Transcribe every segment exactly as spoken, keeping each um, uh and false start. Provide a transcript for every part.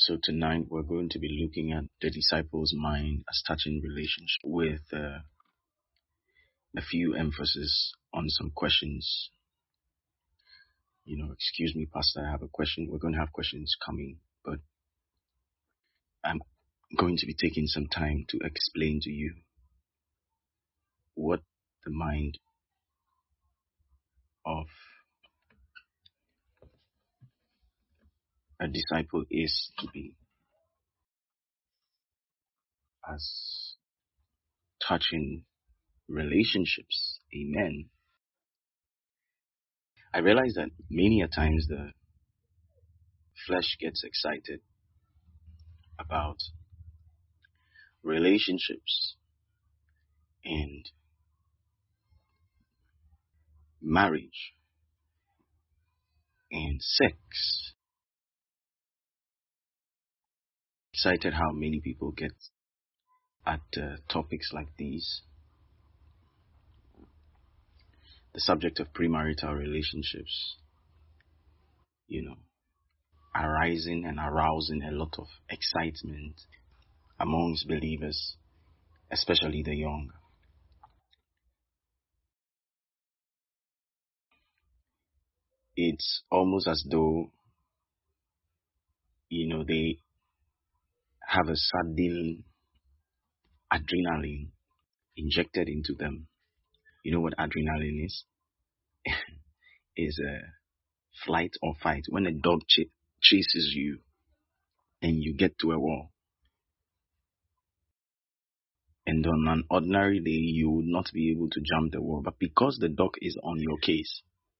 So tonight we're going to be looking at the disciples' mind as touching relationship with uh, a few emphasis on some questions. You know, excuse me, Pastor, I have a question. We're going to have questions coming, but I'm going to be taking some time to explain to you what the mind of a disciple is to be as touching relationships. Amen. I realize that many a times the flesh gets excited about relationships and marriage and sex. Excited how many people get at uh, topics like these. The subject of premarital relationships, you know, arising and arousing a lot of excitement amongst believers, especially the young. It's almost as though, you know, they have a sudden adrenaline injected into them. You know what adrenaline is? Is a flight or fight. When a dog ch- chases you and you get to a wall, and on an ordinary day you would not be able to jump the wall, but because the dog is on your case,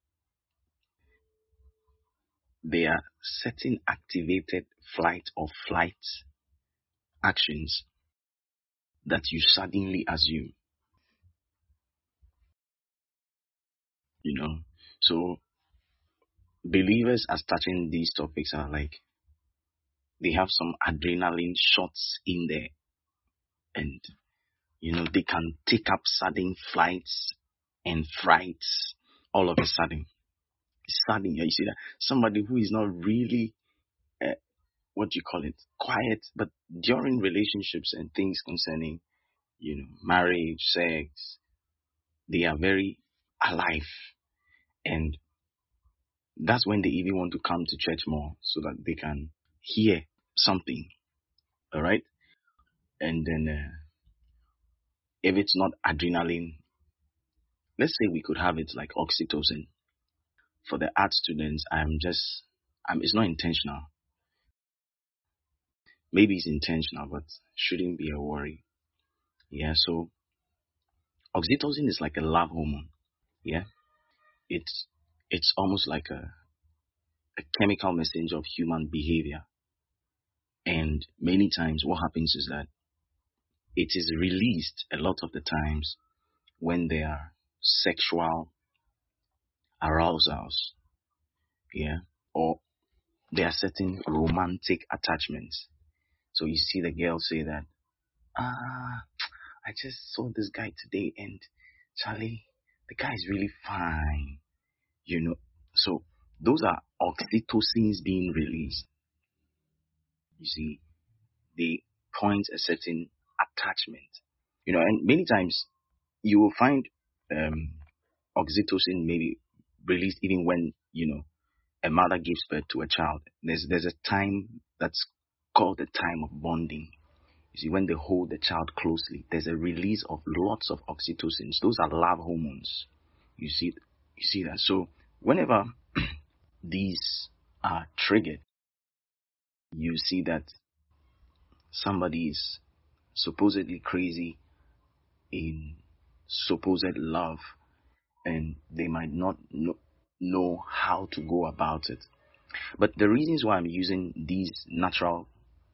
there are certain activated flight or flight actions that you suddenly assume, you know. So believers as touching these topics are like they have some adrenaline shots in there, and you know they can take up sudden flights and frights all of a sudden. Sudden, you see that somebody who is not really uh, what do you call it, quiet, but during relationships and things concerning, you know, marriage, sex, they are very alive, and that's when they even want to come to church more so that they can hear something. All right, and then uh, if it's not adrenaline, let's say we could have it like oxytocin. For the art students, I'm just, I'm, it's not intentional. Maybe it's intentional, but shouldn't be a worry. Yeah, so oxytocin is like a love hormone. Yeah, it's it's almost like a, a chemical messenger of human behavior. And many times what happens is that it is released a lot of the times when there are sexual arousals, yeah, or there are certain romantic attachments. So you see the girl say that, ah, I just saw this guy today and Charlie, the guy is really fine, you know. So those are oxytocins being released. You see, they point a certain attachment, you know, and many times you will find um, oxytocin maybe released even when, you know, a mother gives birth to a child. There's there's a time that's called the time of bonding. You see, when they hold the child closely, there's a release of lots of oxytocins. Those are love hormones. You see, you see that. So whenever these are triggered, you see that somebody is supposedly crazy in supposed love, and they might not know, know how to go about it. But the reasons why I'm using these natural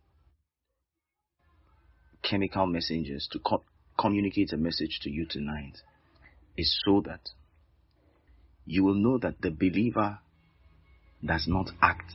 chemical messengers to co- communicate a message to you tonight is so that you will know that the believer does not act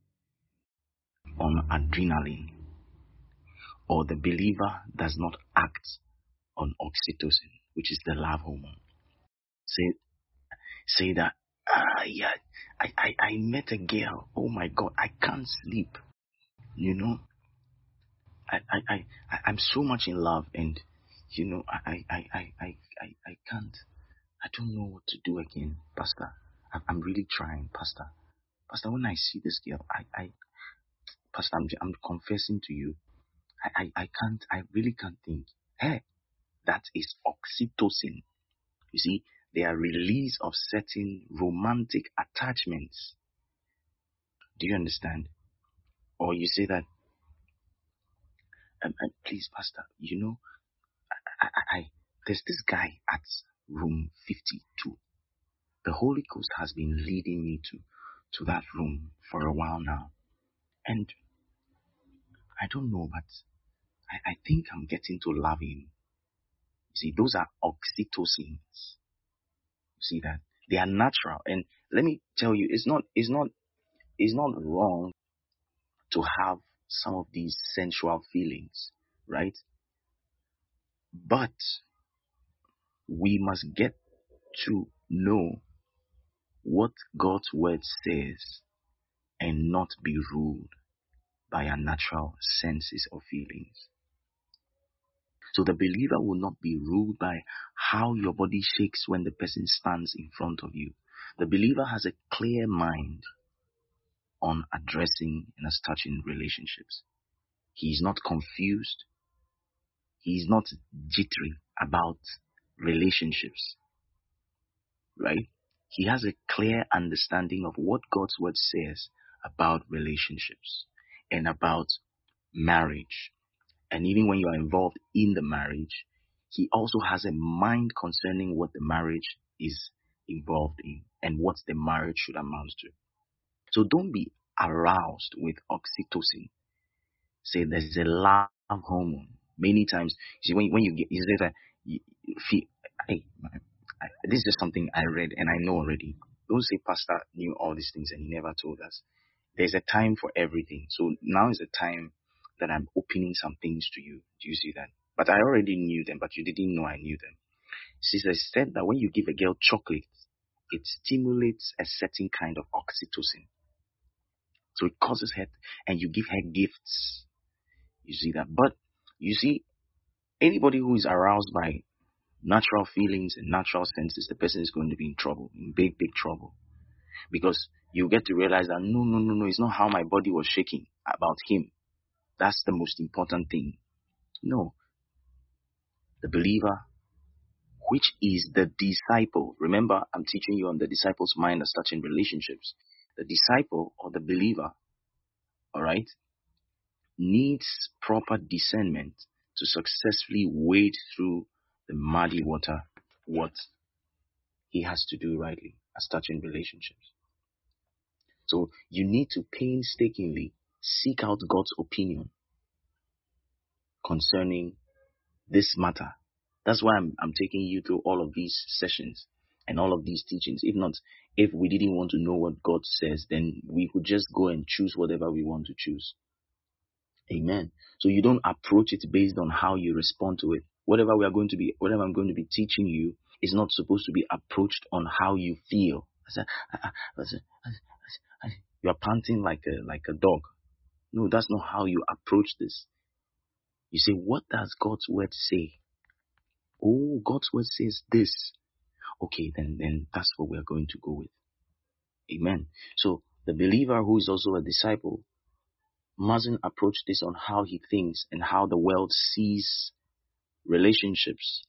on adrenaline, or the believer does not act on oxytocin, which is the love hormone. Say, say that, ah, yeah, I, I, I met a girl. Oh my God, I can't sleep. You know, I, I, I, I- I'm so much in love, and you know, I, I, I, I, I, I can't, I don't know what to do again, Pastor. I, I'm really trying, Pastor. Pastor, when I see this girl, I, I, Pastor, I'm, I'm confessing to you, I, I, I can't, I really can't think. Hey, that is oxytocin. You see, they are release of certain romantic attachments. Do you understand? Or you say that, um, uh, please, Pastor, you know, I, I, I, there's this guy at room fifty-two. The Holy Ghost has been leading me to, to that room for a while now. And I don't know, but I, I think I'm getting to love him. See, those are oxytocins. You see that? They are natural. And let me tell you, it's not, it's not, it's not wrong to have some of these sensual feelings, right? But we must get to know what God's word says and not be ruled by our natural senses or feelings. So the believer will not be ruled by how your body shakes when the person stands in front of you. The believer has a clear mind on addressing and touching relationships. He is not confused. He is not jittery about relationships, right? He has a clear understanding of what God's word says about relationships and about marriage. And even when you are involved in the marriage, he also has a mind concerning what the marriage is involved in and what the marriage should amount to. So don't be aroused with oxytocin. Say there's a love hormone. Many times, you see, when, when you get, you say that, you feel, hey, man, I, this is just something I read and I know already. Don't say Pastor knew all these things and he never told us. There's a time for everything. So now is the time that I'm opening some things to you. Do you see that? But I already knew them, but you didn't know I knew them. Sister said that when you give a girl chocolate, it stimulates a certain kind of oxytocin. So it causes her, and you give her gifts. You see that? But you see, anybody who is aroused by natural feelings and natural senses, the person is going to be in trouble, in big, big trouble. Because you get to realize that no, no, no, no, it's not how my body was shaking about him. That's the most important thing. No, the believer, which is the disciple. Remember, I'm teaching you on the disciple's mind as such in relationships. The disciple or the believer, all right, needs proper discernment to successfully wade through the muddy water, what he has to do rightly as such in relationships. So you need to painstakingly seek out God's opinion concerning this matter. That's why I'm, I'm taking you through all of these sessions and all of these teachings. If not, if we didn't want to know what God says, then we could just go and choose whatever we want to choose. Amen. So you don't approach it based on how you respond to it. Whatever we are going to be, whatever I'm going to be teaching you is not supposed to be approached on how you feel. You are panting like a like a dog. No, that's not how you approach this. You say, what does God's word say? Oh, God's word says this. Okay, then then that's what we're going to go with. Amen. So the believer who is also a disciple mustn't approach this on how he thinks and how the world sees relationships.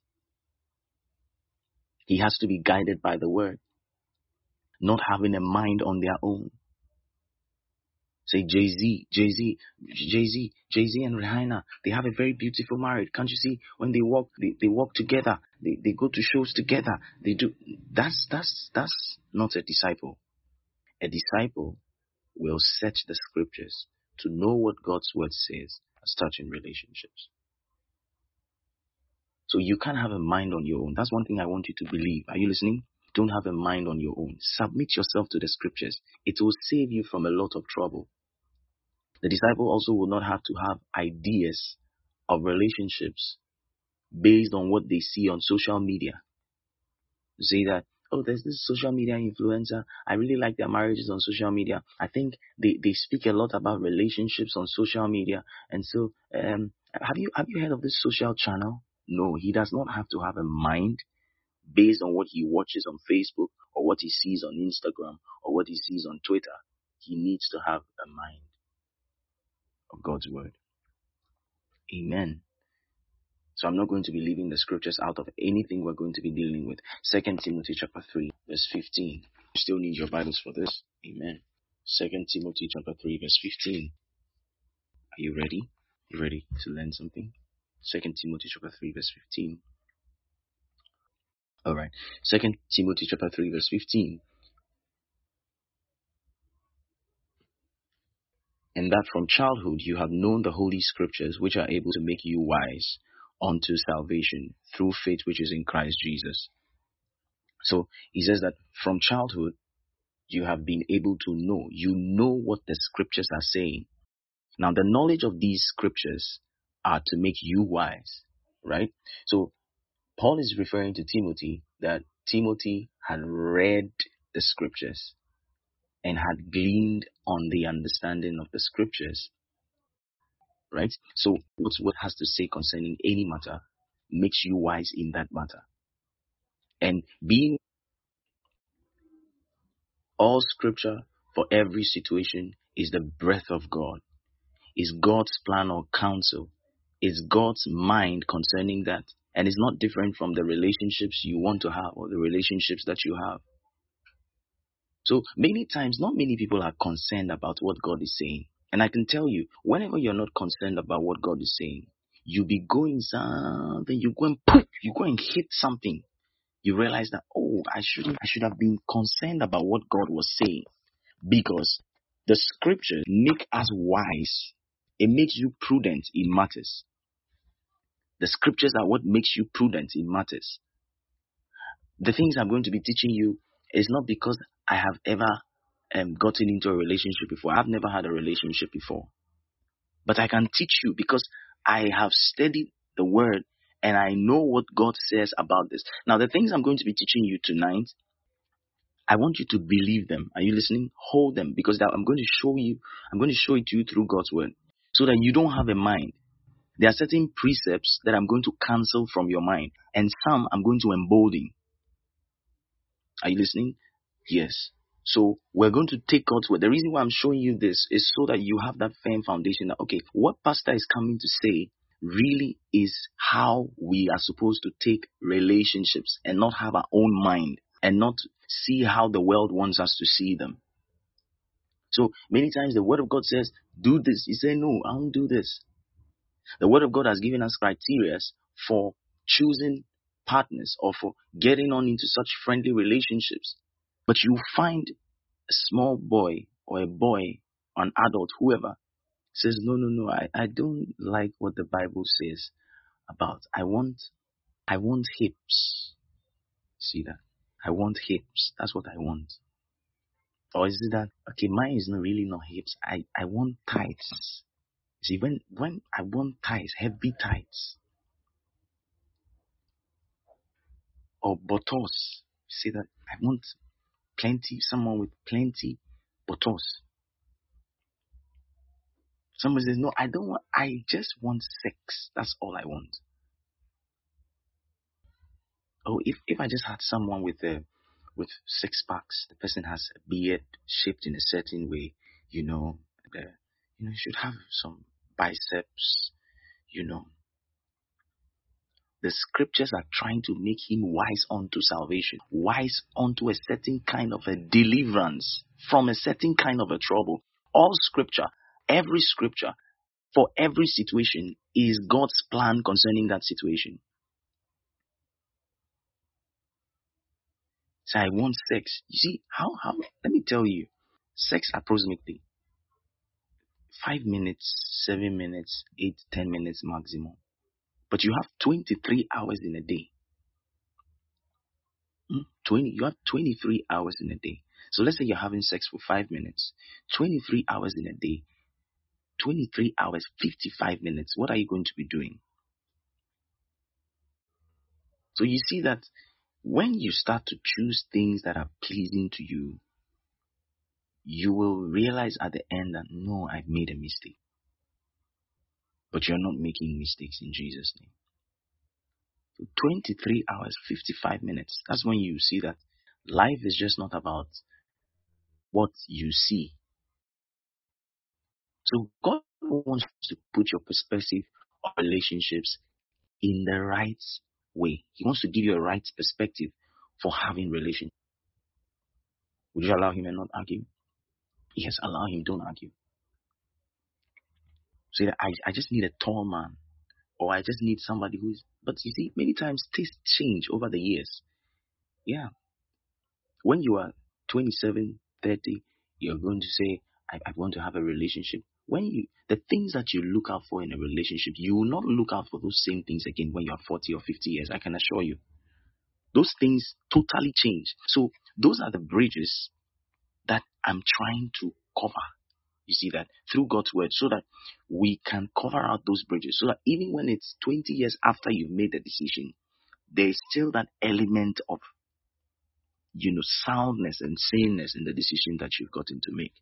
He has to be guided by the word, not having a mind on their own. Say Jay-Z, Jay-Z, Jay-Z, Jay-Z and Rihanna, they have a very beautiful marriage. Can't you see when they walk, they, they walk together, they, they go to shows together, they do. That's, that's, that's not a disciple. A disciple will search the scriptures to know what God's word says as touching relationships. So you can't have a mind on your own. That's one thing I want you to believe. Are you listening? Don't have a mind on your own. Submit yourself to the scriptures. It will save you from a lot of trouble. The disciple also will not have to have ideas of relationships based on what they see on social media. Say that, oh, there's this social media influencer. I really like their marriages on social media. I think they, they speak a lot about relationships on social media. And so, um, have you have you heard of this social channel? No, he does not have to have a mind based on what he watches on Facebook or what he sees on Instagram or what he sees on Twitter. He needs to have a mind of God's word. Amen. So I'm not going to be leaving the scriptures out of anything we're going to be dealing with. Second Timothy chapter three, verse fifteen. You still need your Bibles for this. Amen. Second Timothy chapter three, verse fifteen. Are you ready? You ready to learn something? Second Timothy chapter three, verse fifteen. All right. Second Timothy chapter three, verse fifteen. And that from childhood you have known the holy scriptures, which are able to make you wise unto salvation through faith which is in Christ Jesus. So he says that from childhood you have been able to know. You know what the scriptures are saying. Now the knowledge of these scriptures are to make you wise, right? So Paul is referring to Timothy, that Timothy had read the scriptures and had gleaned on the understanding of the scriptures, right? So what's what has to say concerning any matter makes you wise in that matter. And being all scripture for every situation is the breath of God, is God's plan or counsel, is God's mind concerning that. And it's not different from the relationships you want to have or the relationships that you have. So many times, not many people are concerned about what God is saying. And I can tell you, whenever you're not concerned about what God is saying, you be going something, you go and poof, you go and hit something. You realize that, oh, I shouldn't, I should have been concerned about what God was saying, because the scriptures make us wise. It makes you prudent in matters. The scriptures are what makes you prudent in matters. The things I'm going to be teaching you is not because I have ever um, gotten into a relationship before. I've never had a relationship before. But I can teach you because I have studied the word and I know what God says about this. Now, the things I'm going to be teaching you tonight, I want you to believe them. Are you listening? Hold them, because I'm going to show you, I'm going to show it to you through God's word so that you don't have a mind. There are certain precepts that I'm going to cancel from your mind, and some I'm going to embolden. Are you listening? Yes. So we're going to take God's word. The reason why I'm showing you this is so that you have that firm foundation that, okay, what pastor is coming to say really is how we are supposed to take relationships and not have our own mind and not see how the world wants us to see them. So many times the word of God says, do this. You say, no, I won't do this. The word of God has given us criteria for choosing partners or for getting on into such friendly relationships. But you find a small boy or a boy, an adult, whoever, says, no, no, no, I, I don't like what the Bible says about. I want, I want hips. See that? I want hips. That's what I want. Or is it that, okay, mine is not really not hips. I, I want tights. See, when, when I want tights, heavy tights, or buttocks, see that? I want plenty, someone with plenty buttocks. Someone says, no, I don't want, I just want sex. That's all I want. Oh, if, if I just had someone with a, with six packs, the person has a beard shaped in a certain way, you know, the, you know, should have some biceps, you know. The scriptures are trying to make him wise unto salvation, wise unto a certain kind of a deliverance from a certain kind of a trouble. All scripture, every scripture, for every situation is God's plan concerning that situation. So I want sex. You see, how, how, let me tell you, sex approximately five minutes, seven minutes, eight, ten minutes maximum. But you have twenty-three hours in a day. Hmm? twenty, you have twenty-three hours in a day. So let's say you're having sex for five minutes, twenty-three hours in a day, twenty-three hours, fifty-five minutes. What are you going to be doing? So you see that when you start to choose things that are pleasing to you, you will realize at the end that no, I've made a mistake. But you're not making mistakes in Jesus' name. So twenty-three hours, fifty-five minutes. That's when you see that life is just not about what you see. So God wants to put your perspective of relationships in the right way. He wants to give you a right perspective for having relationships. Would you allow him and not argue? Yes, allow him, don't argue. Say that I, I just need a tall man, or I just need somebody who's, but you see, many times tastes change over the years. Yeah. When you are twenty-seven, thirty, you're going to say, I, I want to have a relationship. When you, the things that you look out for in a relationship, you will not look out for those same things again when you're forty or fifty years. I can assure you. Those things totally change. So those are the bridges that I'm trying to cover. You see that through God's word, so that we can cover out those bridges, so that even when it's twenty years after you've made the decision, there's still that element of, you know, soundness and saneness in the decision that you've gotten to make.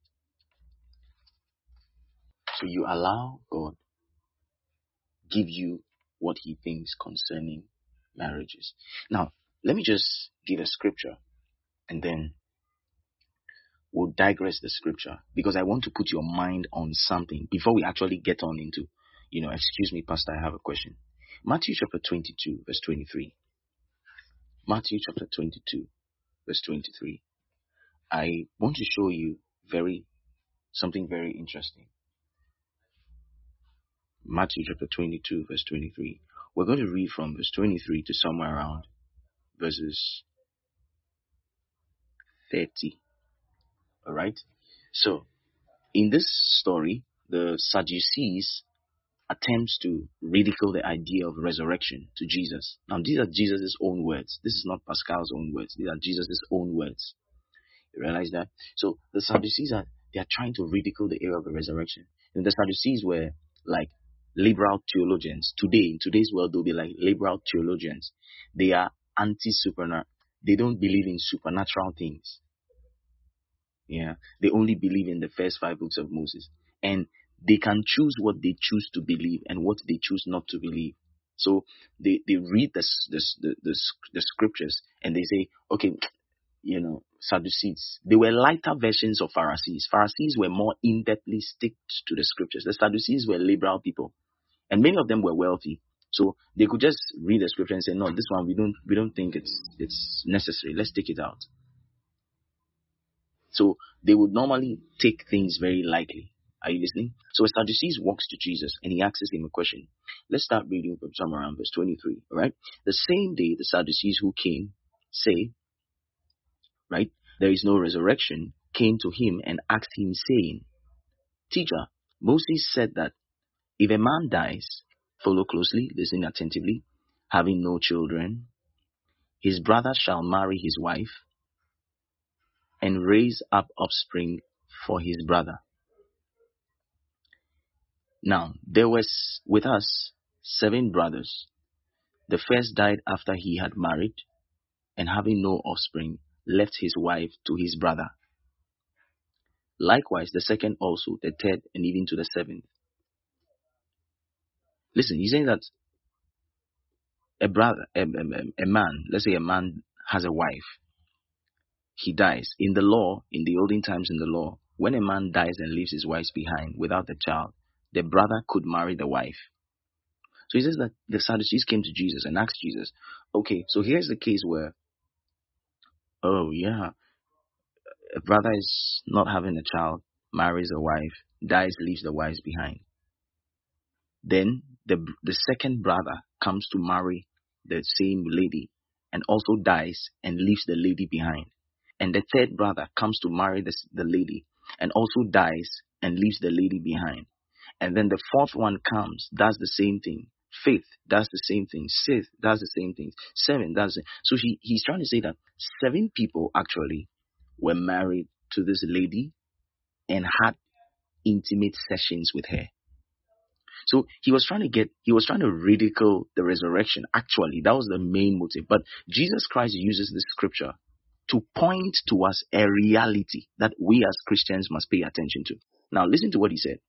So you allow God give you what he thinks concerning marriages. Now, let me just give a scripture and then we'll digress the scripture, because I want to put your mind on something before we actually get on into, you know, excuse me, Pastor, I have a question. Matthew chapter twenty-two, verse twenty-three. Matthew chapter twenty-two, verse twenty-three. I want to show you very something very interesting. Matthew chapter twenty-two, verse twenty-three. We're going to read from verse twenty-three to somewhere around verses thirty. All right. So, in this story, the Sadducees attempts to ridicule the idea of resurrection to Jesus. Now, these are Jesus' own words. This is not Pascal's own words. These are Jesus' own words. You realize that? So, the Sadducees are they are trying to ridicule the area of the resurrection. And the Sadducees were like liberal theologians. Today, in today's world, they'll be like liberal theologians. They are anti-supernatural. They don't believe in supernatural things. Yeah, they only believe in the first five books of Moses, and they can choose what they choose to believe and what they choose not to believe. So they, they read the, the, the, the, the scriptures and they say, okay, you know, Sadducees, they were lighter versions of Pharisees. Pharisees were more in-depthly stick to the scriptures. The Sadducees were liberal people, and many of them were wealthy. So they could just read the scripture and say, no, this one we don't we don't think it's it's necessary. Let's take it out. So they would normally take things very lightly. Are you listening? So a Sadducees walks to Jesus and he asks him a question. Let's start reading from somewhere around verse twenty-three. All right. The same day the Sadducees who came say, right, there is no resurrection, came to him and asked him, saying, Teacher, Moses said that if a man dies, follow closely, listen attentively, having no children, his brother shall marry his wife and raise up offspring for his brother. Now, there was with us seven brothers. The first died after he had married, and having no offspring, left his wife to his brother. Likewise, the second also, the third, and even to the seventh. Listen, he's saying that a brother, a, a, a man, let's say a man has a wife, he dies. In the law, in the olden times in the law, when a man dies and leaves his wife behind without a child, the brother could marry the wife. So he says that the Sadducees came to Jesus and asked Jesus, okay, so here's the case where, oh yeah, a brother is not having a child, marries a wife, dies, leaves the wives behind. Then the the second brother comes to marry the same lady and also dies and leaves the lady behind. And the third brother comes to marry the, the lady and also dies and leaves the lady behind. And then the fourth one comes, does the same thing. Fifth does the same thing. Sixth does the same thing. Seven does the same. So he, he's trying to say that seven people actually were married to this lady and had intimate sessions with her. So he was trying to get, he was trying to ridicule the resurrection. Actually, that was the main motive. But Jesus Christ uses this scripture to point to us a reality that we as Christians must pay attention to. Now, listen to what he said.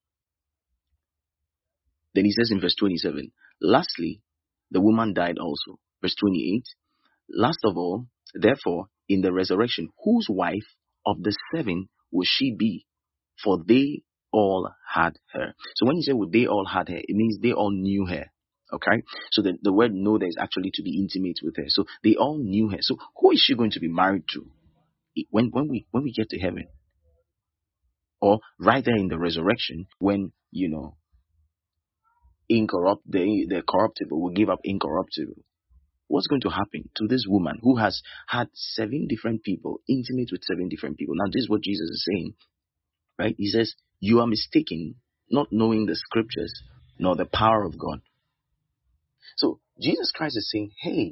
Then he says in verse twenty-seven, lastly, the woman died also. Verse twenty-eight, last of all, therefore, in the resurrection, whose wife of the seven will she be? For they all had her. So when you say would they all had her, it means they all knew her. Okay? So the, the word know there is actually to be intimate with her. So they all knew her. So who is she going to be married to when, when we when we get to heaven? Or right there in the resurrection, when, you know, incorrupt the, the corruptible will give up incorruptible. What's going to happen to this woman who has had seven different people, intimate with seven different people? Now, this is what Jesus is saying, right? He says, you are mistaken, not knowing the scriptures, nor the power of God. So, Jesus Christ is saying, hey,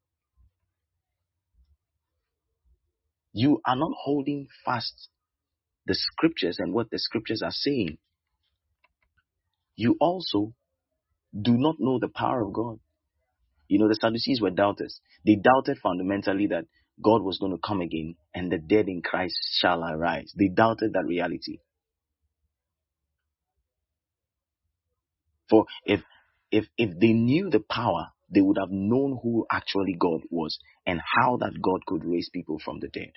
you are not holding fast the scriptures and what the scriptures are saying. You also do not know the power of God. You know, the Sadducees were doubters. They doubted fundamentally that God was going to come again and the dead in Christ shall arise. They doubted that reality. For if if if they knew the power, they would have known who actually God was and how that God could raise people from the dead.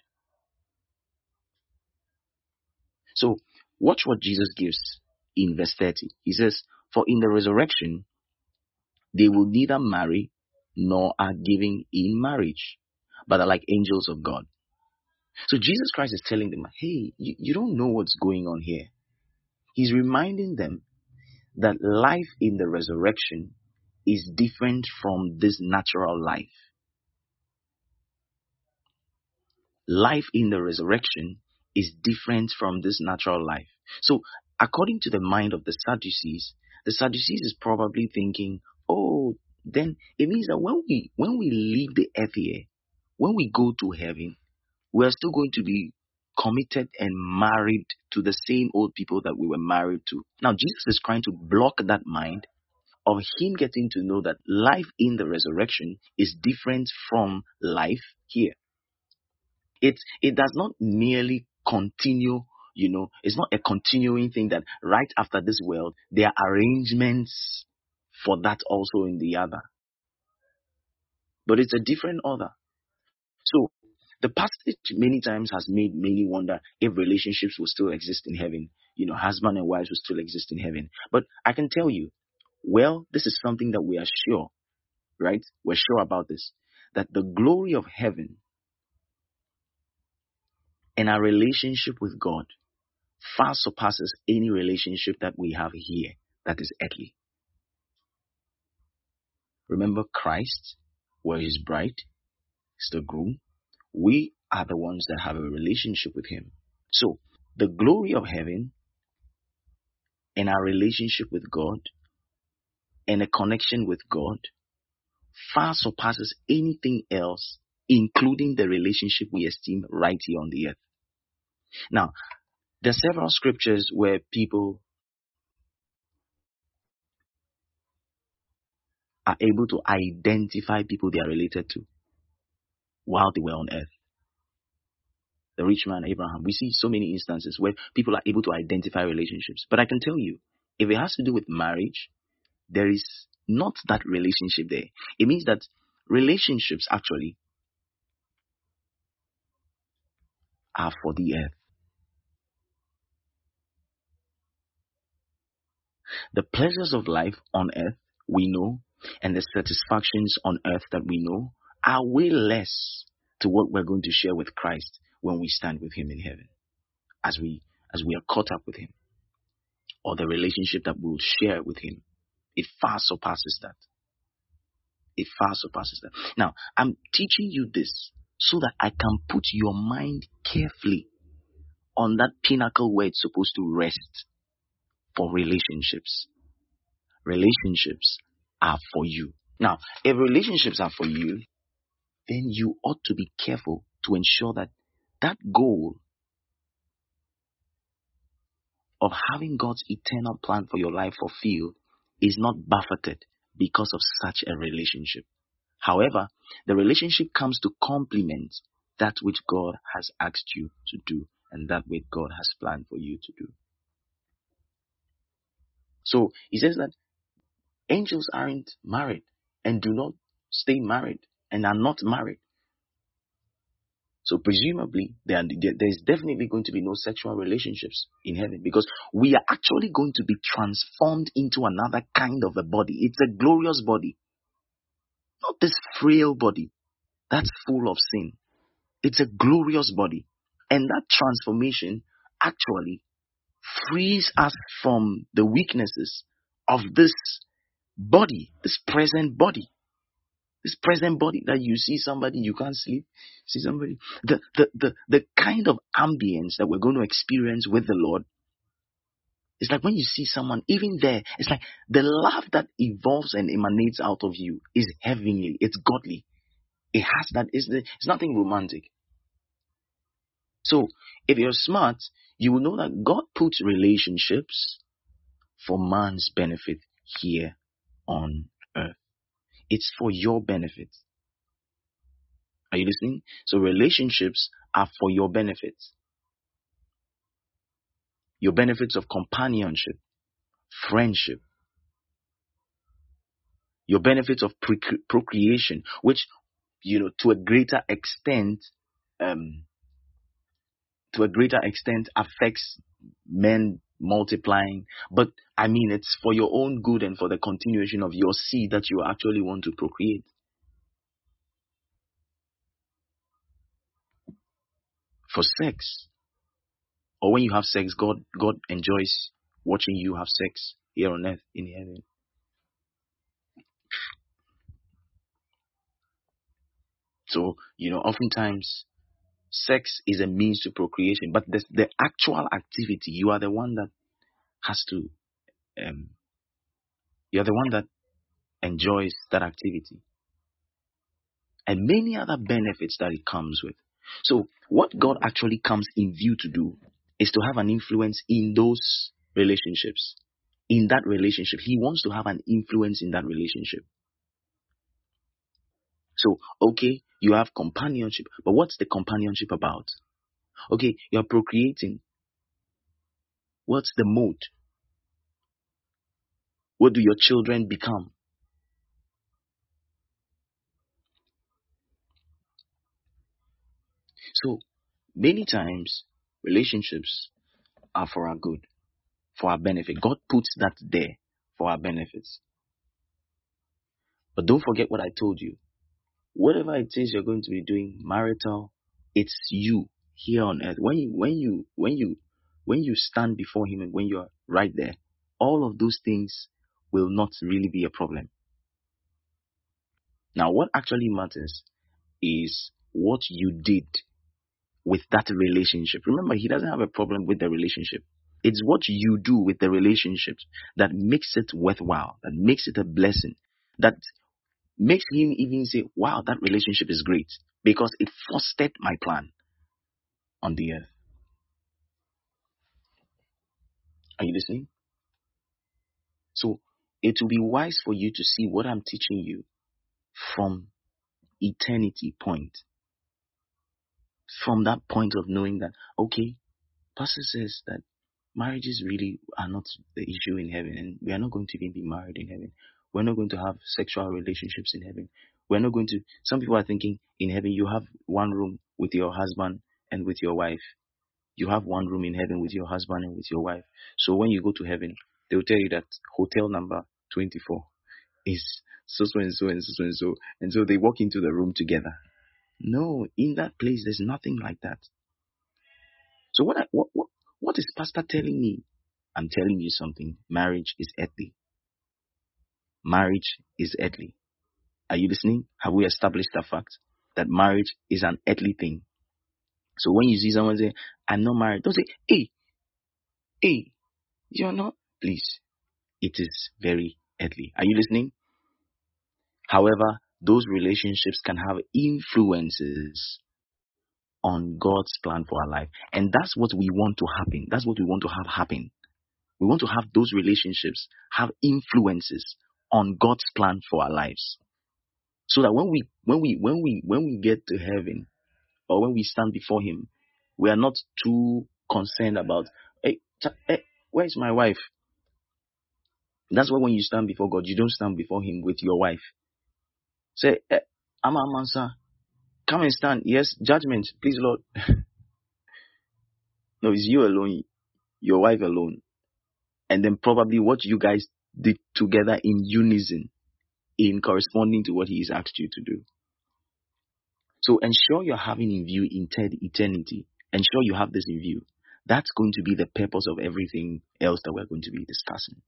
So watch what Jesus gives in verse thirty. He says, for in the resurrection, they will neither marry nor are giving in marriage, but are like angels of God. So Jesus Christ is telling them, hey, you, you don't know what's going on here. He's reminding them that life in the resurrection is different from this natural life. Life in the resurrection is different from this natural life. So, according to the mind of the Sadducees, the Sadducees is probably thinking, oh, then it means that when we when we leave the earth here, when we go to heaven, we are still going to be committed and married to the same old people that we were married to. Now, Jesus is trying to block that mind of him getting to know that life in the resurrection is different from life here. It, it does not merely continue, you know, it's not a continuing thing that right after this world, there are arrangements for that also in the other. But it's a different order. So, the passage many times has made many wonder if relationships will still exist in heaven. You know, husband and wives will still exist in heaven. But I can tell you, well, this is something that we are sure, right? We're sure about this, that the glory of heaven and our relationship with God far surpasses any relationship that we have here that is earthly. Remember, Christ, were his bride, is the groom. We are the ones that have a relationship with him. So, the glory of heaven and our relationship with God and a connection with God far surpasses anything else, including the relationship we esteem right here on the earth. Now, there are several scriptures where people are able to identify people they are related to while they were on earth. The rich man, Abraham. We see so many instances where people are able to identify relationships. But I can tell you, if it has to do with marriage, there is not that relationship there. It means that relationships actually are for the earth. The pleasures of life on earth, we know, and the satisfactions on earth that we know are way less to what we're going to share with Christ when we stand with him in heaven, as we as we are caught up with him, or the relationship that we'll share with him. It far surpasses that. It far surpasses that. Now, I'm teaching you this so that I can put your mind carefully on that pinnacle where it's supposed to rest for relationships. Relationships are for you. Now, if relationships are for you, then you ought to be careful to ensure that that goal of having God's eternal plan for your life fulfilled is not buffeted because of such a relationship. However, the relationship comes to complement that which God has asked you to do and that which God has planned for you to do. So he says that angels aren't married and do not stay married and are not married. So presumably there, there is definitely going to be no sexual relationships in heaven, because we are actually going to be transformed into another kind of a body. It's a glorious body, not this frail body that's full of sin. It's a glorious body. And that transformation actually frees us from the weaknesses of this body, this present body. This present body that you see somebody, you can't sleep. See somebody. The, the, the, the kind of ambience that we're going to experience with the Lord. It's like when you see someone, even there, it's like the love that evolves and emanates out of you is heavenly. It's godly. It has that. It's, it's nothing romantic. So if you're smart, you will know that God puts relationships for man's benefit here on earth. It's for your benefit. Are you listening? So relationships are for your benefits. Your benefits of companionship, friendship, your benefits of pre- procreation, which, you know, to a greater extent, um, to a greater extent affects men multiplying. But I mean, it's for your own good and for the continuation of your seed that you actually want to procreate. For sex, or when you have sex, God, God enjoys watching you have sex here on earth in heaven. So, you know, oftentimes sex is a means to procreation, but the, the actual activity, you are the one that has to, um, you are the one that enjoys that activity. And many other benefits that it comes with. So what God actually comes in view to do is to have an influence in those relationships. In that relationship, he wants to have an influence in that relationship. So, okay, you have companionship, but what's the companionship about? Okay, you're procreating. What's the mode? What do your children become? So, many times, relationships are for our good, for our benefit. God puts that there for our benefits. But don't forget what I told you. Whatever it is you're going to be doing, marital, it's you here on earth. When you, when you, when you, when you stand before Him and when you're right there, all of those things will not really be a problem. Now, what actually matters is what you did with that relationship. Remember, He doesn't have a problem with the relationship. It's what you do with the relationship that makes it worthwhile, that makes it a blessing, that makes Him even say, wow, that relationship is great because it fostered my plan on the earth. Are you listening? So it will be wise for you to see what I'm teaching you from eternity point. From that point of knowing that, okay, Pastor says that marriages really are not the issue in heaven, and we are not going to even be married in heaven. We're not going to have sexual relationships in heaven. We're not going to, some people are thinking in heaven you have one room with your husband and with your wife. You have one room in heaven with your husband and with your wife. So when you go to heaven, they'll tell you that hotel number twenty-four is so so and so and so and so. And so they walk into the room together. No, in that place, there's nothing like that. So what, I, what, what, what is Pastor telling me? I'm telling you something. Marriage is earthly. Marriage is earthly. Are you listening? Have we established the fact that marriage is an earthly thing? So when you see someone say, I'm not married, don't say, hey, hey, you're not. Please. It is very earthly. Are you listening? However, those relationships can have influences on God's plan for our life. And that's what we want to happen. That's what we want to have happen. We want to have those relationships have influences on God's plan for our lives. So that when we when we when we when we get to heaven, or when we stand before him, we are not too concerned about, hey, hey where's my wife? That's why when you stand before God, you don't stand before him with your wife. Say, hey, Ama Mansa, come and stand. Yes, judgment, please, Lord. No, it's you alone, your wife alone. And then probably what you guys did together in unison, in corresponding to what he has asked you to do. So ensure you're having in view eternity. Ensure you have this in view. That's going to be the purpose of everything else that we're going to be discussing.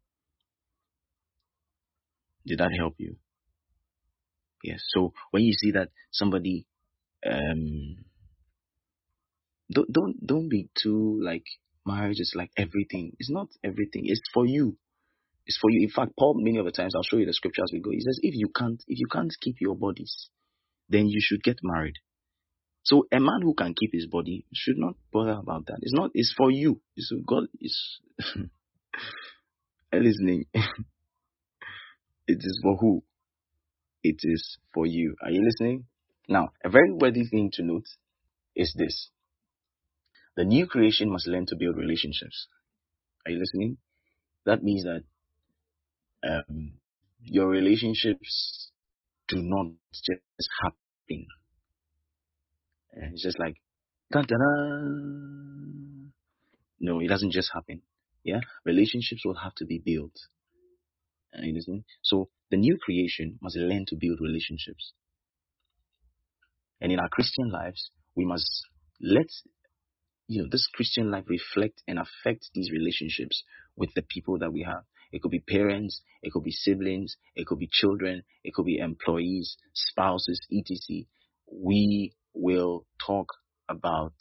Did that help you? Yes. So when you see that somebody, um, don't don't don't be too like marriage is like everything. It's not everything. It's for you. It's for you. In fact, Paul many of the times, I'll show you the scripture as we go. He says, if you can't if you can't keep your bodies, then you should get married. So a man who can keep his body should not bother about that. It's not. It's for you. It's God. Is listening. It is for who? It is for you. Are you listening? Now, a very worthy thing to note is this: the new creation must learn to build relationships. Are you listening? That means that um, your relationships do not just happen. And it's just like, da-da-da. No, it doesn't just happen. Yeah, relationships will have to be built. Are you listening? So the new creation must learn to build relationships. And in our Christian lives, we must let you know this Christian life reflect and affect these relationships with the people that we have. It could be parents, it could be siblings, it could be children, it could be employees, spouses, et cetera. We will talk about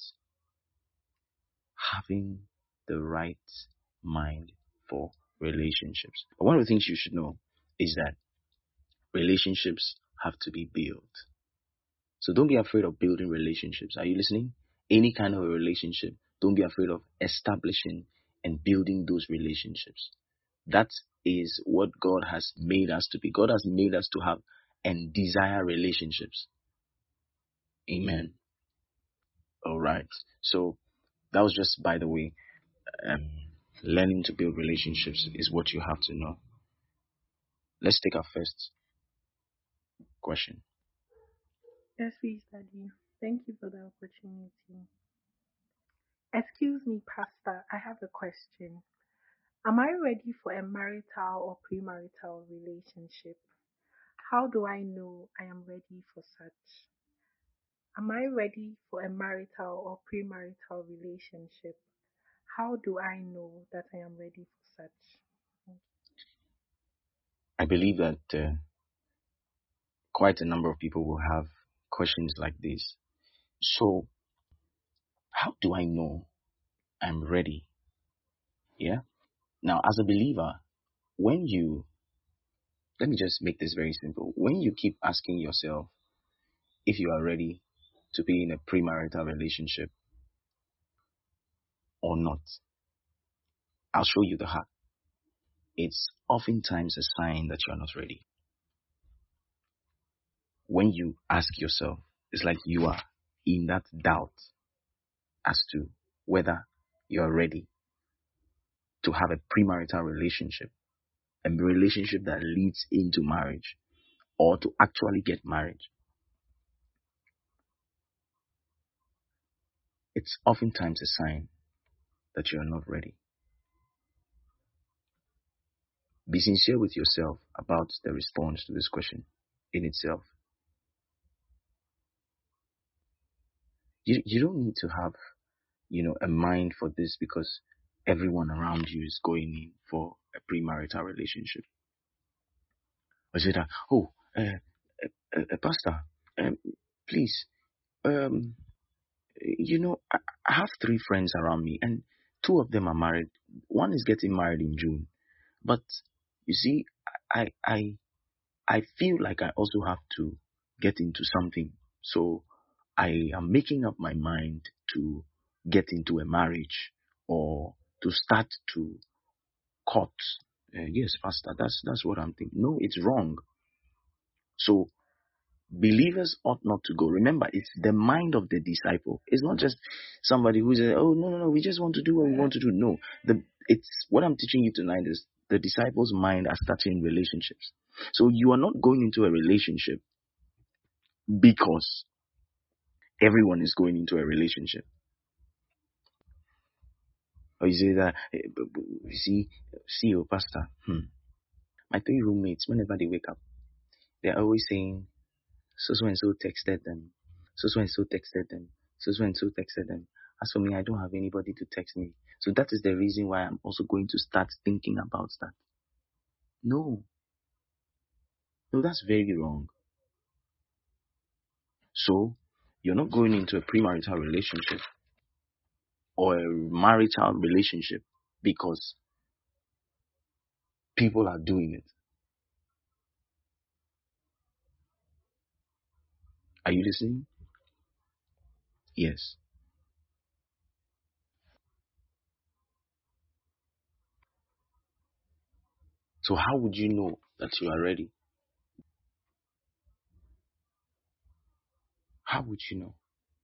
having the right mind for relationships. But one of the things you should know is that relationships have to be built. So don't be afraid of building relationships. Are you listening? Any kind of a relationship, don't be afraid of establishing and building those relationships. That is what God has made us to be. God has made us to have and desire relationships. Amen. All right. So that was just by the way. Um, learning to build relationships is what you have to know. Let's take our first question. Yes, please, Daddy. Thank you for the opportunity. Excuse me, Pastor. I have a question. Am I ready for a marital or premarital relationship? How do I know I am ready for such? Am I ready for a marital or premarital relationship? How do I know that I am ready for such? I believe that uh, quite a number of people will have questions like this. So, how do I know I'm ready? Yeah. Now, as a believer, when you, let me just make this very simple. When you keep asking yourself if you are ready to be in a premarital relationship or not, I'll show you the heart. It's oftentimes a sign that you are not ready. When you ask yourself, it's like you are in that doubt as to whether you are ready to have a premarital relationship, a relationship that leads into marriage, or to actually get married. It's oftentimes a sign that you are not ready. Be sincere with yourself about the response to this question in itself. You, you don't need to have, you know, a mind for this because everyone around you is going in for a premarital relationship. I said, oh, uh, uh, uh, Pastor, um, please, um, you know, I, I have three friends around me, and two of them are married. One is getting married in June, but you see, I, I, I feel like I also have to get into something. So I am making up my mind to get into a marriage or to start to caught. Uh, yes, Pastor, that's that's what I'm thinking. No, it's wrong. So believers ought not to go. Remember, it's the mind of the disciple. It's not just somebody who says, "Oh no, no, no, we just want to do what we want to do." No, the it's what I'm teaching you tonight is the disciples' mind are starting relationships. So you are not going into a relationship because everyone is going into a relationship. Or you say that, eh, b- b- you see, see your pastor. Hmm. My three roommates, whenever they wake up, they're always saying, so so and so texted them, so so and so texted them, so so and so texted them. As for me, I don't have anybody to text me. So that is the reason why I'm also going to start thinking about that. No, no, that's very wrong. So you're not going into a premarital relationship or a marital relationship because people are doing it. Are you listening? Yes. So how would you know that you are ready? How would you know?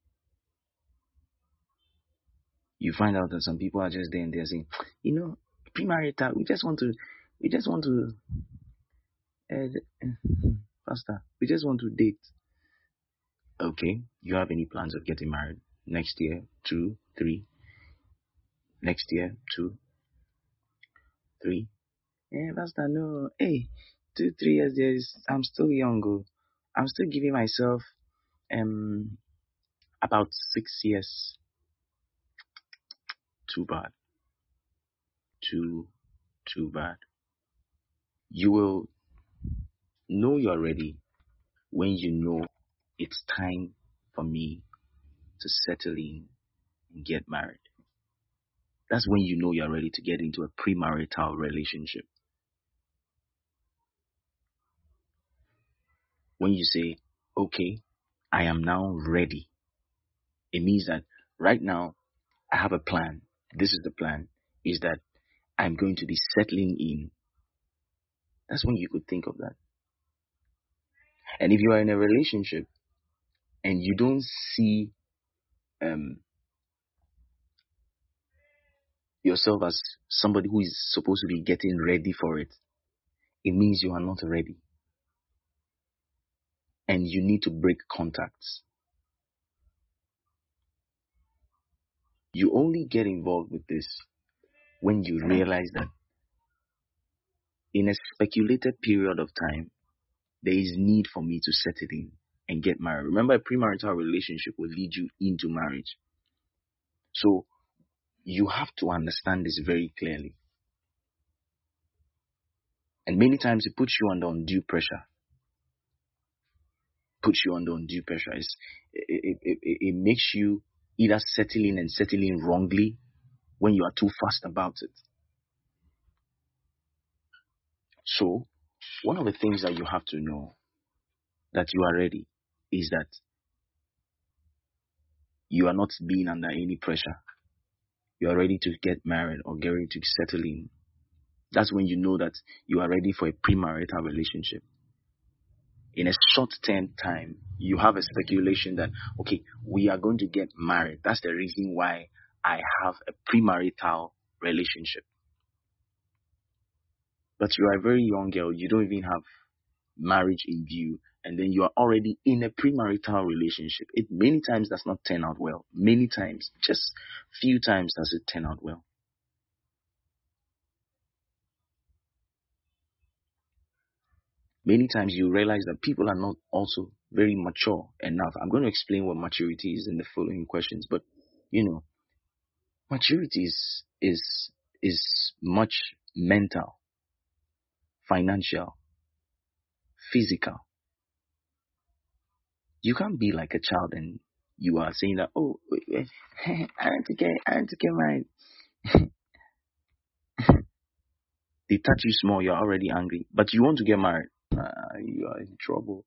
You find out that some people are just there and they're saying, you know, premarital, we just want to, we just want to, uh, pastor, we just want to date. Okay, you have any plans of getting married next year, two, three, next year, two, three? Yeah, pastor, no, hey, two, three years, there is, I'm still young, oh. I'm still giving myself um about six years. Too bad. Too, too bad. You will know you're ready when you know it's time for me to settle in and get married. That's when you know you're ready to get into a premarital relationship. When you say, okay, I am now ready, it means that right now I have a plan. This is the plan, is that I'm going to be settling in. That's when you could think of that. And if you are in a relationship and you don't see um, yourself as somebody who is supposed to be getting ready for it, it means you are not ready. And you need to break contacts. You only get involved with this when you realize that in a speculated period of time, there is need for me to settle in and get married. Remember, a premarital relationship will lead you into marriage. So you have to understand this very clearly. And many times it puts you under undue pressure. Puts you under undue pressure. It's, it, it, it, it makes you either settle in and settle in wrongly when you are too fast about it. So one of the things that you have to know that you are ready is that you are not being under any pressure. You are ready to get married or get ready to settle in. That's when you know that you are ready for a premarital relationship. In a short term time, you have a speculation that, okay, we are going to get married. That's the reason why I have a premarital relationship. But you are a very young girl. You don't even have marriage in view. And then you are already in a premarital relationship. It many times does not turn out well. Many times, just few times does it turn out well. Many times you realize that people are not also very mature enough. I'm going to explain what maturity is in the following questions, but you know, maturity is is is much mental, financial, physical. You can't be like a child and you are saying that, oh, wait, wait, I want to get, I want to get married. They touch you small, you're already angry, but you want to get married. Uh, you are in trouble.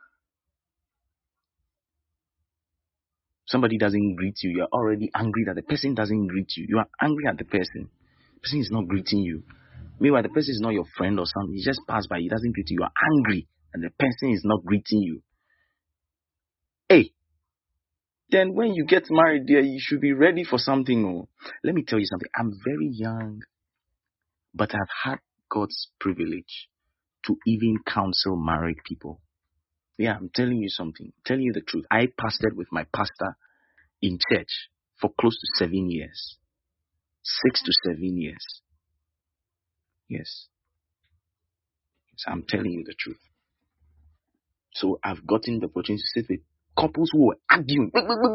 Somebody doesn't greet you, you're already angry that the person doesn't greet you. You are angry at the person. The person is not greeting you. Meanwhile, the person is not your friend or something. He just passed by. He doesn't greet you. You are angry and the person is not greeting you. Hey, then when you get married there, you should be ready for something. Oh, let me tell you something. I'm very young, but I've had God's privilege to even counsel married people. Yeah, I'm telling you something. I'm telling you the truth. I pastored with my pastor in church for close to seven years. Six to seven years. Yes. So I'm telling you the truth. So I've gotten the opportunity to sit with couples who were arguing.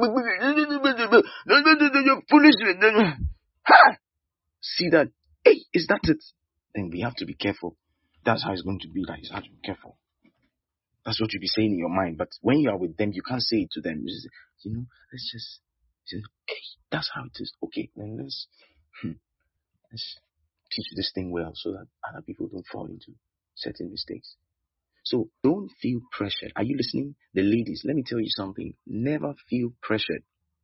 Foolish. See that? Hey, is that it? Then we have to be careful. That's how it's going to be like. You have to be careful. That's what you'll be saying in your mind. But when you are with them, you can't say it to them. You, just, you know, let's just say, hey, that's how it is. Okay, then let's, hmm, let's teach this thing well so that other people don't fall into certain mistakes. So don't feel pressured. Are you listening? The ladies, let me tell you something. Never feel pressured.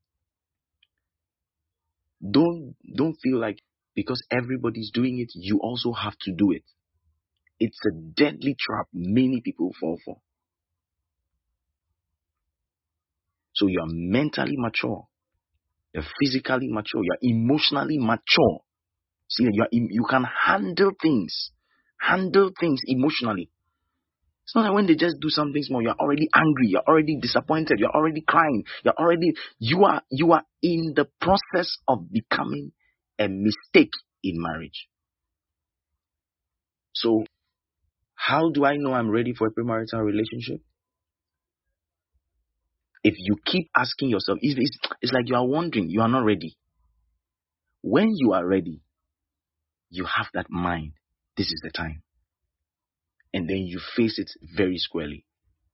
Don't don't feel like because everybody's doing it, you also have to do it. It's a deadly trap many people fall for. So you are mentally mature. You're physically mature. You're emotionally mature. See, you are, you can handle things. Handle things emotionally. It's not like when they just do something small, you're already angry, you're already disappointed, you're already crying, you're already you are you are in the process of becoming a mistake in marriage. So how do I know I'm ready for a premarital relationship? If you keep asking yourself, it's, it's, it's like you are wondering, you are not ready. When you are ready, you have that mind. This is the time. And then you face it very squarely.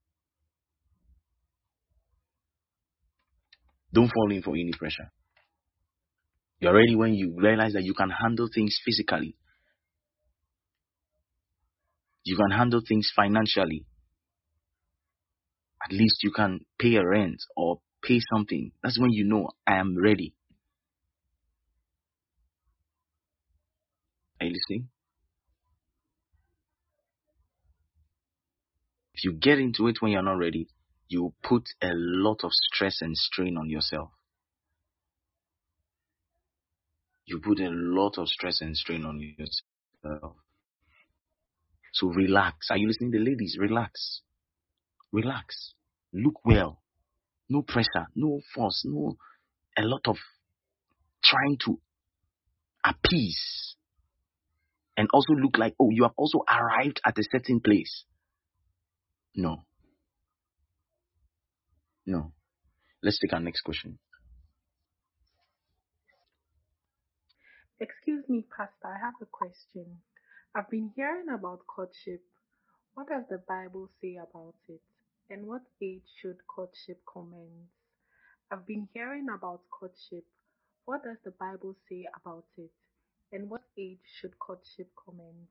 Don't fall in for any pressure. You're ready when you realize that you can handle things physically. You can handle things financially. At least you can pay a rent or pay something. That's when you know I am ready. Are you listening? If you get into it when you're not ready, you put a lot of stress and strain on yourself. You put a lot of stress and strain on yourself. So relax. Are you listening? The ladies, relax. Relax. Look well. No pressure. No force. No a lot of trying to appease. And also look like, oh, you have also arrived at a certain place. No. No. Let's take our next question. Excuse me, Pastor, I have a question. I've been hearing about courtship. What does the Bible say about it? And what age should courtship commence? I've been hearing about courtship. What does the Bible say about it? And what age should courtship commence?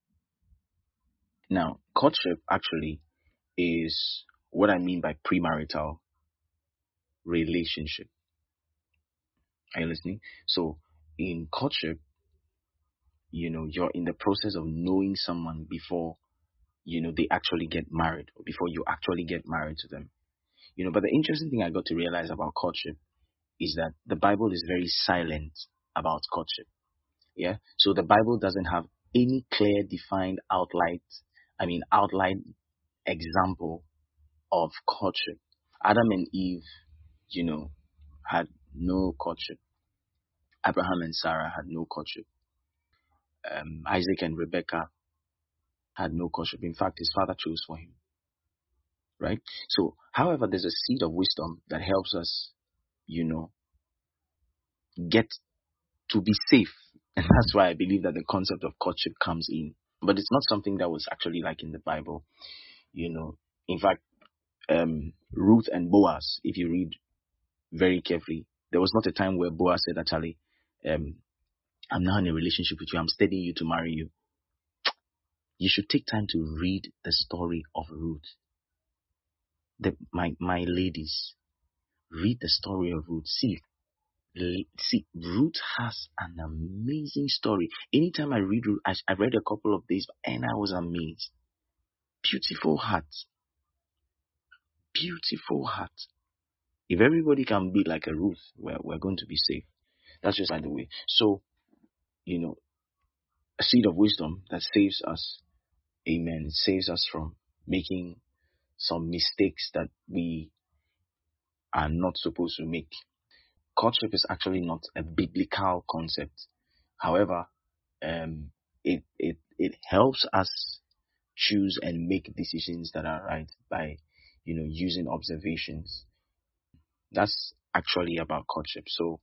Now, courtship actually is what I mean by premarital relationship. Are you listening? So, in courtship, you know, you're in the process of knowing someone before, you know, they actually get married or before you actually get married to them. You know, but the interesting thing I got to realize about courtship is that the Bible is very silent about courtship. Yeah. So the Bible doesn't have any clear, defined outline, I mean, outline example of courtship. Adam and Eve, you know, had no courtship. Abraham and Sarah had no courtship. Um, Isaac and Rebekah had no courtship. In fact, his father chose for him. Right? So, however, there's a seed of wisdom that helps us, you know, get to be safe. And that's why I believe that the concept of courtship comes in. But it's not something that was actually like in the Bible. You know, in fact, um, Ruth and Boaz, if you read very carefully, there was not a time where Boaz said, actually, um, I'm now in a relationship with you. I'm studying you to marry you. You should take time to read the story of Ruth. The, my, my ladies, read the story of Ruth. See, See, Ruth has an amazing story. Anytime I read Ruth, I, I read a couple of days and I was amazed. Beautiful heart. Beautiful heart. If everybody can be like a Ruth, we're, we're going to be safe. That's just by the way. So, you know, a seed of wisdom that saves us. Amen. It saves us from making some mistakes that we are not supposed to make. Courtship is actually not a biblical concept. However, um, it, it, it helps us choose and make decisions that are right by, you know, using observations. That's actually about courtship. So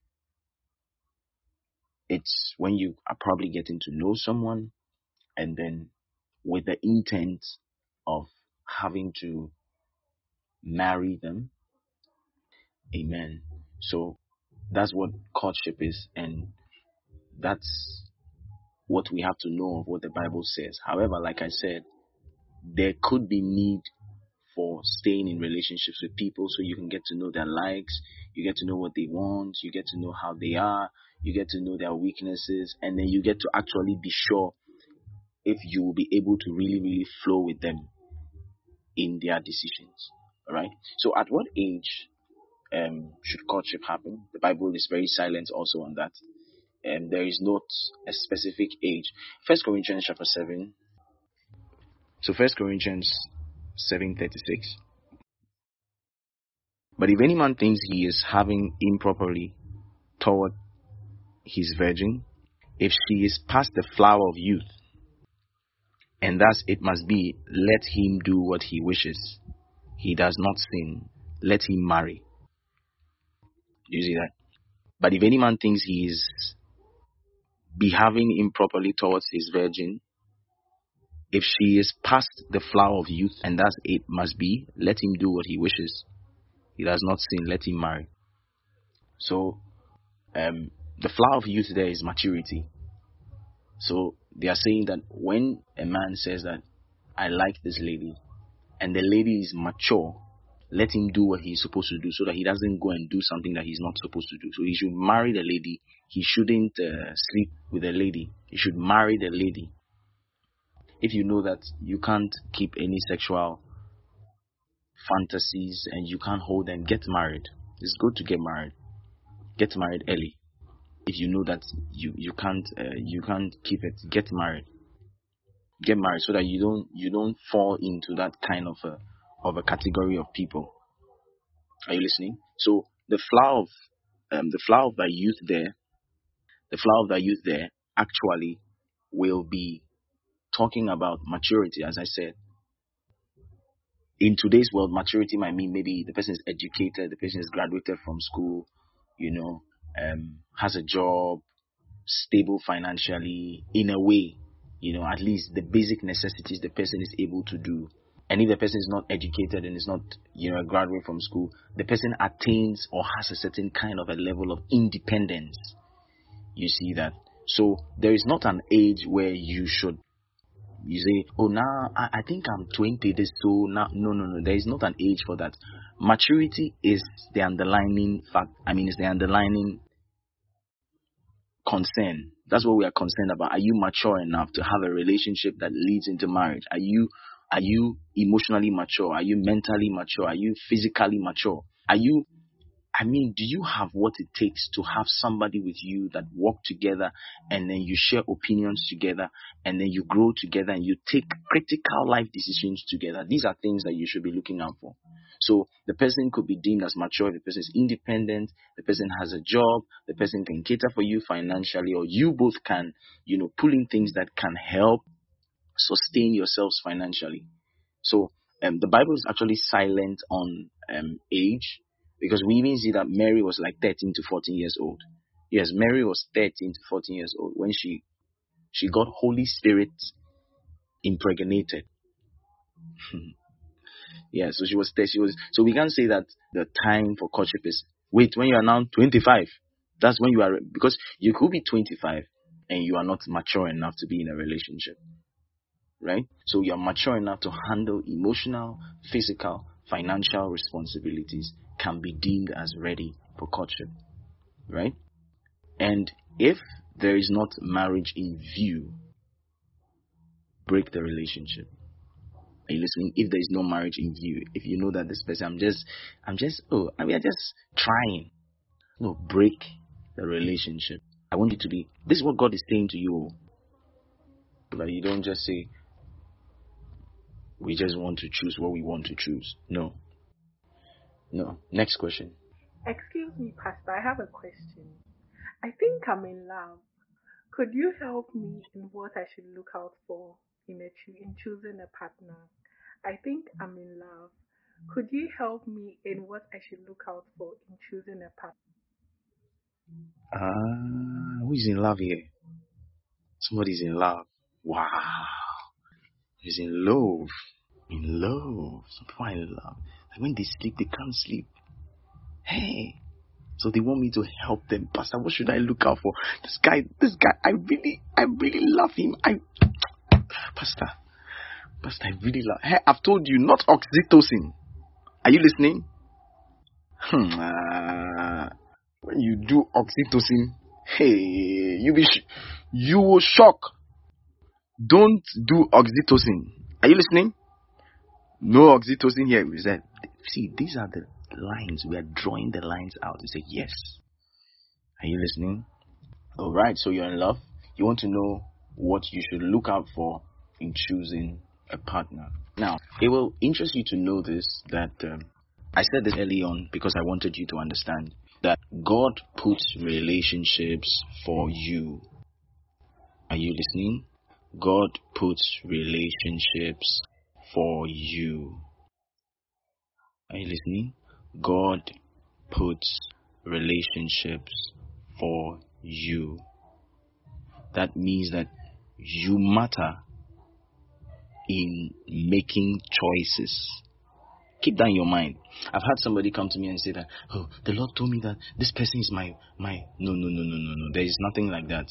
it's when you are probably getting to know someone and then with the intent of having to marry them. Amen. So that's what courtship is, and that's what we have to know of what the Bible says. However, like I said, there could be need for staying in relationships with people so you can get to know their likes, you get to know what they want, you get to know how they are, you get to know their weaknesses, and then you get to actually be sure if you will be able to really, really flow with them in their decisions. All right. So at what age um, should courtship happen? The Bible is very silent also on that. And um, there is not a specific age. First Corinthians chapter seven. So First Corinthians seven thirty six. But if any man thinks he is having improperly toward his virgin, if she is past the flower of youth, and thus it must be, let him do what he wishes. He does not sin. Let him marry. You see that? But if any man thinks he is behaving improperly towards his virgin, if she is past the flower of youth, and thus it must be, let him do what he wishes. He does not sin. Let him marry. So, um, the flower of youth there is maturity. So they are saying that when a man says that I like this lady, and the lady is mature, let him do what he's supposed to do so that he doesn't go and do something that he's not supposed to do. So he should marry the lady. He shouldn't uh, sleep with the lady. He should marry the lady. If you know that you can't keep any sexual fantasies and you can't hold them, get married. It's good to get married. Get married early. If you know that you you can't uh, you can't keep it, get married. Get married so that you don't you don't fall into that kind of a of a category of people. Are you listening? So the flower of um, the flower of the youth there, the flower of the youth there actually will be talking about maturity, as I said. In today's world, maturity might mean maybe the person is educated, the person is graduated from school, you know, um, has a job, stable financially, in a way, you know, at least the basic necessities the person is able to do. And if the person is not educated and is not, you know, a graduate from school, the person attains or has a certain kind of a level of independence. You see that? So there is not an age where you should, you say, oh, now I, I think I'm twenty, this so now. No, no, no. There is not an age for that. Maturity is the underlying fact. I mean, it's the underlying concern. That's what we are concerned about. Are you mature enough to have a relationship that leads into marriage? Are you are you emotionally mature? Are you mentally mature? Are you physically mature? Are you I mean, do you have what it takes to have somebody with you that walk together and then you share opinions together and then you grow together and you take critical life decisions together? These are things that you should be looking out for. So the person could be deemed as mature, the person is independent, the person has a job, the person can cater for you financially, or you both can, you know, pull in things that can help sustain yourselves financially. So um, the Bible is actually silent on um, age. Because we even see that Mary was like thirteen to fourteen years old. Yes, Mary was thirteen to fourteen years old when she she got Holy Spirit impregnated. Yeah, so she was she was so we can't say that the time for courtship is wait when you are now twenty-five. That's when you are, because you could be twenty-five and you are not mature enough to be in a relationship. Right? So you are mature enough to handle emotional, physical, financial responsibilities, can be deemed as ready for courtship. right? And if there is not marriage in view, break the relationship. Are you listening? If there is no marriage in view, if you know that this person, I'm just, I'm just, oh, I mean, I'm just trying. No, break the relationship. I want you to be, this is what God is saying to you. But you don't just say, we just want to choose what we want to choose. No. No. Next question. Excuse me, Pastor, I have a question. I think I'm in love. Could you help me in what I should look out for in, a cho- in choosing a partner? I think I'm in love. Could you help me in what I should look out for in choosing a partner? Ah, uh, who is in love here? Somebody's in love. Wow. He's in love. In love. Some people are in love. Like when they sleep, they can't sleep. Hey. So they want me to help them. Pastor, what should I look out for? This guy, this guy, I really, I really love him. I, Pastor, Pastor, I really love. Hey, I've told you, not oxytocin. Are you listening? Hmm. Uh, when you do oxytocin, hey, you be, sh- you will shock. Don't do oxytocin. Are you listening? No oxytocin here. We said, see, these are the lines. We are drawing the lines out. We say yes. Are you listening? All right. So you're in love. You want to know what you should look out for in choosing a partner. Now, it will interest you to know this, that um, I said this early on because I wanted you to understand that God puts relationships for you. Are you listening? God puts relationships for you. Are you listening? God puts relationships for you. That means that you matter in making choices. Keep that in your mind. I've had somebody come to me and say that, oh, the Lord told me that this person is my, my, no, no, no, no, no, no. There is nothing like that.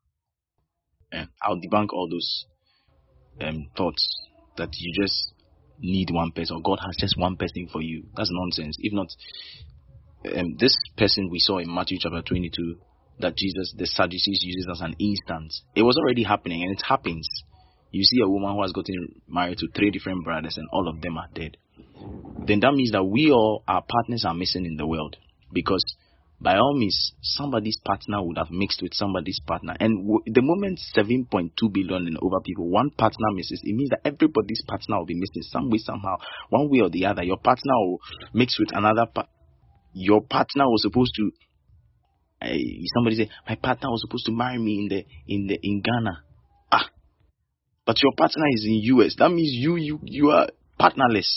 Uh, I'll debunk all those um, thoughts that you just need one person, or God has just one person for you. That's nonsense. If not, um, this person we saw in Matthew chapter twenty-two, that Jesus, the Sadducees, uses as an instance. It was already happening, and it happens. You see a woman who has gotten married to three different brothers, and all of them are dead. Then that means that we all, our partners are missing in the world, because by all means, somebody's partner would have mixed with somebody's partner. And w- the moment seven point two billion and over people, one partner misses, it means that everybody's partner will be missing some way, somehow, one way or the other. Your partner will mix with another part. Your partner was supposed to, uh, somebody say, my partner was supposed to marry me in the, in the, in Ghana. Ah, but your partner is in U S. That means you, you, you are partnerless.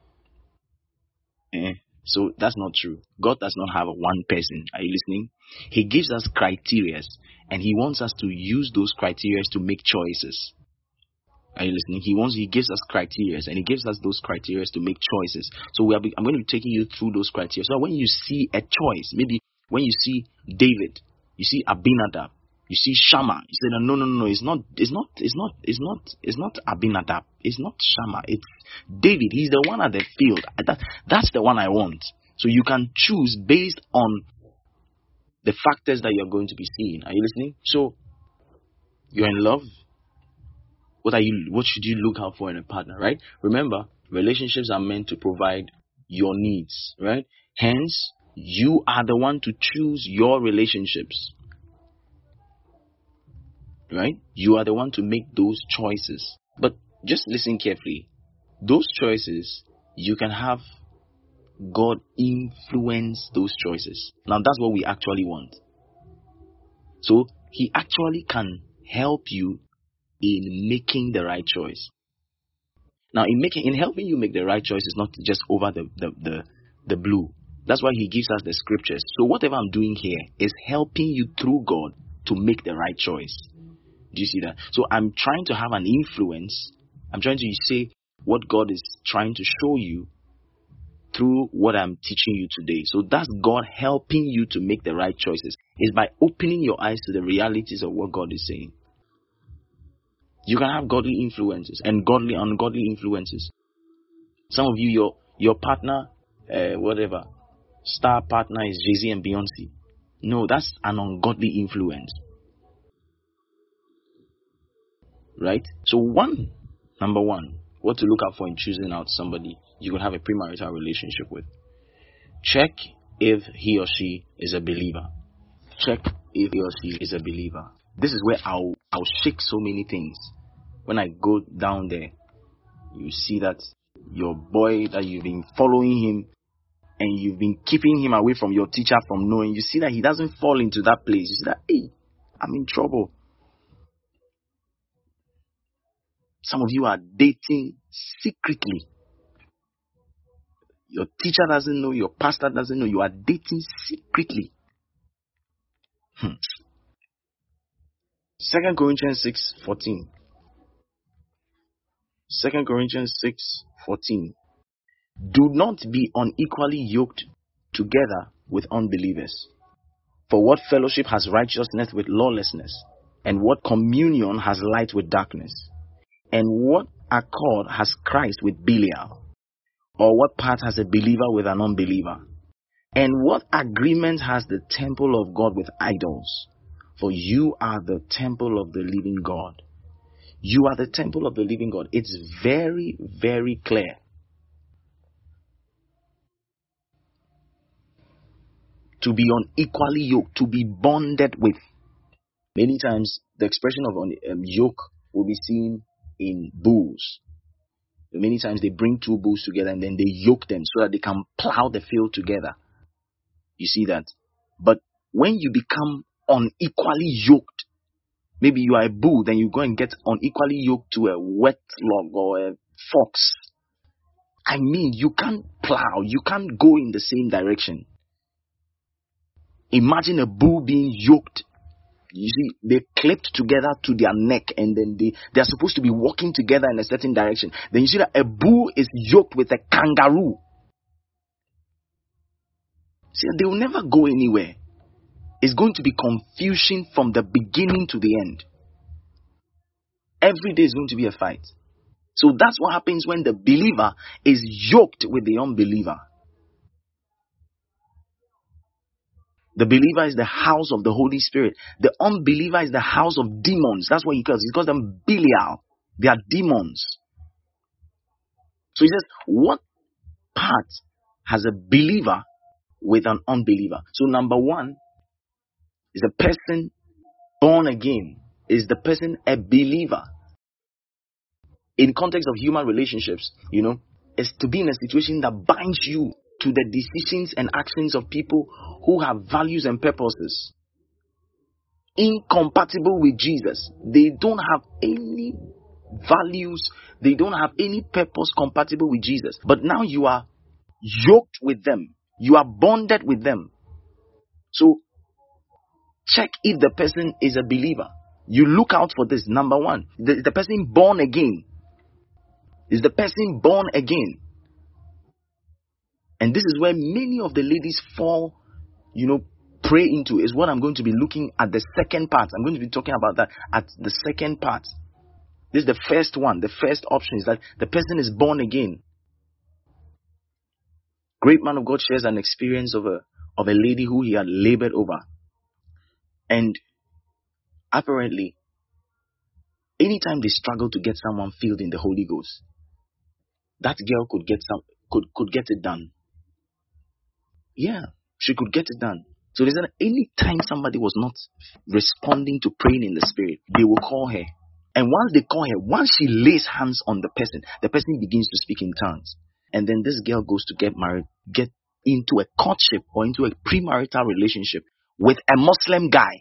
Eh? So that's not true. God does not have one person. Are you listening? He gives us criteria, and he wants us to use those criteria to make choices. Are you listening? He wants, he gives us criteria, and he gives us those criteria to make choices. So we are, I'm going to be taking you through those criteria. So when you see a choice, maybe when you see David, you see Abinadab, you see Shammah, you say, no, no, no, no, it's not, it's not, it's not, it's not, it's not Abinadab, it's not Shammah, it's David. He's the one at the field. That, that's the one I want. So you can choose based on the factors that you're going to be seeing. Are you listening? So you're in love. What are you? What should you look out for in a partner? Right? Remember, relationships are meant to provide your needs. Right? Hence, you are the one to choose your relationships. Right? You are the one to make those choices. But just listen carefully. Those choices, you can have God influence those choices. Now that's what we actually want. So he actually can help you in making the right choice. Now in making, in helping you make the right choice is not just over the, the, the, the blue. That's why he gives us the scriptures. So whatever I'm doing here is helping you through God to make the right choice. Do you see that? So I'm trying to have an influence. I'm trying to say what God is trying to show you through what I'm teaching you today. So that's God helping you to make the right choices. It's by opening your eyes to the realities of what God is saying. You can have godly influences and godly ungodly influences. Some of you, your your partner, uh, whatever, star partner is Jay-Z and Beyonce. No, that's an ungodly influence. Right? So one, number one, what to look out for in choosing out somebody you could have a premarital relationship with. Check if he or she is a believer. Check if he or she is a believer. This is where I'll I'll shake so many things. When I go down there, you see that your boy, that you've been following him and you've been keeping him away from your teacher from knowing, you see that he doesn't fall into that place. You see that, hey, I'm in trouble. Some of you are dating secretly. Your teacher doesn't know, your pastor doesn't know, you are dating secretly. Hmm. Second Corinthians six fourteen. Second Corinthians six fourteen. Do not be unequally yoked together with unbelievers. For what fellowship has righteousness with lawlessness? And what communion has light with darkness? And what accord has Christ with Belial? Or what part has a believer with an unbeliever? And what agreement has the temple of God with idols? For you are the temple of the living God. You are the temple of the living God. It's very, very clear. To be unequally yoked, to be bonded with. Many times, the expression of um, yoke will be seen in bulls. Many times, they bring two bulls together and then they yoke them so that they can plow the field together. You see that? But when you become unequally yoked, maybe you are a bull, then you go and get unequally yoked to a wet log or a fox. I mean, you can't plow, you can't go in the same direction. Imagine a bull being yoked. You see, they clipped together to their neck and then they, they are supposed to be walking together in a certain direction. Then you see that a bull is yoked with a kangaroo. See, they will never go anywhere. It's going to be confusion from the beginning to the end. Every day is going to be a fight. So that's what happens when the believer is yoked with the unbeliever. The believer is the house of the Holy Spirit. The unbeliever is the house of demons. That's what he calls. He calls them Belial. They are demons. So he says, what part has a believer with an unbeliever? So number one is a person born again. Is the person a believer? In context of human relationships, you know, is to be in a situation that binds you to the decisions and actions of people who have values and purposes incompatible with Jesus. They don't have any values, they don't have any purpose compatible with Jesus. But now you are yoked with them, you are bonded with them. So check if the person is a believer. You look out for this. Number one, the, the person born again. Is the person born again? And this is where many of the ladies fall, you know, pray into, is what I'm going to be looking at the second part. I'm going to be talking about that at the second part. This is the first one. The first option is that the person is born again. Great man of God shares an experience of a of a lady who he had labored over. And apparently, anytime they struggle to get someone filled in the Holy Ghost, that girl could get some could, could get it done. Yeah, she could get it done. So there's an any time somebody was not responding to praying in the spirit, they will call her. And once they call her, once she lays hands on the person, the person begins to speak in tongues. And then this girl goes to get married, get into a courtship or into a premarital relationship with a Muslim guy.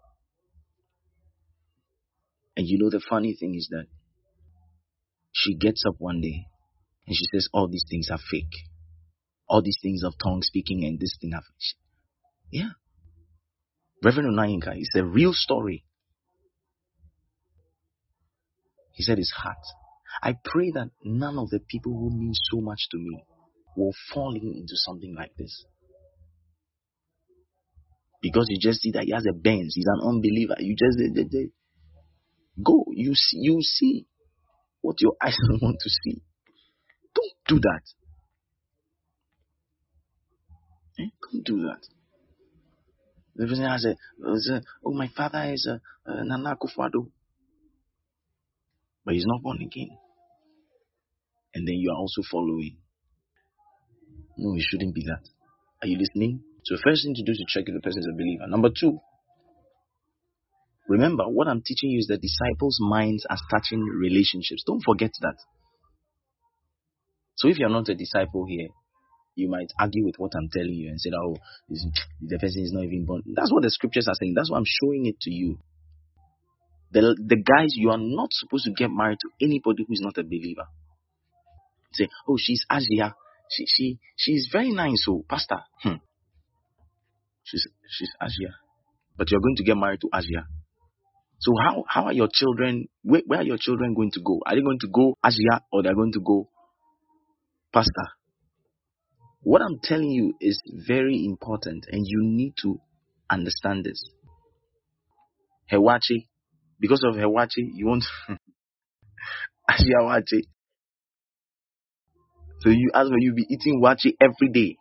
And you know the funny thing is that she gets up one day and she says, all these things are fake. All these things of tongue speaking and this thing are fake. Yeah. Reverend Onayinka, it's a real story. He said his heart. I pray that none of the people who mean so much to me will fall into something like this. Because you just see that he has a Benz, he's an unbeliever. You just they, they, they, go, you see, you see what your eyes don't want to see. Don't do that. Eh? Don't do that. The person has a, a oh, my father is a, a Nana Akufo-Addo, but he's not born again. And then you are also following. No, it shouldn't be that. Are you listening? So the first thing to do is to check if the person is a believer. Number two, remember what I'm teaching you is that disciples' minds are starting relationships. Don't forget that. So if you're not a disciple here, you might argue with what I'm telling you and say, oh, this, the person is not even born. That's what the scriptures are saying. That's why I'm showing it to you. The, the guys, you are not supposed to get married to anybody who is not a believer. Say, oh, she's Asia. She she she's very nice, so pastor. Hmm. She's she's Asia. But you're going to get married to Asia. So how how are your children, where, where are your children going to go? Are they going to go Asia or they're going to go pastor? What I'm telling you is very important and you need to understand this. Hewachi, because of Hewachi, you want Asia Wachi. So you ask when you be eating Wachi every day.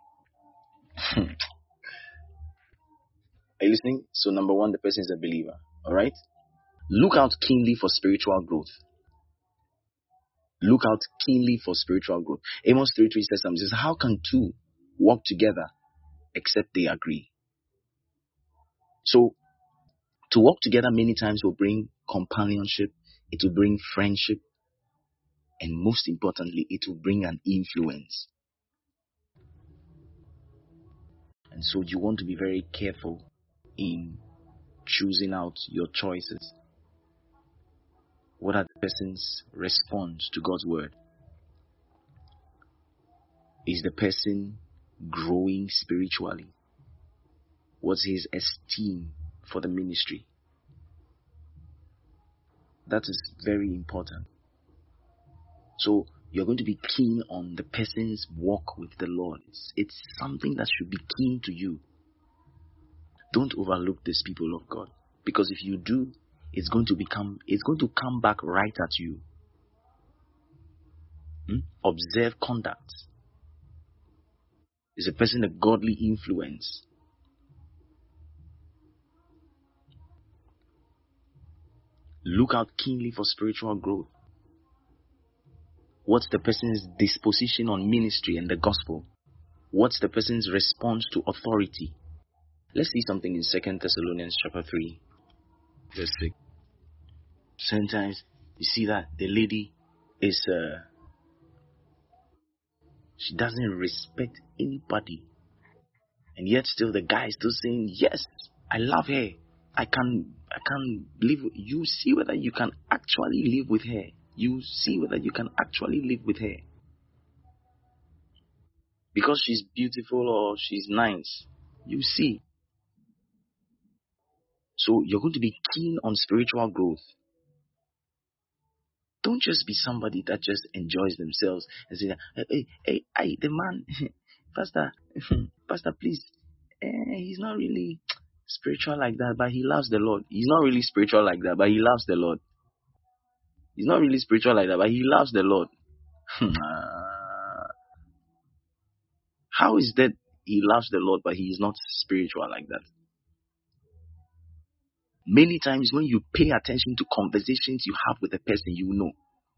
Are you listening? So number one, the person is a believer. Alright? Look out keenly for spiritual growth. Look out keenly for spiritual growth. Amos three three says something. Says, how can two walk together except they agree? So to walk together many times will bring companionship, it will bring friendship, and most importantly, it will bring an influence. And so you want to be very careful in choosing out your choices. What are the person's response to God's word? Is the person growing spiritually? What's his esteem for the ministry? That is very important. So you're going to be keen on the person's walk with the Lord. It's, it's something that should be keen to you. Don't overlook these people of God. Because if you do, it's going to become, it's going to come back right at you. Hmm? Observe conduct. Is a person a godly influence? Look out keenly for spiritual growth. What's the person's disposition on ministry and the gospel? What's the person's response to authority? Let's see something in Second Thessalonians chapter three, verse six. Sometimes you see that the lady is, uh, she doesn't respect anybody. And yet still the guy is still saying, yes, I love her. I can, I can live. You see whether you can actually live with her. You see whether you can actually live with her. Because she's beautiful or she's nice. You see. So you're going to be keen on spiritual growth. Don't just be somebody that just enjoys themselves and say, hey, hey, hey, hey the man, Pastor, Pastor, please, eh, he's not really spiritual like that, but he loves the Lord. He's not really spiritual like that, but he loves the Lord. He's not really spiritual like that, but he loves the Lord. How is that he loves the Lord, but he is not spiritual like that? Many times when you pay attention to conversations you have with a person, you know.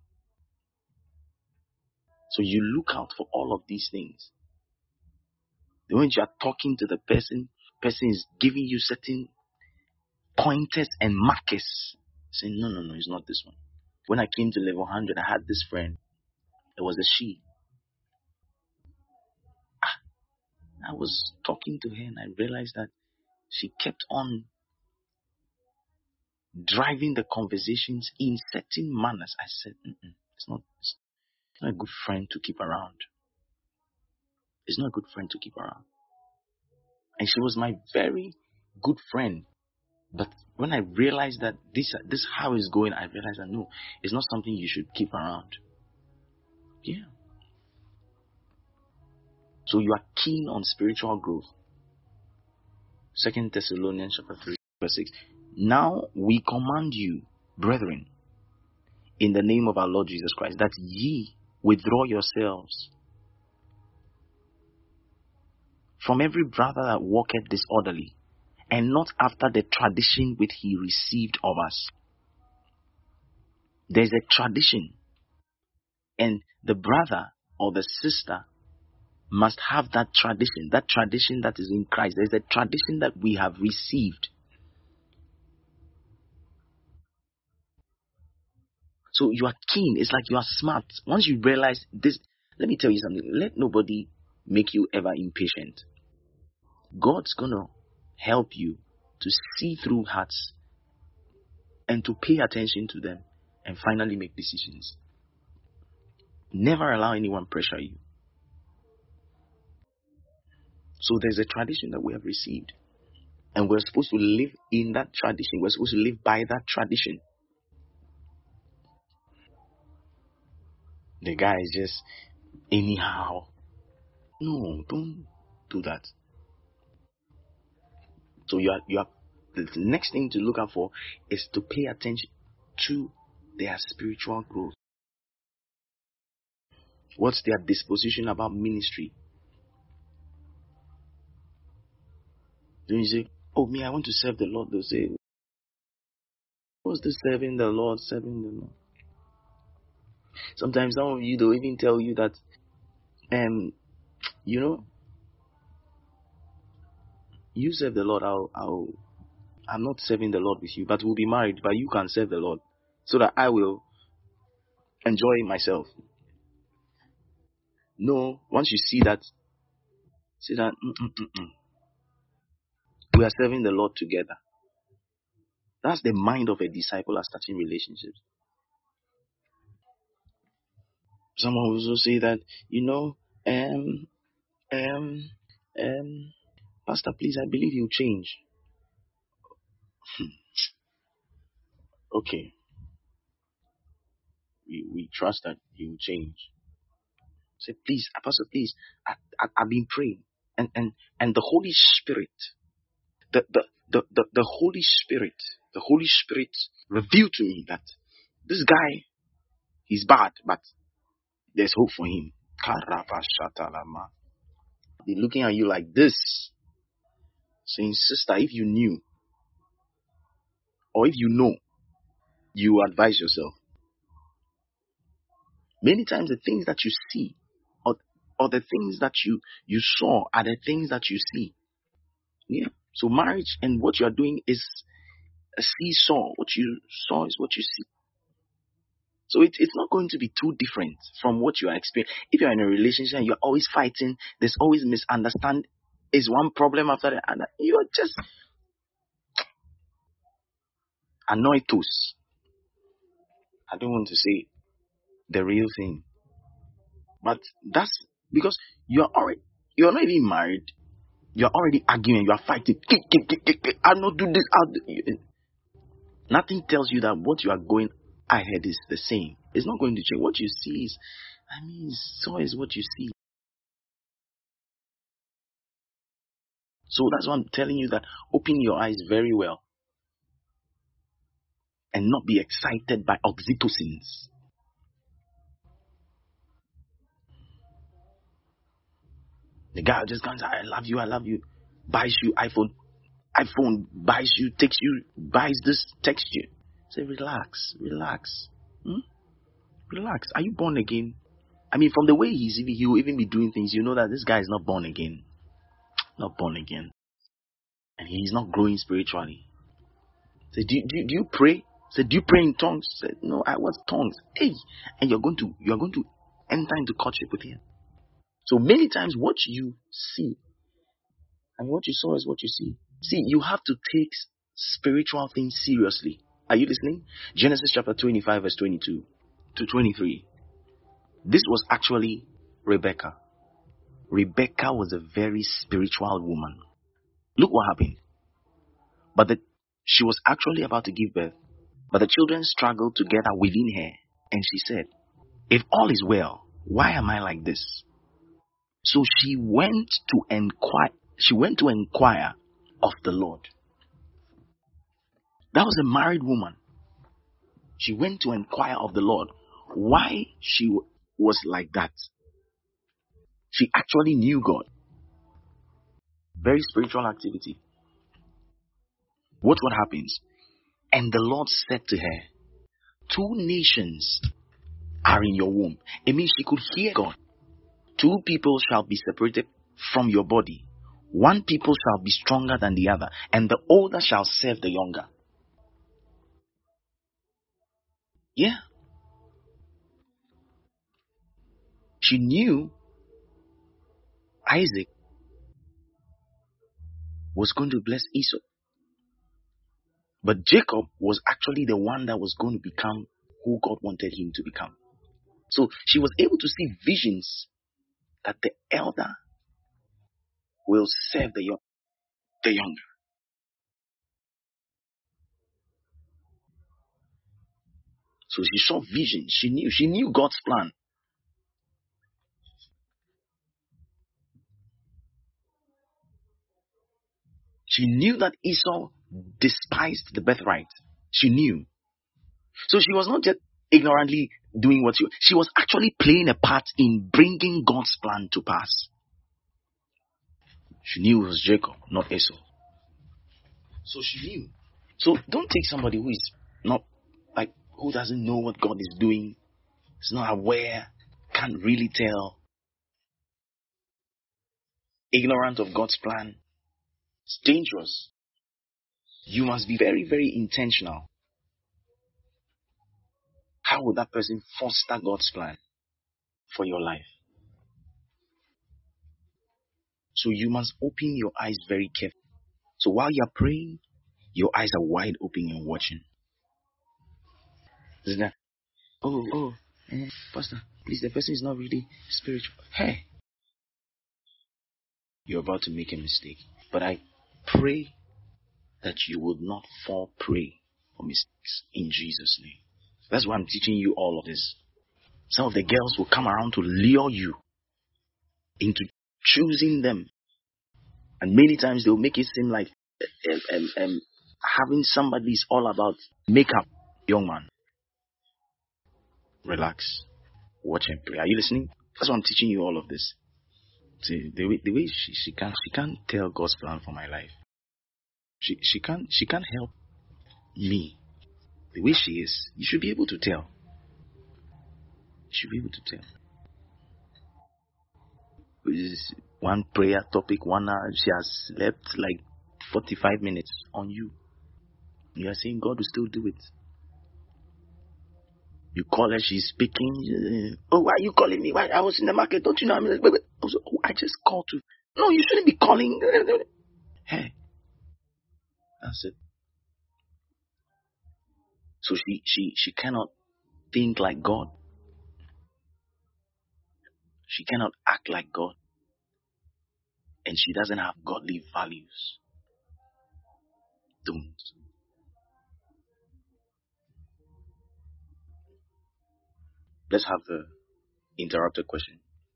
So you look out for all of these things. The moment you are talking to the person, person is giving you certain pointers and markers. Saying, no, no, no, it's not this one. When I came to level one hundred, I had this friend. It was a she. Ah, I was talking to her and I realized that she kept on driving the conversations in certain manners. I said, Mm-mm, it's not, it's not a good friend to keep around. It's not a good friend to keep around. And she was my very good friend. But when I realized that this this how it's going, I realized that no, it's not something you should keep around. Yeah. So you are keen on spiritual growth. Second Thessalonians chapter three, verse six. Now we command you, brethren, in the name of our Lord Jesus Christ, that ye withdraw yourselves from every brother that walketh disorderly, and not after the tradition which he received of us. There's a tradition, and the brother or the sister must have that tradition, that tradition that is in Christ. There's a tradition that we have received. So you are keen. It's like you are smart. Once you realize this, let me tell you something. Let nobody make you ever impatient. God's gonna help you to see through hearts and to pay attention to them and finally make decisions. Never allow anyone pressure you. So there's a tradition that we have received, and we're supposed to live in that tradition. We're supposed to live by that tradition. The guy is just anyhow. No, don't do that. So you are you are the next thing to look out for is to pay attention to their spiritual growth. What's their disposition about ministry? Then you say, oh, me, I want to serve the Lord. They'll say, what's this serving the Lord, serving the Lord? Sometimes some of you, they'll even tell you that, um, you know, you serve the Lord, I'll, I'll, I'm not serving the Lord with you, but we'll be married, but you can serve the Lord so that I will enjoy myself. No, once you see that, say that, Mm-mm-mm-mm. we are serving the Lord together. That's the mind of a disciple as starting relationships. Someone will also say that, you know, um, um, um, Pastor, please, I believe you'll change. Okay, we, we trust that you will change. Say, please, Apostle, please, I, I, I've been praying, and and and the Holy Spirit, the the, the the the Holy Spirit, the Holy Spirit revealed to me that this guy, he's bad, but there's hope for him. Karabashatalama. They're looking at you like this, saying, sister, if you knew, or if you know, you advise yourself. Many times the things that you see, or, or the things that you, you saw are the things that you see. Yeah. So marriage and what you are doing is a seesaw. What you saw is what you see. So it, it's not going to be too different from what you are experiencing. If you're in a relationship and you're always fighting, there's always misunderstanding, is one problem after the other. You're just anoitos. I don't want to say the real thing. But that's because you're already, you're not even married. You're already arguing. You're fighting. I'll not do this. I'll do. Nothing tells you that what you are going ahead is the same. It's not going to change. What you see is, I mean, so is what you see. So that's why I'm telling you that open your eyes very well and not be excited by oxytocins. The guy just comes, I love you, I love you, buys you iPhone, iPhone buys you, takes you, buys this, texts you. Say, relax, relax, hmm? relax. Are you born again? I mean, from the way he's even, he will even be doing things, you know that this guy is not born again, not born again, and he's not growing spiritually. Say, do, do, do you pray? Say, do you pray in tongues? Say, no, I was tongues. Hey, and you're going to, you're going to enter into courtship with him. So many times, what you see and what you saw is what you see. See, you have to take spiritual things seriously. Are you listening? Genesis chapter twenty-five, verse twenty-two to twenty-three. This was actually Rebecca. Rebecca was a very spiritual woman. Look what happened. But the, she was actually about to give birth. But the children struggled together within her. And she said, if all is well, why am I like this? So she went to inquire. She went to inquire of the Lord. That was a married woman. She went to inquire of the Lord why she w- was like that. She actually knew God. Very spiritual activity. Watch what happens. And the Lord said to her, two nations are in your womb. It means she could hear God. Two people shall be separated from your body. One people shall be stronger than the other, and the older shall serve the younger. Yeah. She knew Isaac was going to bless Esau. But Jacob was actually the one that was going to become who God wanted him to become. So she was able to see visions that the elder will serve the, young, the younger. So she saw visions. She knew. She knew God's plan. She knew that Esau despised the birthright. She knew. So she was not just ignorantly doing what she was. She was actually playing a part in bringing God's plan to pass. She knew it was Jacob, not Esau. So she knew. So don't take somebody who is not, like, who doesn't know what God is doing, is not aware, can't really tell, ignorant of God's plan. It's dangerous. You must be very, very intentional. How would that person foster God's plan for your life? So you must open your eyes very carefully. So while you're praying, your eyes are wide open and watching. Is that, oh, oh, eh, Pastor, please, the person is not really spiritual. Hey, you're about to make a mistake. But I pray that you would not fall prey for mistakes in Jesus' name. That's why I'm teaching you all of this. Some of the girls will come around to lure you into choosing them. And many times they'll make it seem like um, um, um, having somebody is all about makeup. Young man, relax, watch and pray. Are you listening? That's why I'm teaching you all of this. See, the way, the way she, she can't she can't tell God's plan for my life. She she can't she can't help me. The way she is, you should be able to tell. You should be able to tell. This is one prayer topic, one hour. She has slept like forty-five minutes on you. You are saying God will still do it. You call her, she's speaking. Uh, oh, why are you calling me? Why? I was in the market. Don't you know? I'm like, wait, wait. I, was, oh, I just called to. No, you shouldn't be calling. Hey, that's it. So she, she, she cannot think like God. She cannot act like God. And she doesn't have godly values. Don't. Let's have the interrupted question.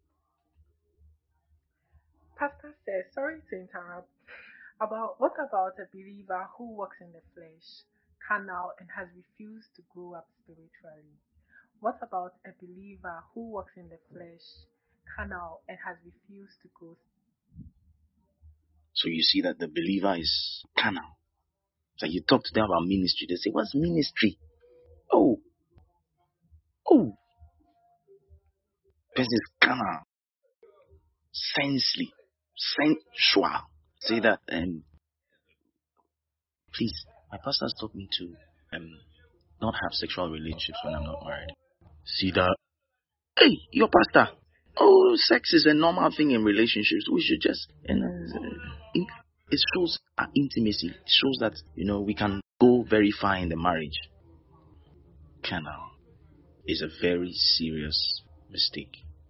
Pastor says, sorry to interrupt, about what about a believer who walks in the flesh, carnal, and has refused to grow up spiritually? What about a believer who walks in the flesh, carnal, and has refused to grow? So you see that the believer is carnal. So you talk to them about ministry. They say, what's ministry? Oh, oh. Person is carnal, sensely, sensual. Say that, and please, my pastor taught me to um not have sexual relationships when I'm not married. See that? Hey, your pastor. Oh, sex is a normal thing in relationships. We should just, and uh, it shows our intimacy. It shows that, you know, we can go very far in the marriage. Carnal is a very serious mistake.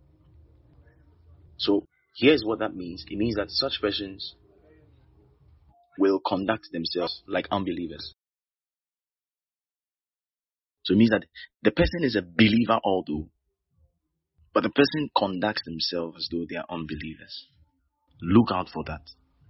So here's what that means. It means that such persons will conduct themselves like unbelievers. So it means that the person is a believer although, but the person conducts themselves as though they are unbelievers. Look out for that.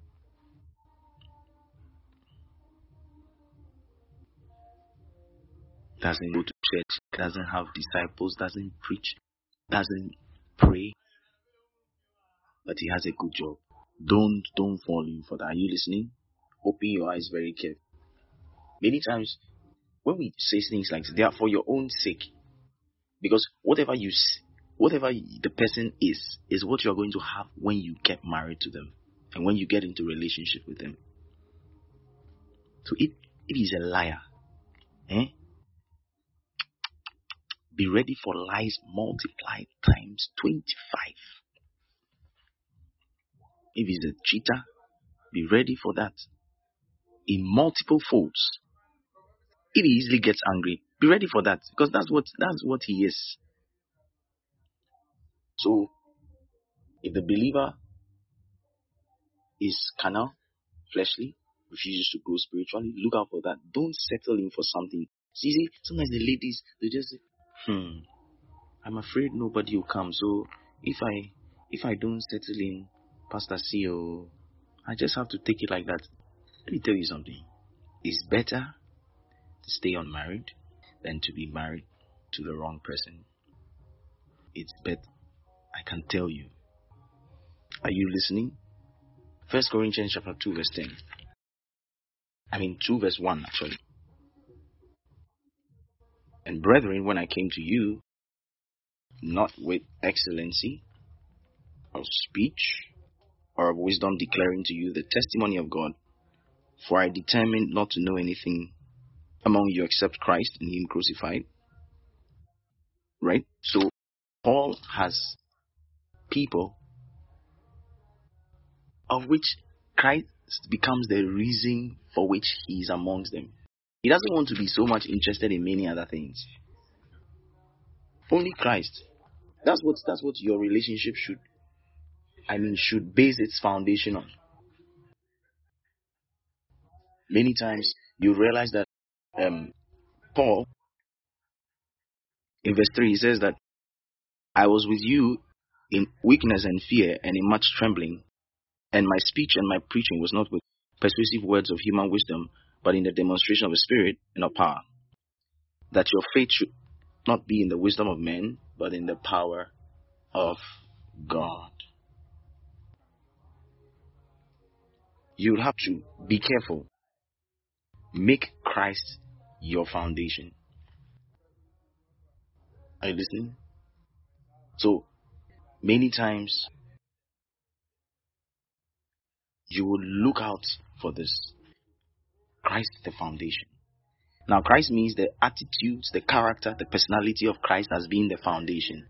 Doesn't go to church, doesn't have disciples, doesn't preach, doesn't pray, but he has a good job. Don't don't fall in for that. Are you listening? Open your eyes very carefully. Many times when we say things like this, they are for your own sake. Because whatever you s- whatever the person is, is what you're going to have when you get married to them and when you get into relationship with them. So if it is a liar, eh? Be ready for lies multiplied times twenty-five. If he's a cheater, be ready for that in multiple folds. If he easily gets angry, be ready for that, because that's what that's what he is. So if the believer is carnal, fleshly, refuses to grow spiritually, look out for that. Don't settle in for something. See, see sometimes the ladies, they just say, hmm, I'm afraid nobody will come. So if I if I don't settle in, Pastor C O, I just have to take it like that. Let me tell you something. It's better to stay unmarried than to be married to the wrong person. It's better. I can tell you. Are you listening? First Corinthians chapter two verse ten. I mean two verse one actually. And brethren, when I came to you, not with excellency of speech or of wisdom, declaring to you the testimony of God, for I determined not to know anything among you except Christ and Him crucified. Right? So Paul has people of which Christ becomes the reason for which he is amongst them. He doesn't want to be so much interested in many other things. Only Christ. That's what that's what your relationship should I mean should base its foundation on. Many times you realize that um, Paul in verse three he says that I was with you in weakness and fear and in much trembling, and my speech and my preaching was not with persuasive words of human wisdom, but in the demonstration of the Spirit and of power, that your faith should not be in the wisdom of men, but in the power of God. You have to be careful. Make Christ your foundation. Are you listening? So many times you will look out for this. Christ the foundation. Now Christ means the attitudes, the character, the personality of Christ as being the foundation.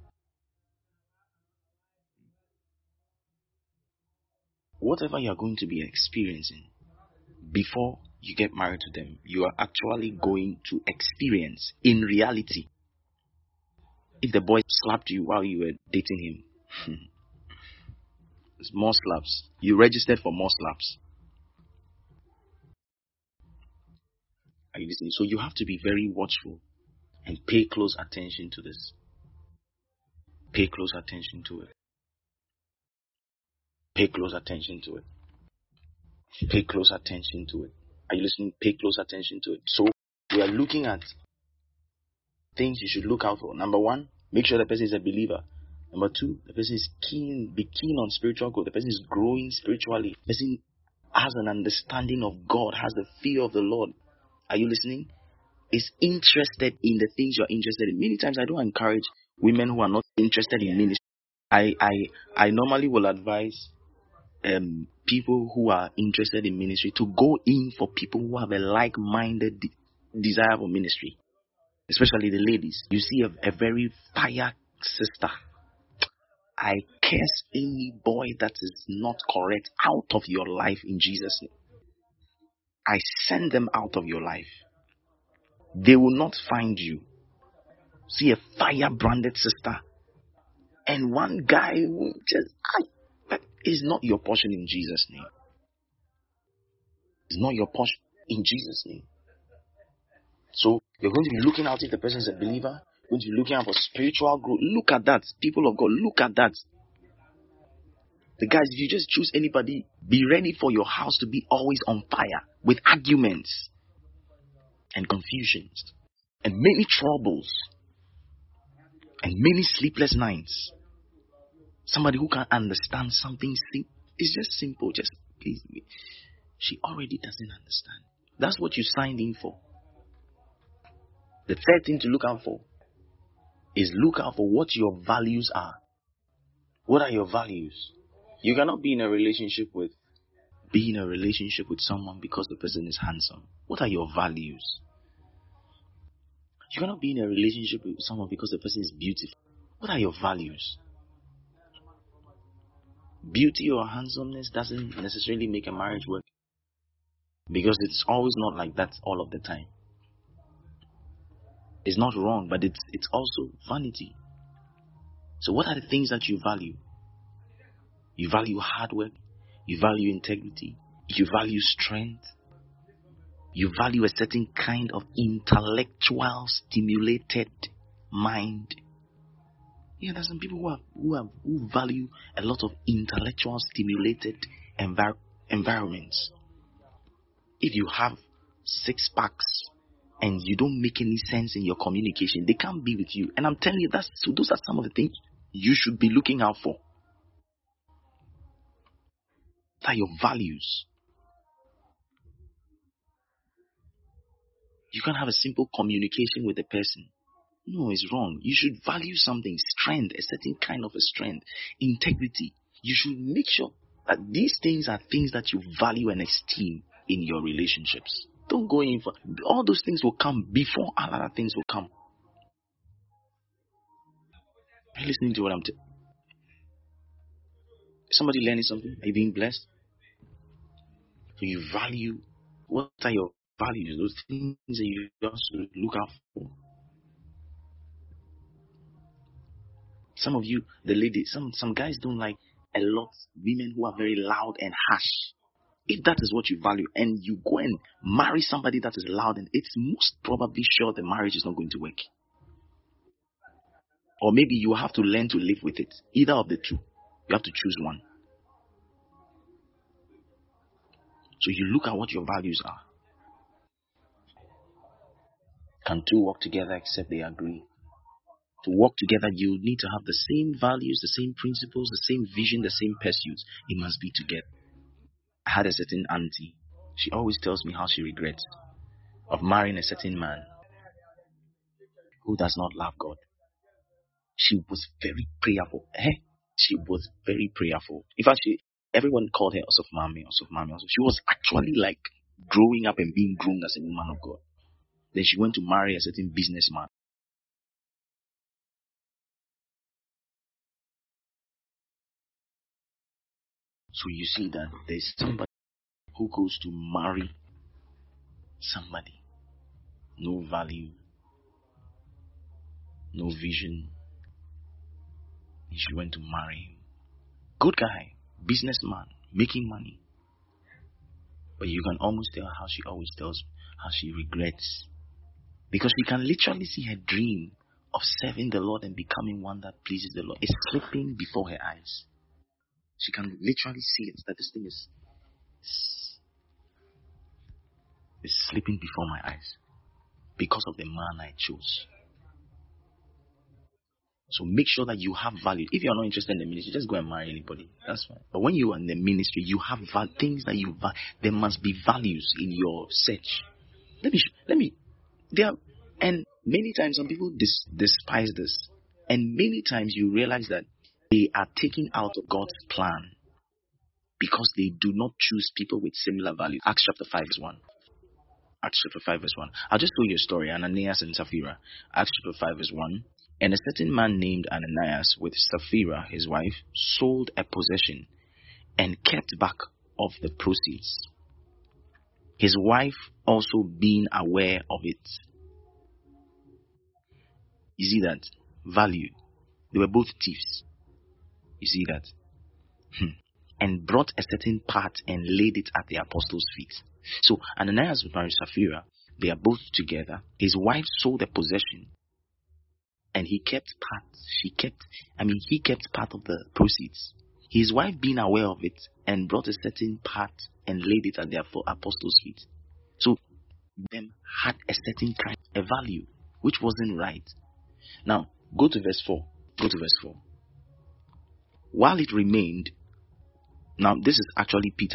Whatever you are going to be experiencing before you get married to them, you are actually going to experience in reality. If the boy slapped you while you were dating him, it's more slaps. You registered for more slaps. Are you listening? So you have to be very watchful and pay close attention to this. Pay close attention to it. Pay close attention to it. Pay close attention to it. Are you listening? Pay close attention to it. So we are looking at things you should look out for. Number one, make sure the person is a believer. Number two, the person is keen, be keen on spiritual growth. The person is growing spiritually. The person has an understanding of God, has the fear of the Lord. Are you listening? Is interested in the things you're interested in. Many times I don't encourage women who are not interested in ministry. I I I normally will advise um people who are interested in ministry to go in for people who have a like-minded de- desire for ministry, especially the ladies. You see a, a very fire sister. I curse any boy that is not correct out of your life in Jesus' name. I send them out of your life. They will not find you. See a fire branded sister and one guy who just I, that is not your portion in Jesus' name. It's not your portion in Jesus' name. So you're going to be looking out if the person is a believer. You're going to be looking out for spiritual growth. Look at that, people of God. Look at that. The guys, if you just choose anybody, be ready for your house to be always on fire with arguments and confusions and many troubles and many sleepless nights. Somebody who can understand something sim- it's just simple. Just please, she already doesn't understand. That's what you signed in for. The third thing to look out for is look out for what your values are. What are your values? You cannot be in a relationship with be in a relationship with someone because the person is handsome. What are your values? You cannot be in a relationship with someone because the person is beautiful. What are your values? Beauty or handsomeness doesn't necessarily make a marriage work, because it's always not like that all of the time. It's not wrong, but it's it's also vanity. So what are the things that you value? You value hard work, you value integrity, you value strength, you value a certain kind of intellectual stimulated mind. Yeah, there's some people who have, who have who value a lot of intellectual stimulated envir- environments. If you have six packs and you don't make any sense in your communication, they can't be with you. And I'm telling you, that's so those are some of the things you should be looking out for. What are your values? You can't have a simple communication with a person. No, it's wrong. You should value something, strength, a certain kind of a strength, integrity. You should make sure that these things are things that you value and esteem in your relationships. Don't go in for all those things will come before all other things will come. Are you listening to what I'm telling? Somebody learning something? Are you being blessed? So you value, what are your values? Those things that you also look out for. Some of you, the ladies, some some guys don't like a lot women who are very loud and harsh. If that is what you value and you go and marry somebody that is loud, and it's most probably sure the marriage is not going to work. Or maybe you have to learn to live with it. Either of the two. You have to choose one. So you look at what your values are. Can two work together except they agree? To work together, you need to have the same values, the same principles, the same vision, the same pursuits. It must be together. I had a certain auntie. She always tells me how she regrets of marrying a certain man who does not love God. She was very prayerful. Eh? She was very prayerful. In fact, she, everyone called her Osoph Mami, Osoph Mami. She was actually like growing up and being groomed as a woman of God. Then she went to marry a certain businessman. So you see that there's somebody who goes to marry somebody. No value, no vision. And she went to marry him. Good guy, businessman, making money. But you can almost tell how she always tells how she regrets. Because we can literally see her dream of serving the Lord and becoming one that pleases the Lord. It's slipping before her eyes. She can literally see it, that this thing is, is slipping before my eyes. Because of the man I chose. So make sure that you have value. If you are not interested in the ministry, just go and marry anybody. That's fine. But when you are in the ministry, you have val- things that you value. There must be values in your search. Let me, let me, there, and many times some people dis- despise this. And many times you realize that they are taken out of God's plan because they do not choose people with similar values. Acts chapter five verse one. Acts chapter five verse one. I'll just tell you a story. Ananias and Sapphira. Acts chapter five verse one. And a certain man named Ananias with Sapphira, his wife, sold a possession and kept back of the proceeds. His wife also being aware of it. You see that? Value. They were both thieves. You see that? Hmm. And brought a certain part and laid it at the apostles' feet. So Ananias was married Sapphira. They are both together. His wife sold a possession. And he kept part. She kept, I mean, he kept part of the proceeds. His wife being aware of it and brought a certain part and laid it at the apostles' feet. So them had a certain kind of value, which wasn't right. Now, go to verse four. Go to verse four. While it remained, now this is actually Peter.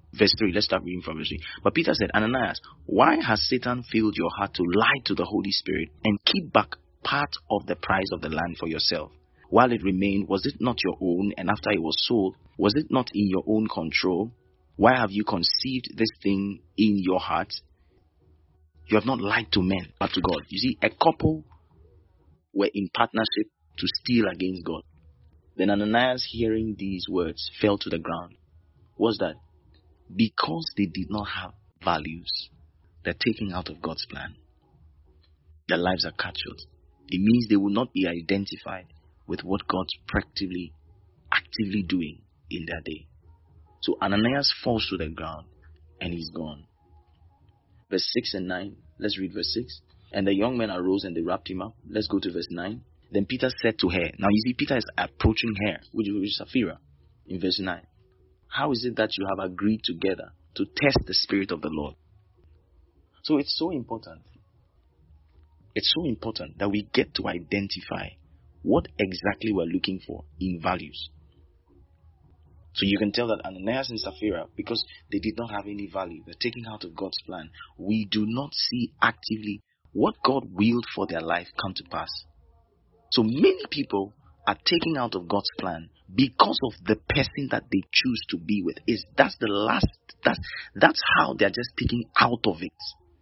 Verse three, let's start reading from verse three. But Peter said, Ananias, why has Satan filled your heart to lie to the Holy Spirit and keep back part of the price of the land for yourself? While it remained, was it not your own? And after it was sold, was it not in your own control? Why have you conceived this thing in your heart? You have not lied to men, but to God. You see, a couple were in partnership to steal against God. Then Ananias, hearing these words, fell to the ground. What's that? Because they did not have values, they're taken out of God's plan. Their lives are cut short. It means they will not be identified with what God's practically, actively doing in their day. So Ananias falls to the ground and he's gone. Verse six and nine. Let's read verse six. And the young men arose and they wrapped him up. Let's go to verse nine. Then Peter said to her. Now you see, Peter is approaching her, which is Sapphira, in verse nine. How is it that you have agreed together to test the Spirit of the Lord? So it's so important. It's so important that we get to identify what exactly we're looking for in values. So you can tell that Ananias and Sapphira, because they did not have any value, they're taken out of God's plan. We do not see actively what God willed for their life come to pass. So many people are taken out of God's plan because of the person that they choose to be with. Is that's the last that's that's how they're just taken out of it.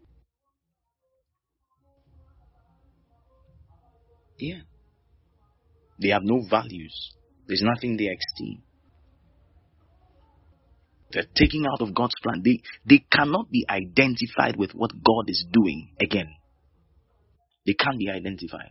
Yeah. They have no values. There's nothing they esteem. They're taken out of God's plan. They they cannot be identified with what God is doing again. They can't be identified.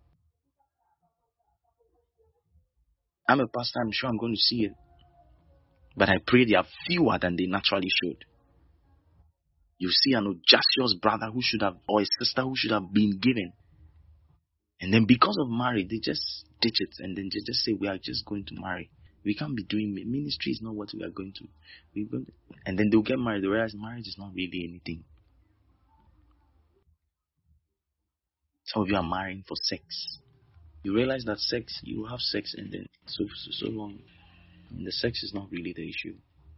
I'm a pastor, I'm sure I'm going to see it. But I pray they are fewer than they naturally should. You see an audacious brother who should have, or a sister who should have been given. And then because of marriage, they just ditch it and then they just say, we are just going to marry. We can't be doing, ministry is not what we are going to. We're going to and then they'll get married. They realize marriage is not really anything. Some of you are marrying for sex. You realize that sex, you have sex and then so, so, so long. And the sex is not really the issue.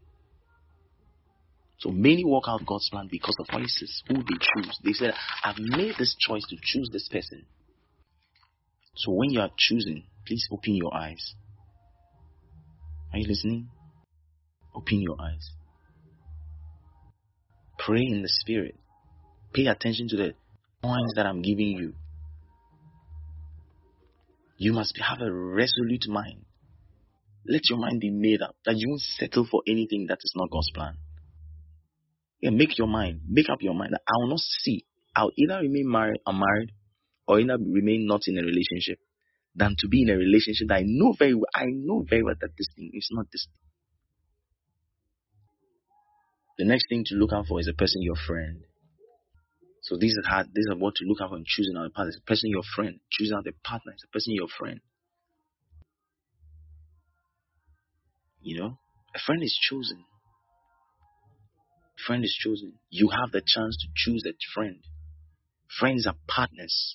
So many walk out God's plan because of choices, who they choose. They said, I've made this choice to choose this person. So when you are choosing, please open your eyes. Are you listening? Open your eyes. Pray in the Spirit. Pay attention to the points that I'm giving you. You must have a resolute mind. Let your mind be made up that you won't settle for anything that is not God's plan. Yeah, make your mind. Make up your mind that I will not see. I'll either remain married, unmarried, or either remain not in a relationship, than to be in a relationship that I know very well. I know very well that this thing is not this. The next thing to look out for is a person, your friend. So these are hard, these are what to look out for in choosing out a partner. It's a person, your friend. Choosing out a partner. It's a person, your friend. You know, a friend is chosen. A friend is chosen. You have the chance to choose that friend. Friends are partners.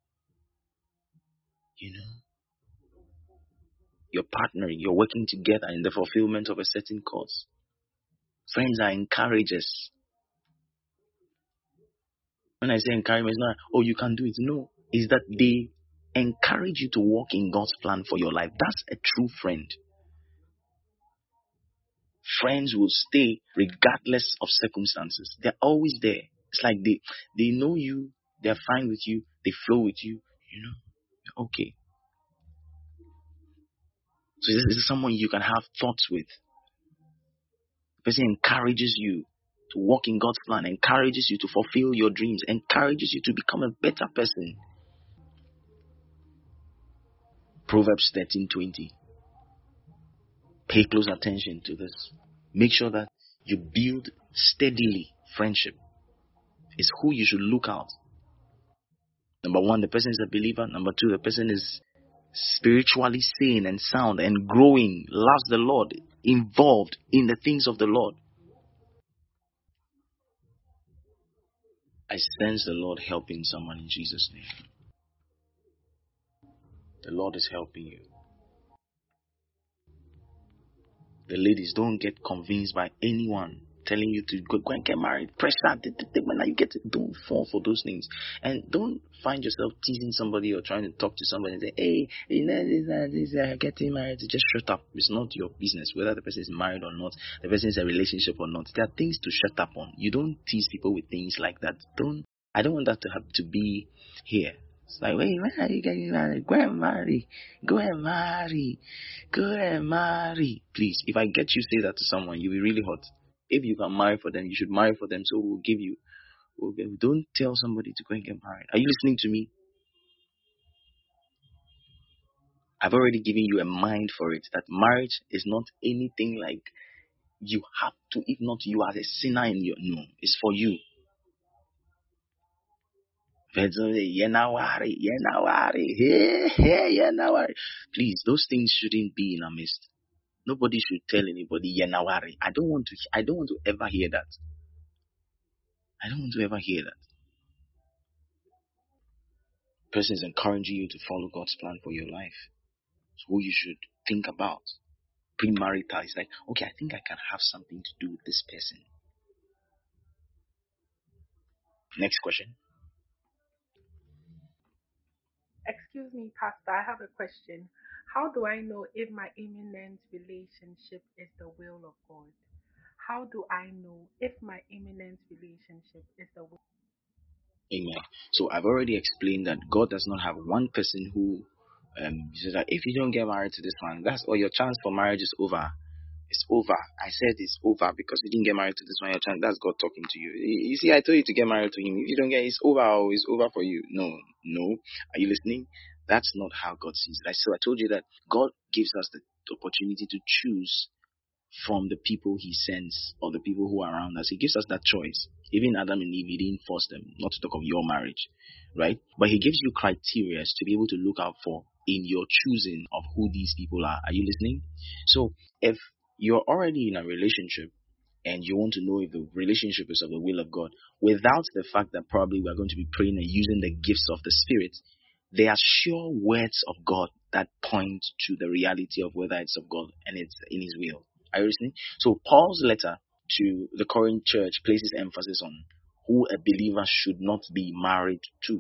You know, you're partnering, you're working together in the fulfillment of a certain cause. Friends are encouragers. When I say encouragement, it's not, oh, you can do it. No, it's that they encourage you to walk in God's plan for your life. That's a true friend. Friends will stay regardless of circumstances. They're always there. It's like they, they know you, they're fine with you, they flow with you, you know, okay. So this, this is someone you can have thoughts with. The person encourages you to walk in God's plan, encourages you to fulfill your dreams, encourages you to become a better person. Proverbs thirteen twenty. Pay close attention to this. Make sure that you build steadily friendship. It's who you should look out. Number one, the person is a believer. Number two, the person is spiritually sane and sound and growing, loves the Lord, involved in the things of the Lord. I sense the Lord helping someone in Jesus' name. The Lord is helping you. The ladies, don't get convinced by anyone telling you to go, go and get married, pressure, when you get it, don't fall for those things. And don't find yourself teasing somebody or trying to talk to somebody and say, hey, you know, this, uh, this, uh, getting married. Just shut up. It's not your business whether the person is married or not, the person is in a relationship or not. There are things to shut up on. You don't tease people with things like that. Don't. I don't want that to have to be here. It's like, wait, when are you getting married? Go and marry. Go and marry. Go and marry. Please, if I get you say that to someone, you'll be really hot. If you can marry for them, you should marry for them. So we'll give you. We'll give, don't tell somebody to go and get married. Are you listening to me? I've already given you a mind for it. That marriage is not anything like you have to, if not you are a sinner in your, no, it's for you. Please, those things shouldn't be in our midst. Nobody should tell anybody Yanawari. I don't want to I don't want to ever hear that. I don't want to ever hear that. Person is encouraging you to follow God's plan for your life. It's who you should think about. Premarital is like, okay, I think I can have something to do with this person. Next question. Excuse me, Pastor, I have a question. How do I know if my imminent relationship is the will of God? How do I know if my imminent relationship is the will? Amen. So I've already explained that God does not have one person who um says that if you don't get married to this one, that's all, your chance for marriage is over. It's over. I said it's over because you didn't get married to this one. Your chance. That's God talking to you. You see, I told you to get married to him. If you don't get, it's over. Or it's over for you. No, no. Are you listening? That's not how God sees it. So I told you that God gives us the opportunity to choose from the people he sends or the people who are around us. He gives us that choice. Even Adam and Eve, he didn't force them, not to talk of your marriage, right? But he gives you criteria to be able to look out for in your choosing of who these people are. Are you listening? So if you're already in a relationship and you want to know if the relationship is of the will of God, without the fact that probably we're going to be praying and using the gifts of the Spirit, there are sure words of God that point to the reality of whether it's of God and it's in his will. Are you listening? So Paul's letter to the Corinth church places emphasis on who a believer should not be married to.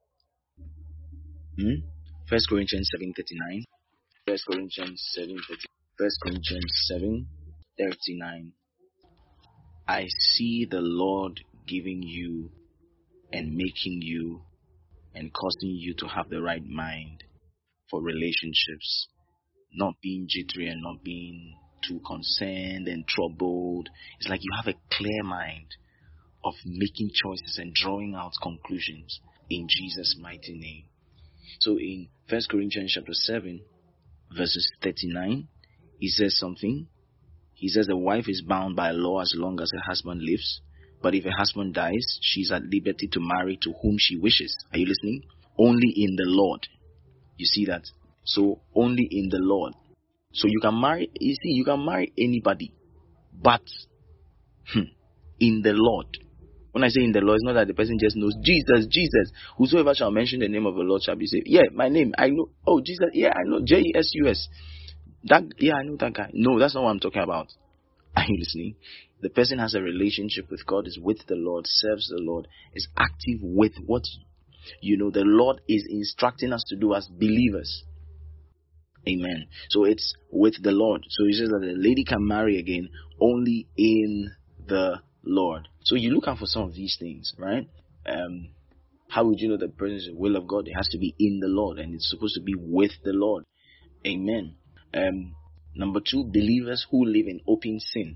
Hmm? First Corinthians seven thirty-nine. First Corinthians seven thirty. First Corinthians seven thirty-nine. I see the Lord giving you and making you and causing you to have the right mind for relationships, not being jittery and not being too concerned and troubled. It's like you have a clear mind of making choices and drawing out conclusions in Jesus' mighty name. So in First Corinthians chapter seven, verses thirty-nine, he says something. He says the wife is bound by law as long as her husband lives. But if her husband dies, she's at liberty to marry to whom she wishes. Are you listening? Only in the Lord. You see that? So only in the Lord. So you can marry, you see, you can marry anybody, but hmm, in the Lord. When I say in the Lord, it's not that the person just knows Jesus, Jesus. Whosoever shall mention the name of the Lord shall be saved. Yeah, my name, I know. Oh, Jesus, yeah, I know. J E S U S. That, yeah, I know that guy. No, that's not what I'm talking about. Are you listening? The person has a relationship with God, is with the Lord, serves the Lord, is active with what, you know, the Lord is instructing us to do as believers. Amen. So it's with the Lord. So he says that the lady can marry again only in the Lord. So you look out for some of these things, right? Um, how would you know the person is the will of God? It has to be in the Lord, and it's supposed to be with the Lord. Amen. Um, number two, believers who live in open sin.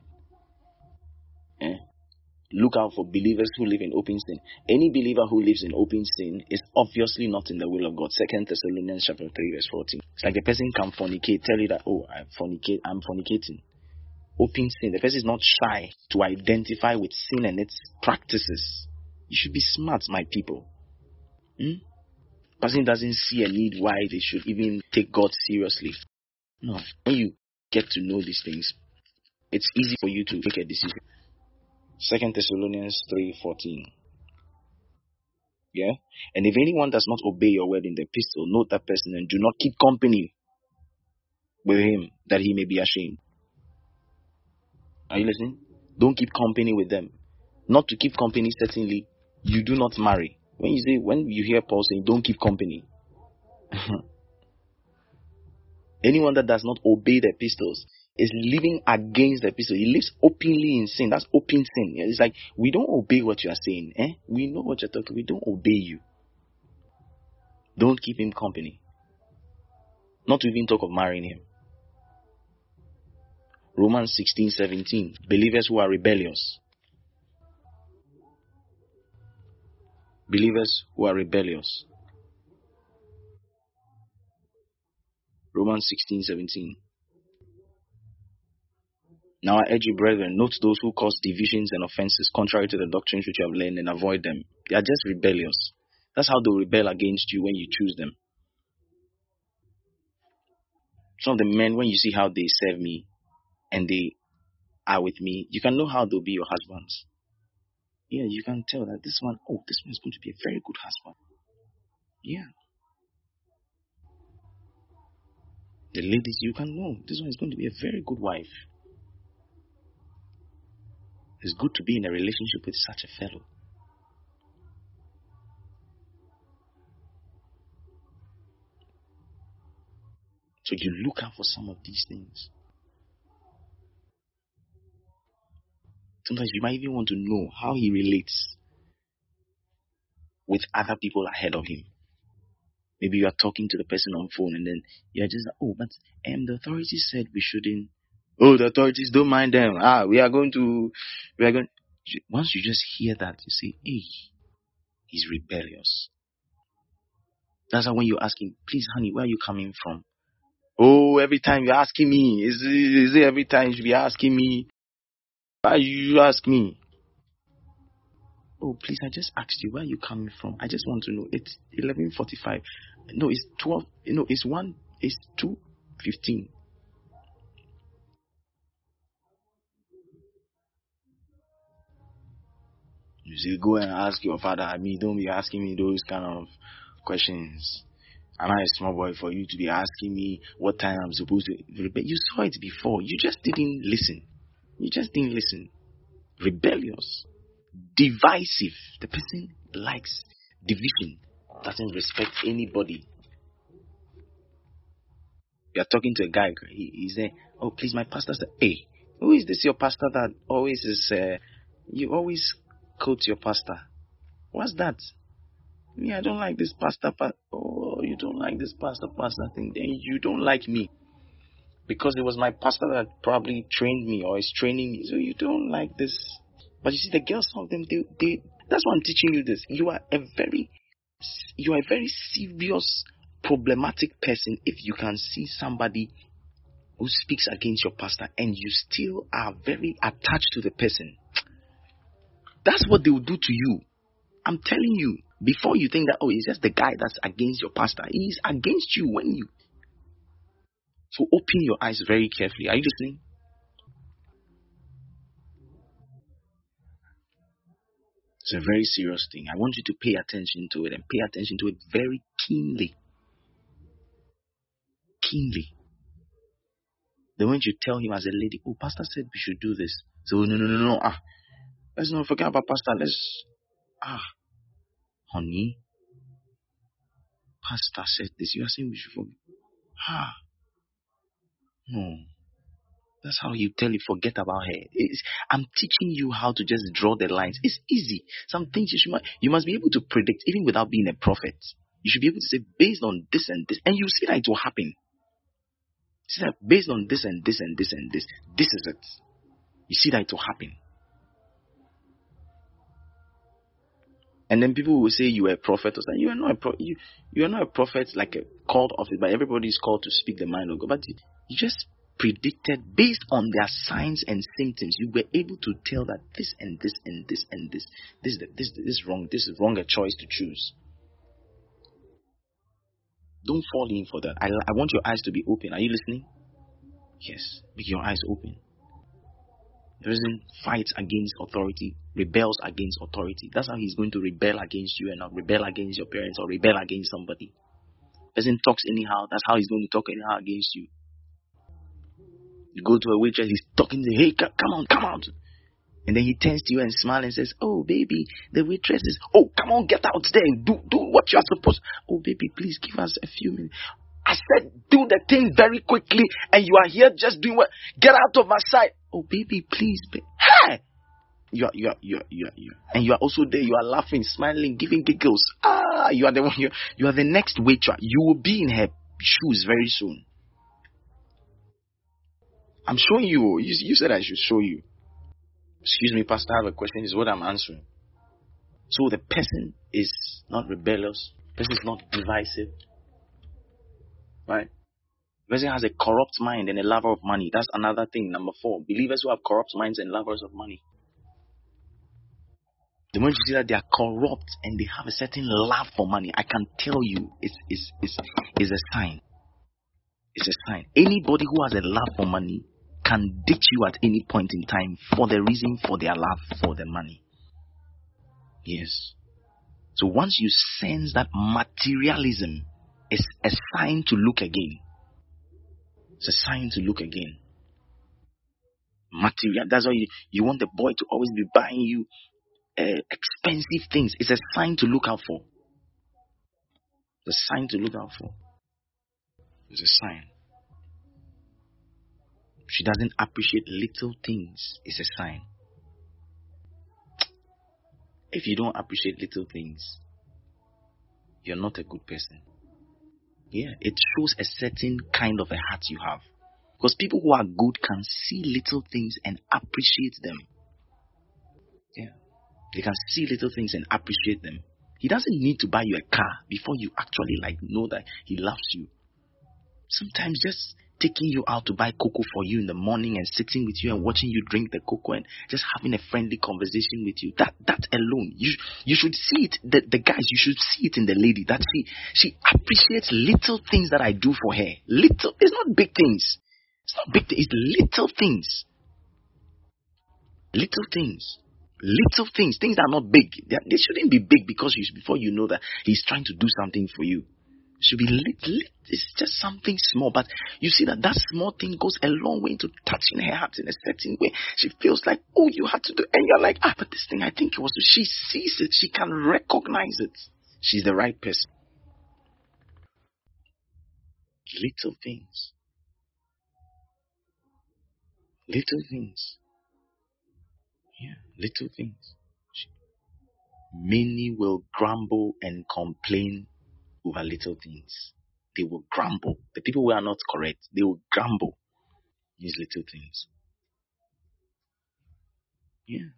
Eh? Look out for believers who live in open sin. Any believer who lives in open sin is obviously not in the will of God. Second Thessalonians chapter three, verse fourteen. It's like the person can fornicate, tell you that, oh, I fornicate, I'm fornicating. Open sin. The person is not shy to identify with sin and its practices. You should be smart, my people. Hmm? Person doesn't see a need why they should even take God seriously. No. When you get to know these things, it's easy for you to make a decision. Second Thessalonians three fourteen. Yeah? And if anyone does not obey your word in the epistle, note that person and do not keep company with him, that he may be ashamed. Are you listening? Don't keep company with them. Not to keep company, certainly, you do not marry. When you say, when you hear Paul saying, don't keep company, anyone that does not obey the epistles is living against the epistle. He lives openly in sin. That's open sin. It's like, we don't obey what you are saying. Eh? We know what you're talking. We don't obey you. Don't keep him company. Not to even talk of marrying him. Romans sixteen seventeen. Believers who are rebellious. Believers who are rebellious. Romans sixteen seventeen. Now I urge you, brethren, note those who cause divisions and offenses contrary to the doctrines which you have learned, and avoid them. They are just rebellious. That's how they'll rebel against you when you choose them. Some of the men, when you see how they serve me and they are with me, you can know how they'll be your husbands. Yeah, you can tell that this one, oh, this one is going to be a very good husband. Yeah. The ladies, you can know this one is going to be a very good wife. It's good to be in a relationship with such a fellow. So you look out for some of these things. Sometimes you might even want to know how he relates with other people ahead of him. Maybe you are talking to the person on phone and then you're just like, oh, but um, the authorities said we shouldn't. Oh, the authorities, don't mind them. Ah, we are going to, we are going. Once you just hear that, you say, hey, he's rebellious. That's how when you ask him, please, honey, where are you coming from? Oh, every time you're asking me. Is it, is it every time you should be asking me? Why you ask me? Oh, please, I just asked you, where are you coming from? I just want to know. It's eleven forty-five. No, it's twelve. No, it's one. It's two fifteen. You say, go and ask your father. I mean, don't be asking me those kind of questions. I'm not a small boy for you to be asking me what time I'm supposed to. But you saw it before. You just didn't listen. You just didn't listen. Rebellious. Divisive. The person likes division. Doesn't respect anybody. You're talking to a guy. He, he's there. Oh, please, my pastor said, hey, who is this your pastor that always is, uh, you always quote your pastor? What's that? Me, I don't like this pastor. Pa- oh, you don't like this pastor, pastor thing. Then you don't like me. Because it was my pastor that probably trained me or is training me. So you don't like this. But you see, the girls, some of them, they, they, that's why I'm teaching you this. You are a very, you are a very serious, problematic person if you can see somebody who speaks against your pastor and you still are very attached to the person. That's what they will do to you. I'm telling you, before you think that, oh, it's just the guy that's against your pastor. He's against you when you. So open your eyes very carefully. Are you listening? It's a very serious thing. I want you to pay attention to it and pay attention to it very keenly. Keenly. Then when you tell him as a lady, oh, pastor said we should do this. So no, no, no, no. Ah, let's not forget about pastor. Let's, ah, honey, pastor said this. You are saying we should forget. Ah, no. That's how you tell you forget about her. It's, I'm teaching you how to just draw the lines. It's easy. Some things you should you must be able to predict even without being a prophet. You should be able to say based on this and this, and you see that it will happen. See that based on this and this and this and this, this is it. You see that it will happen. And then people will say you are a prophet or something. You are not a pro- you, you are not a prophet like a called office, but everybody is called to speak the mind of God. But you, you just predicted based on their signs and symptoms. You were able to tell that this and this and this and this this this this, this is wrong. This is wrong. A choice to choose. Don't fall in for that. I I want your eyes to be open. Are you listening? Yes. Make your eyes open. The reason fights against authority, rebels against authority. That's how he's going to rebel against you and not rebel against your parents or rebel against somebody. Person talks anyhow, that's how he's going to talk anyhow against you. You go to a waitress, he's talking to, hey, come on, come out. And then he turns to you and smiles and says, oh, baby, the waitress is, oh, come on, get out there and do, do what you are supposed. Oh, baby, please give us a few minutes. I said, do the thing very quickly, and you are here just doing what? Get out of my sight. Oh, baby, please. Ba- hey! You are, you are, you are, you are, you are. And you are also there. You are laughing, smiling, giving giggles. Ah, you are the one. You, you are the next waitress. You will be in her shoes very soon. I'm showing you. You, you said I should show you. Excuse me, Pastor, I have a question. This is what I'm answering. So the person is not rebellious. The person is not divisive. Right? The person has a corrupt mind and a lover of money. That's another thing. Number four. Believers who have corrupt minds and lovers of money. The moment you see that they are corrupt and they have a certain love for money, I can tell you it's, it's, it's, it's a sign. It's a sign. Anybody who has a love for money can ditch you at any point in time for the reason for their love for the money. Yes. So once you sense that materialism is a sign to look again. It's a sign to look again. Material. That's why you, you want the boy to always be buying you uh, expensive things. It's a sign to look out for. It's a sign to look out for. It's a sign. She doesn't appreciate little things. It's a sign. If you don't appreciate little things, you're not a good person. Yeah, it shows a certain kind of a heart you have. Because people who are good can see little things and appreciate them. Yeah, they can see little things and appreciate them. He doesn't need to buy you a car before you actually like know that he loves you. Sometimes just taking you out to buy cocoa for you in the morning and sitting with you and watching you drink the cocoa and just having a friendly conversation with you, that that alone, you you should see it. The, the guys, you should see it in the lady that she she appreciates little things that I do for her. Little, it's not big things. It's not big things. It's little things. Little things. Little things. Things that are not big. They, they shouldn't be big because you, before you know that he's trying to do something for you. It should be little. It's just something small, but you see that that small thing goes a long way into touching her heart in a certain way. She feels like, oh, you had to do, and you're like, ah, but this thing, I think it was. She sees it. She can recognize it. She's the right person. Little things. Little things. Yeah, little things. Many will grumble and complain over little things. They will grumble. The people who are not correct, they will grumble. These little things. Yeah.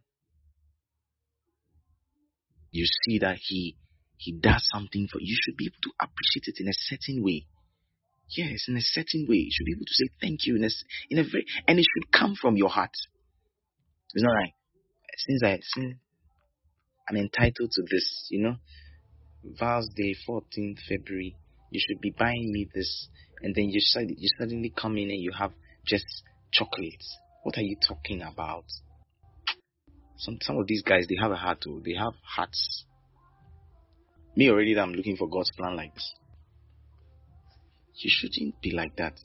You see that he he does something for you. You should be able to appreciate it in a certain way. Yes, in a certain way. You should be able to say thank you in a, in a very, and it should come from your heart. It's not like, since I since I'm entitled to this, you know, Val's Day, fourteenth February, you should be buying me this, and then you suddenly, you suddenly come in and you have just chocolates. What are you talking about? Some some of these guys, they have a heart too. They have hearts. Me already, that I'm looking for God's plan like this. You shouldn't be like that.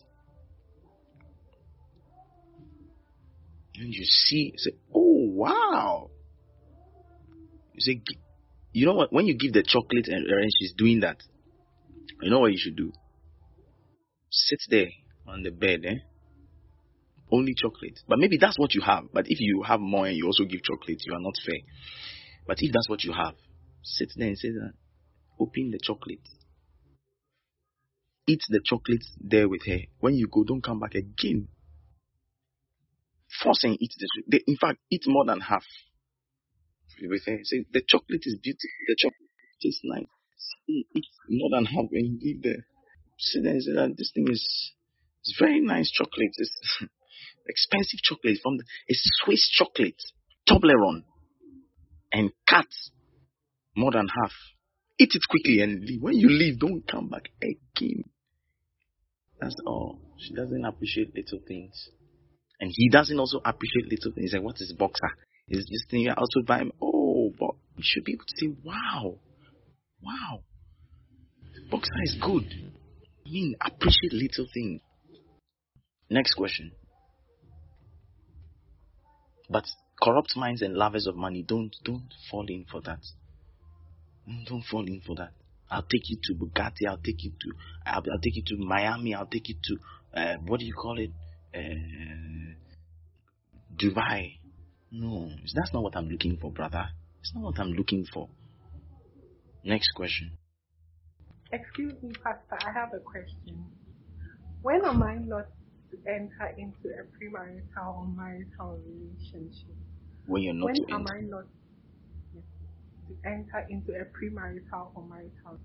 And you see, you say, oh wow. You say, you know what? When you give the chocolate and, and she's doing that, you know what you should do? Sit there on the bed, eh? Only chocolate. But maybe that's what you have. But if you have more and you also give chocolate, you are not fair. But if that's what you have, sit there and say that. Open the chocolate. Eat the chocolate there with her. When you go, don't come back again. Force and eat the. In fact, eat more than half. With her. Say the chocolate is beautiful. The chocolate is nice. Eat more than half when you leave there. Sit there and say that this thing is it's very nice chocolate. It's expensive chocolate from the, it's Swiss chocolate, Toblerone, and cut more than half. Eat it quickly and leave. When you leave, don't come back again. That's all. She doesn't appreciate little things, and he doesn't also appreciate little things. He's like, what is boxer? Is this thing you're also buying? Oh, but you should be able to say, wow, wow, boxer is good. I mean, appreciate little things. Next question. But Corrupt minds and lovers of money, don't don't fall in for that. Don't fall in for that. I'll take you to Bugatti. I'll take you to. I'll, I'll take you to Miami. I'll take you to. Uh, what do you call it? Uh, Dubai. No, that's not what I'm looking for, brother. It's not what I'm looking for. Next question. Excuse me, Pastor, I have a question. When am I not to enter into a premarital or marital relationship? When you're not when to am enter. I not to enter into a premarital or marital?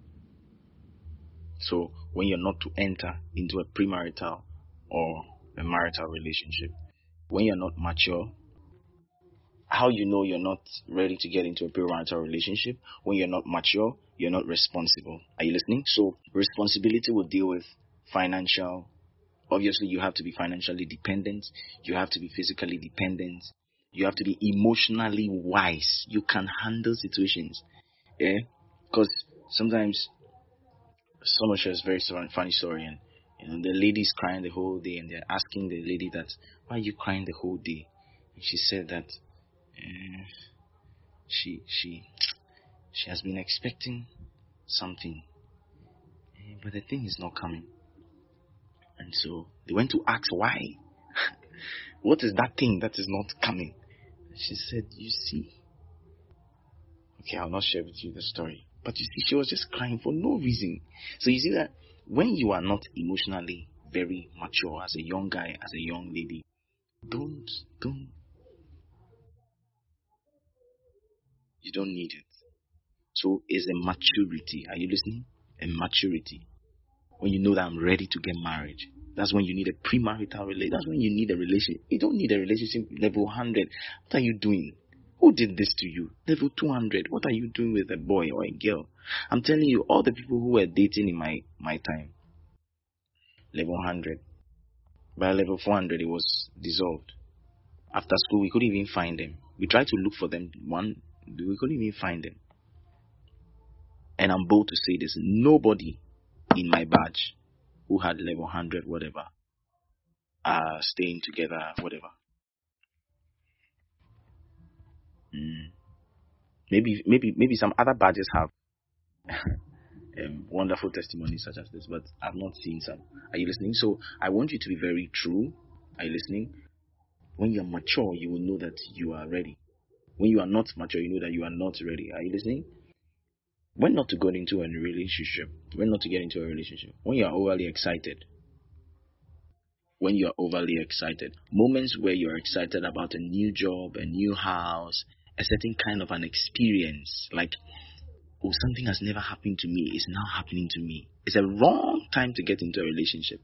So when you're not to enter into a premarital or a marital relationship, when you're not mature, how you know you're not ready to get into a premarital relationship? When you're not mature, you're not responsible. Are you listening? So responsibility will deal with financial. Obviously, you have to be financially dependent. You have to be physically dependent. You have to be emotionally wise. You can handle situations. Yeah? Because sometimes someone shares a very funny story, and you know the lady's crying the whole day, and they're asking the lady that, why are you crying the whole day? And she said that uh, she she she has been expecting something, uh, but the thing is not coming. And so they went to ask why. What is that thing that is not coming? She said, you see. Okay, I'll not share with you the story. But you see, she was just crying for no reason. So you see that when you are not emotionally very mature as a young guy, as a young lady, don't, don't, you don't need it. So it's a maturity. Are you listening? A maturity. When you know that I'm ready to get married, that's when you need a premarital relationship. That's when you need a relationship. You don't need a relationship level one hundred. What are you doing? Who did this to you? Level two hundred. What are you doing with a boy or a girl? I'm telling you, all the people who were dating in my, my time, level one hundred. By level four hundred, it was dissolved. After school, we couldn't even find them. We tried to look for them. One, we couldn't even find them. And I'm bold to say this: nobody in my batch who had level one hundred, whatever, are staying together, whatever. Mm. Maybe, maybe, maybe some other badges have um, wonderful testimonies such as this, but I've not seen some. Are you listening? So I want you to be very true. Are you listening? When you're mature, you will know that you are ready. When you are not mature, you know that you are not ready. Are you listening? When not to get into a relationship, when not to get into a relationship, when you are overly excited, when you are overly excited, moments where you're excited about a new job, a new house, a certain kind of an experience, like, oh, something has never happened to me, it's now happening to me. It's a wrong time to get into a relationship.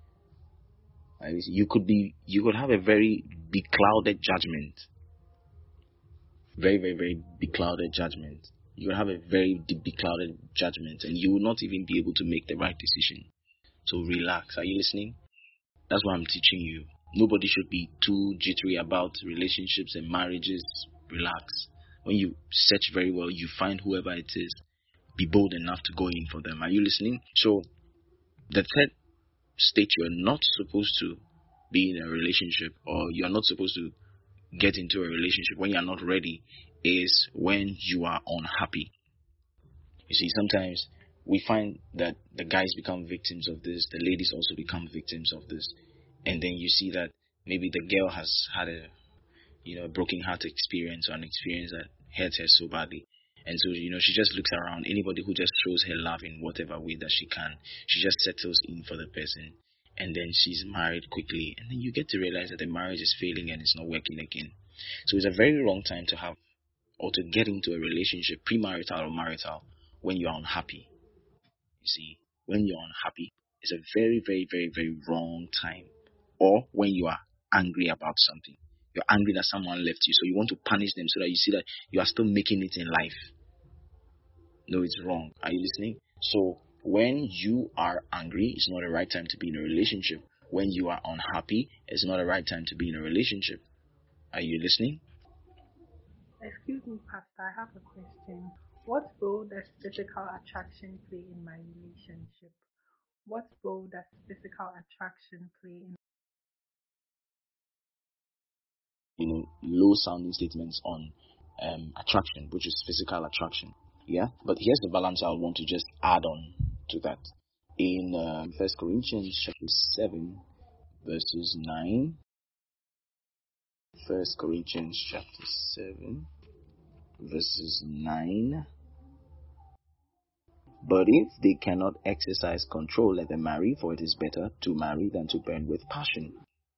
You could be, you could have a very beclouded judgment, very, very, very beclouded judgment. You could have a very beclouded judgment, and you will not even be able to make the right decision. So relax. Are you listening? That's what I'm teaching you. Nobody should be too jittery about relationships and marriages. Relax. When you search very well, you find whoever it is. Be bold enough to go in for them. Are you listening? So, the third state you're not supposed to be in a relationship, or you're not supposed to get into a relationship when you're not ready, is when you are unhappy. You see, sometimes we find that the guys become victims of this, the ladies also become victims of this, and then you see that maybe the girl has had a, you know, a broken heart experience, or an experience that hurts her so badly, and so, you know, she just looks around. Anybody who just shows her love in whatever way that she can, she just settles in for the person, and then she's married quickly, and then you get to realize that the marriage is failing and it's not working again. So it's a very wrong time to have, or to get into a relationship, premarital or marital, when you are unhappy. You see, when you're unhappy, it's a very, very, very, very wrong time. Or when you are angry about something. You're angry that someone left you, so you want to punish them so that you see that you are still making it in life. No, it's wrong. Are you listening? So when you are angry, it's not the right time to be in a relationship. When you are unhappy, it's not the right time to be in a relationship. Are you listening? Excuse me, Pastor, I have a question. What role does physical attraction play in my relationship? What role does physical attraction play in? you know, low sounding statements on um, attraction, which is physical attraction. Yeah, but here's the balance I want to just add on to that. In um, First Corinthians chapter seven, verses nine. First Corinthians chapter seven, verses nine. But if they cannot exercise control, let them marry, for it is better to marry than to burn with passion.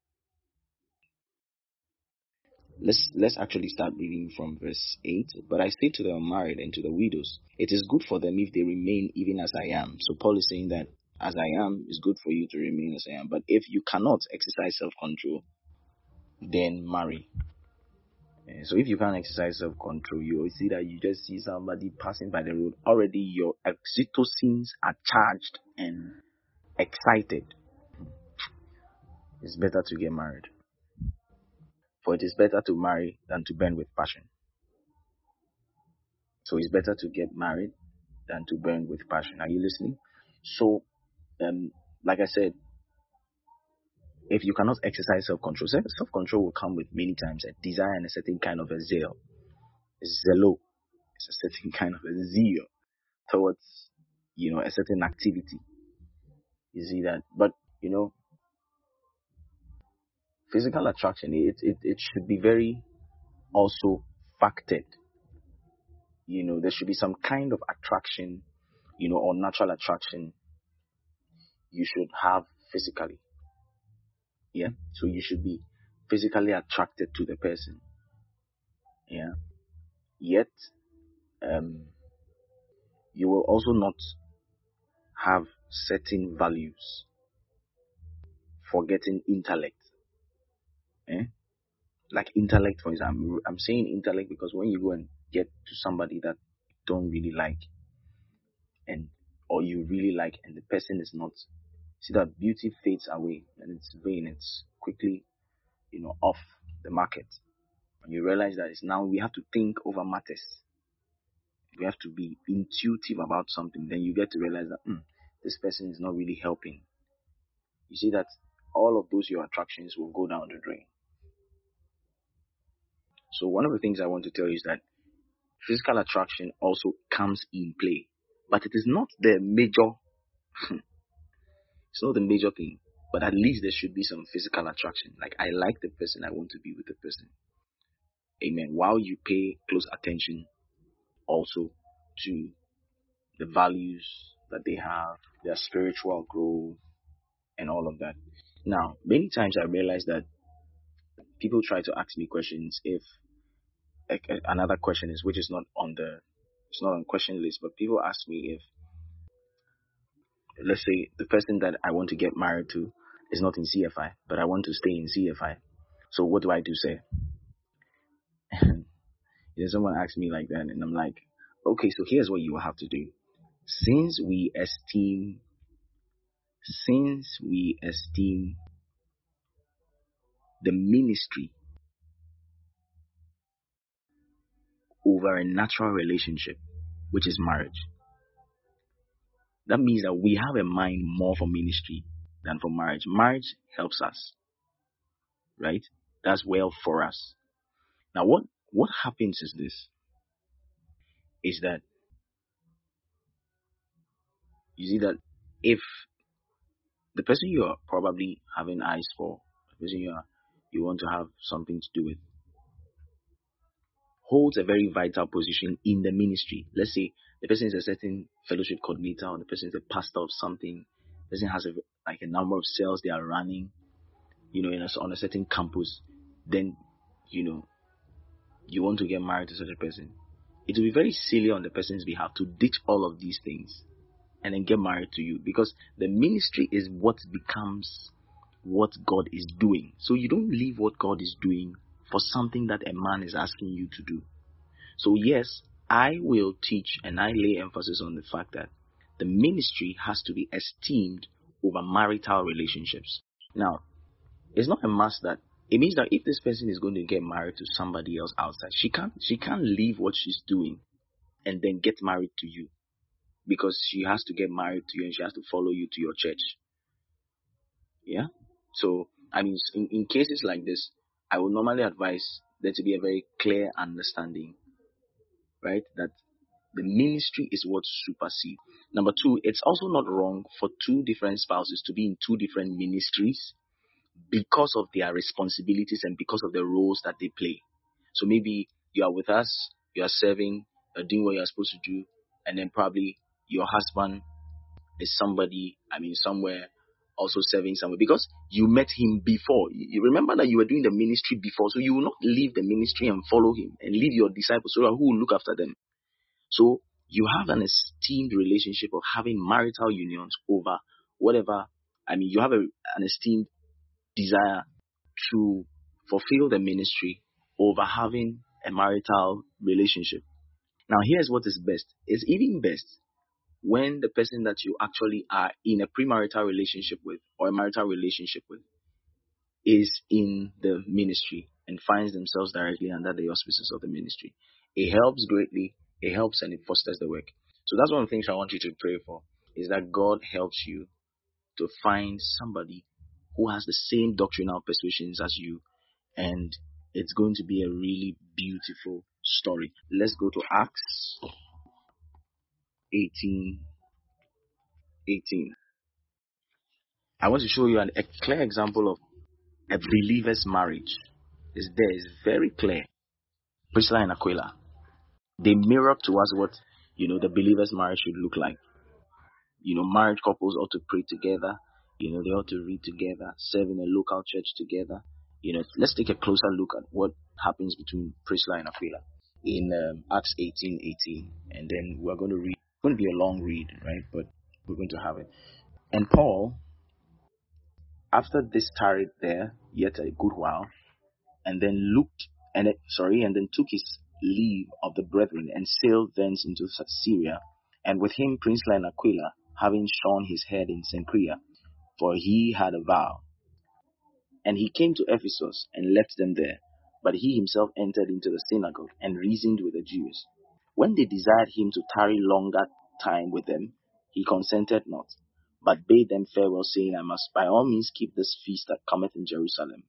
Let's let's actually start reading from verse eight. But I say to the unmarried and to the widows, it is good for them if they remain even as I am. So Paul is saying that as I am is good for you to remain as I am. But if you cannot exercise self-control, then marry. Uh, So if you can't exercise self-control, you will see that you just see somebody passing by the road. Already your oxytocins are charged and excited. It's better to get married. For it is better to marry than to burn with passion. So it's better to get married than to burn with passion. Are you listening? So, um, like I said, if you cannot exercise self-control, self- self-control will come with many times a desire and a certain kind of a zeal. Zelo. It's a certain kind of a zeal towards, you know, a certain activity. You see that? But, you know, physical attraction, it, it, it should be very also factored. You know, there should be some kind of attraction, you know, or natural attraction you should have physically. Yeah. So you should be physically attracted to the person. Yeah. Yet, um, you will also not have certain values, forgetting intellect. Eh? Like intellect, for example. I'm saying intellect because when you go and get to somebody that you don't really like, and or you really like, and the person is not, see that beauty fades away and it's vain. It's quickly, you know, off the market. And you realize that it's now we have to think over matters. We have to be intuitive about something. Then you get to realize that mm, this person is not really helping. You see that all of those your attractions will go down the drain. So one of the things I want to tell you is that physical attraction also comes in play, but it is not the major. It's not the major thing. But at least there should be some physical attraction. Like I like the person, I want to be with the person. Amen. While you pay close attention also to the values that they have, their spiritual growth, and all of that. Now, many times I realize that people try to ask me questions if like, uh, another question is which is not on the it's not on question list, but people ask me if let's say the person that I want to get married to is not in C F I, but I want to stay in C F I. So what do I do? Say, you know, someone asked me like that, and I'm like, okay, so here's what you will have to do. Since we esteem, since we esteem the ministry over a natural relationship, which is marriage, that means that we have a mind more for ministry than for marriage. Marriage helps us, right? That's well for us. Now, what what happens is this: is that you see that if the person you are probably having eyes for, the person you are you want to have something to do with, holds a very vital position in the ministry. Let's say the person is a certain fellowship coordinator, or the person is a pastor of something. The person has a, like a number of cells they are running, you know, in a, on a certain campus. Then, you know, you want to get married to such a person. It will be very silly on the person's behalf to ditch all of these things and then get married to you, because the ministry is what becomes what God is doing. So you don't leave what God is doing for something that a man is asking you to do. So yes, I will teach and I lay emphasis on the fact that the ministry has to be esteemed over marital relationships. Now, it's not a must that it means that if this person is going to get married to somebody else outside, she can't she can't leave what she's doing and then get married to you, because she has to get married to you and she has to follow you to your church. Yeah. So I mean, in, in cases like this, I would normally advise there to be a very clear understanding, right? That the ministry is what supersedes. Number two, it's also not wrong for two different spouses to be in two different ministries because of their responsibilities and because of the roles that they play. So maybe you are with us, you are serving, you're doing what you're supposed to do, and then probably your husband is somebody, I mean, somewhere also serving somewhere because you met him before. You remember that you were doing the ministry before, so you will not leave the ministry and follow him and leave your disciples. So who will look after them? So you have an esteemed relationship of having marital unions over whatever. I mean, you have a, an esteemed desire to fulfill the ministry over having a marital relationship. Now, here's what is best. It's even best when the person that you actually are in a premarital relationship with or a marital relationship with is in the ministry and finds themselves directly under the auspices of the ministry. It helps greatly. It helps and it fosters the work. So that's one of the things I want you to pray for, is that God helps you to find somebody who has the same doctrinal persuasions as you, and it's going to be a really beautiful story. Let's go to Acts eighteen eighteen. I want to show you an, a clear example of a believer's marriage. It's there. It's very clear. Priscilla and Aquila. They mirror to us what, you know, the believer's marriage should look like. You know, married couples ought to pray together. You know, they ought to read together, serve in a local church together. You know, let's take a closer look at what happens between Priscilla and Aquila in um, Acts eighteen eighteen. And then we're going to read. It's going to be a long read, right? But we're going to have it. And Paul, after this tarried there yet a good while, and then looked, and it, sorry, and then took his leave of the brethren and sailed thence into Syria, and with him Priscilla and Aquila, having shorn his head in Cenchrea, for he had a vow. And he came to Ephesus and left them there, but he himself entered into the synagogue and reasoned with the Jews. When they desired him to tarry longer time with them, he consented not, but bade them farewell, saying, I must by all means keep this feast that cometh in Jerusalem.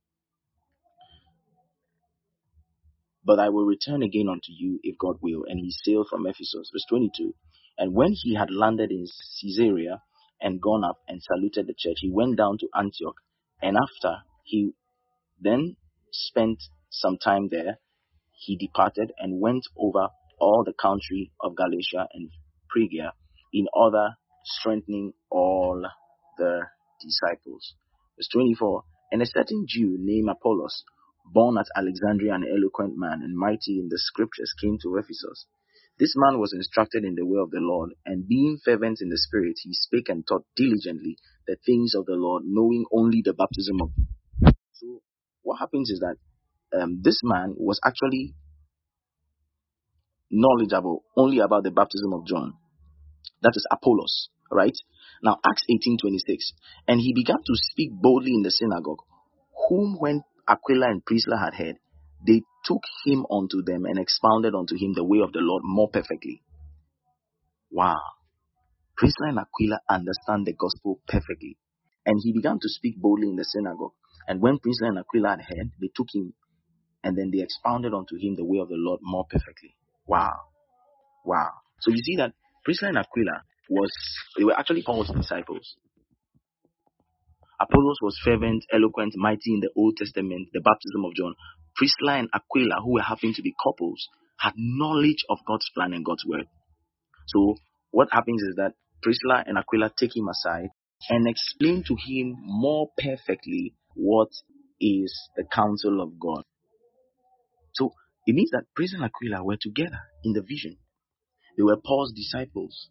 But I will return again unto you, if God will. And he sailed from Ephesus. Verse twenty-two. And when he had landed in Caesarea and gone up and saluted the church, he went down to Antioch. And after he then spent some time there, he departed and went over all the country of Galatia and Phrygia, in order strengthening all the disciples. Verse twenty-four. And a certain Jew named Apollos, born at Alexandria, an eloquent man and mighty in the scriptures, came to Ephesus. This man was instructed in the way of the Lord, and being fervent in the spirit, he spake and taught diligently the things of the Lord, knowing only the baptism of. So what happens is that um, this man was actually knowledgeable only about the baptism of John. That is Apollos, right? Now, Acts eighteen twenty-six. And he began to speak boldly in the synagogue, whom when Aquila and Priscilla had heard, they took him unto them and expounded unto him the way of the Lord more perfectly. Wow. Priscilla and Aquila understand the gospel perfectly. And he began to speak boldly in the synagogue. And when Priscilla and Aquila had heard, they took him and then they expounded unto him the way of the Lord more perfectly. Wow. Wow. So you see that Priscilla and Aquila was, they were actually Paul's disciples. Apollos was fervent, eloquent, mighty in the Old Testament, the baptism of John. Priscilla and Aquila, who were happening to be couples, had knowledge of God's plan and God's word. So what happens is that Priscilla and Aquila take him aside and explain to him more perfectly what is the counsel of God. So it means that Priscilla and Aquila were together in the vision. They were Paul's disciples.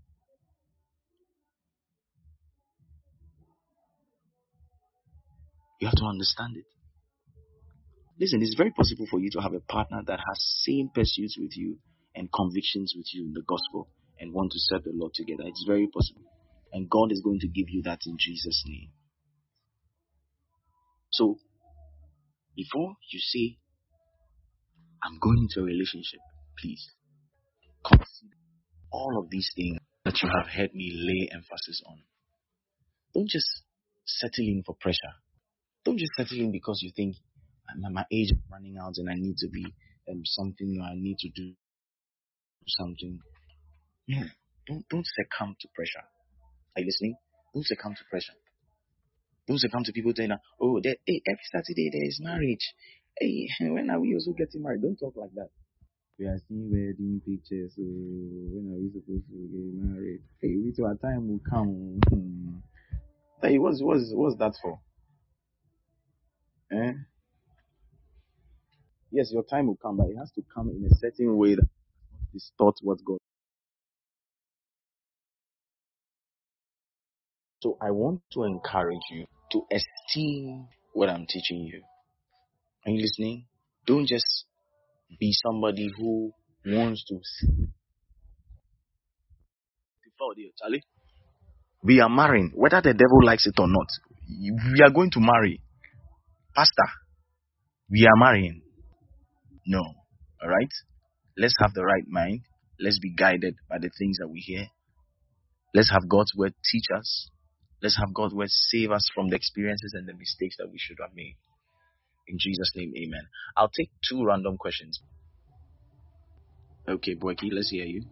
You have to understand it. Listen, it's very possible for you to have a partner that has same pursuits with you and convictions with you in the gospel and want to serve the Lord together. It's very possible. And God is going to give you that in Jesus' name. So, before you say, I'm going into a relationship, please consider all of these things that you have heard me lay emphasis on. Don't just settle in for pressure. Don't just settle in because you think, my, my age is running out and I need to be um, something, or I need to do something. No, don't don't succumb to pressure. Are you listening? Don't succumb to pressure. Don't succumb to people saying, oh, there, hey, every Saturday there is marriage. Hey, when are we also getting married? Don't talk like that. We are seeing wedding pictures. So when are we supposed to get married? Hey, we to our time will come. Hmm. Hey, what's what's what's that for? Eh? Yes, your time will come, but it has to come in a certain way that distorts what God. So I want to encourage you to esteem what I'm teaching you. Are you listening? Don't just be somebody who wants to see. Charlie, we are marrying, whether the devil likes it or not. We are going to marry. Pastor, we are marrying. No. All right? Let's have the right mind. Let's be guided by the things that we hear. Let's have God's word teach us. Let's have God's word save us from the experiences and the mistakes that we should have made. In Jesus' name, amen. I'll take two random questions. Okay, Boyki, let's hear you.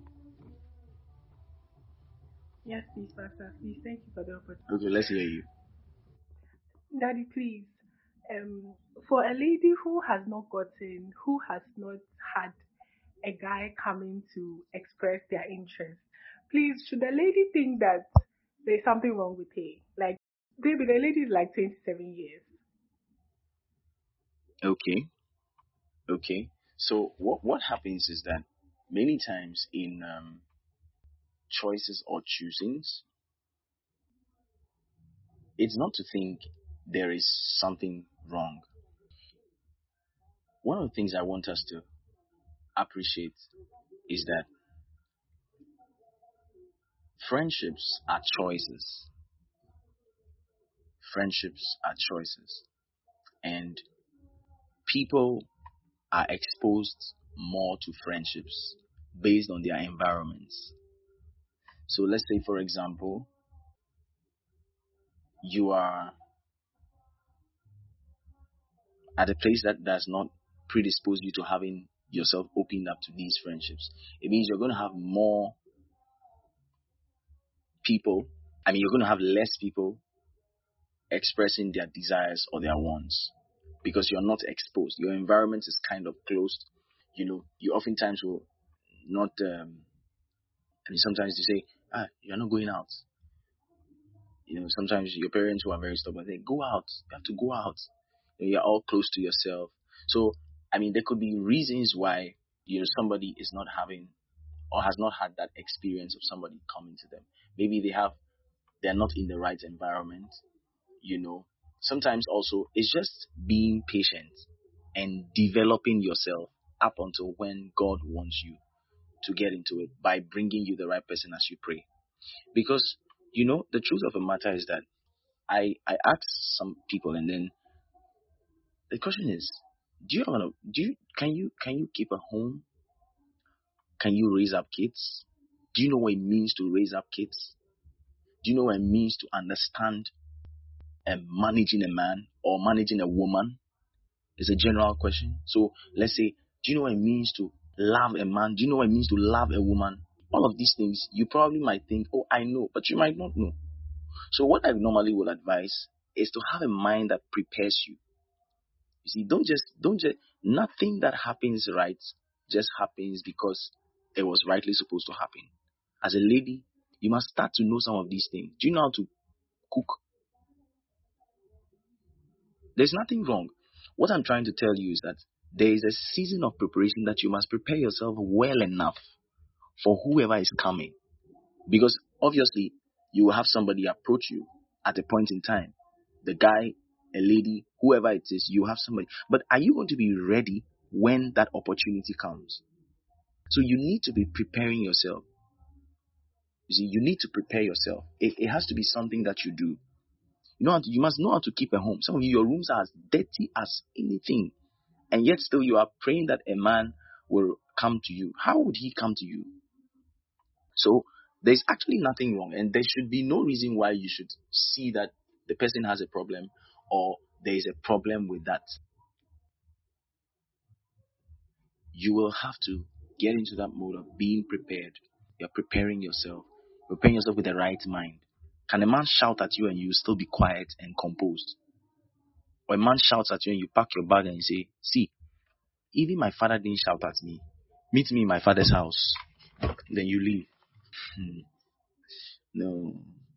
Yes, please, Pastor. Please, thank you for the opportunity. Okay, let's hear you. Daddy, please. Um, for a lady who has not gotten, who has not had a guy coming to express their interest, please, should the lady think that there's something wrong with her? Like, maybe the lady is like twenty-seven years. Okay. Okay. So what what happens is that many times in um, choices or choosings, it's not to think there is something wrong. One of the things I want us to appreciate is that friendships are choices. Friendships are choices. And people are exposed more to friendships based on their environments. So let's say, for example, you are at a place that does not predispose you to having yourself opened up to these friendships. It means you're going to have more people. I mean, you're going to have less people expressing their desires or their wants because you're not exposed. Your environment is kind of closed. You know, you oftentimes will not, um, I mean, sometimes you say, ah, you're not going out. You know, sometimes your parents who are very stubborn, they go out. You have to go out. You know, you're all close to yourself. So, I mean, there could be reasons why, you know, somebody is not having or has not had that experience of somebody coming to them. Maybe they have, they're not in the right environment, you know. Sometimes also it's just being patient and developing yourself up until when God wants you to get into it by bringing you the right person as you pray. Because, you know, the truth of the matter is that I, I asked some people, and then the question is, do you want to, do you, can you, can you keep a home? Can you raise up kids? Do you know what it means to raise up kids? Do you know what it means to understand and managing a man or managing a woman? It's a general question. So let's say, do you know what it means to love a man? Do you know what it means to love a woman? All of these things, you probably might think, oh, I know, but you might not know. So what I normally would advise is to have a mind that prepares you. You see, don't just, don't just, nothing that happens right just happens because it was rightly supposed to happen. As a lady, you must start to know some of these things. Do you know how to cook? There's nothing wrong. What I'm trying to tell you is that there is a season of preparation that you must prepare yourself well enough for whoever is coming. Because obviously, you will have somebody approach you at a point in time. The guy, a lady, whoever it is, you have somebody. But are you going to be ready when that opportunity comes? So you need to be preparing yourself. You see, you need to prepare yourself. It, it has to be something that you do. You know, how to, you must know how to keep a home. Some of you, your rooms are as dirty as anything, and yet still you are praying that a man will come to you. How would he come to you? So there's actually nothing wrong, and there should be no reason why you should see that the person has a problem or there is a problem with that. you will have to get into that mode of being prepared. You're preparing yourself, preparing yourself with the right mind. Can a man shout at you and you still be quiet and composed? Or a man shouts at you and you pack your bag and you say, see, even my father didn't shout at me. Meet me in my father's house. Then you leave. Hmm. No.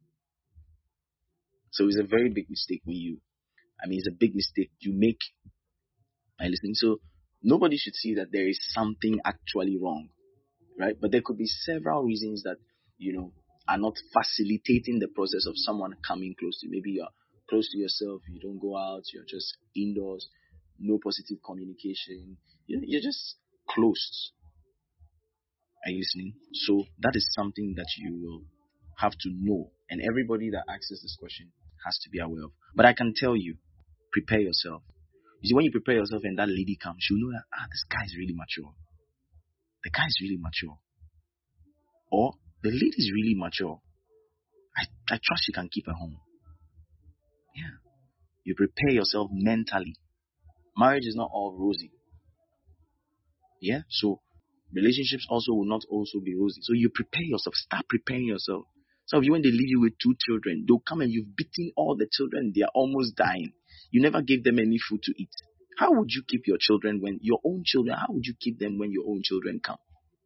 So it's a very big mistake when you, I mean, it's a big mistake you make by listening. So nobody should see that there is something actually wrong, right? But there could be several reasons that, you know, are not facilitating the process of someone coming close to you. Maybe you're close to yourself, you don't go out, you're just indoors, no positive communication, you know, you're just closed. Are you listening? So that is something that you will have to know, and everybody that asks this question has to be aware of. But I can tell you, prepare yourself. You see, when you prepare yourself and that lady comes, you'll know that, ah, this guy is really mature. The guy is really mature. Or the lady is really mature. I, I trust she can keep her home. Yeah. You prepare yourself mentally. Marriage is not all rosy. Yeah. So relationships also will not also be rosy. So you prepare yourself. Start preparing yourself. Some of you, when they leave you with two children, they'll come and you've beaten all the children. They are almost dying. You never gave them any food to eat. How would you keep your children when your own children, how would you keep them when your own children come?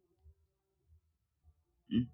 Hmm?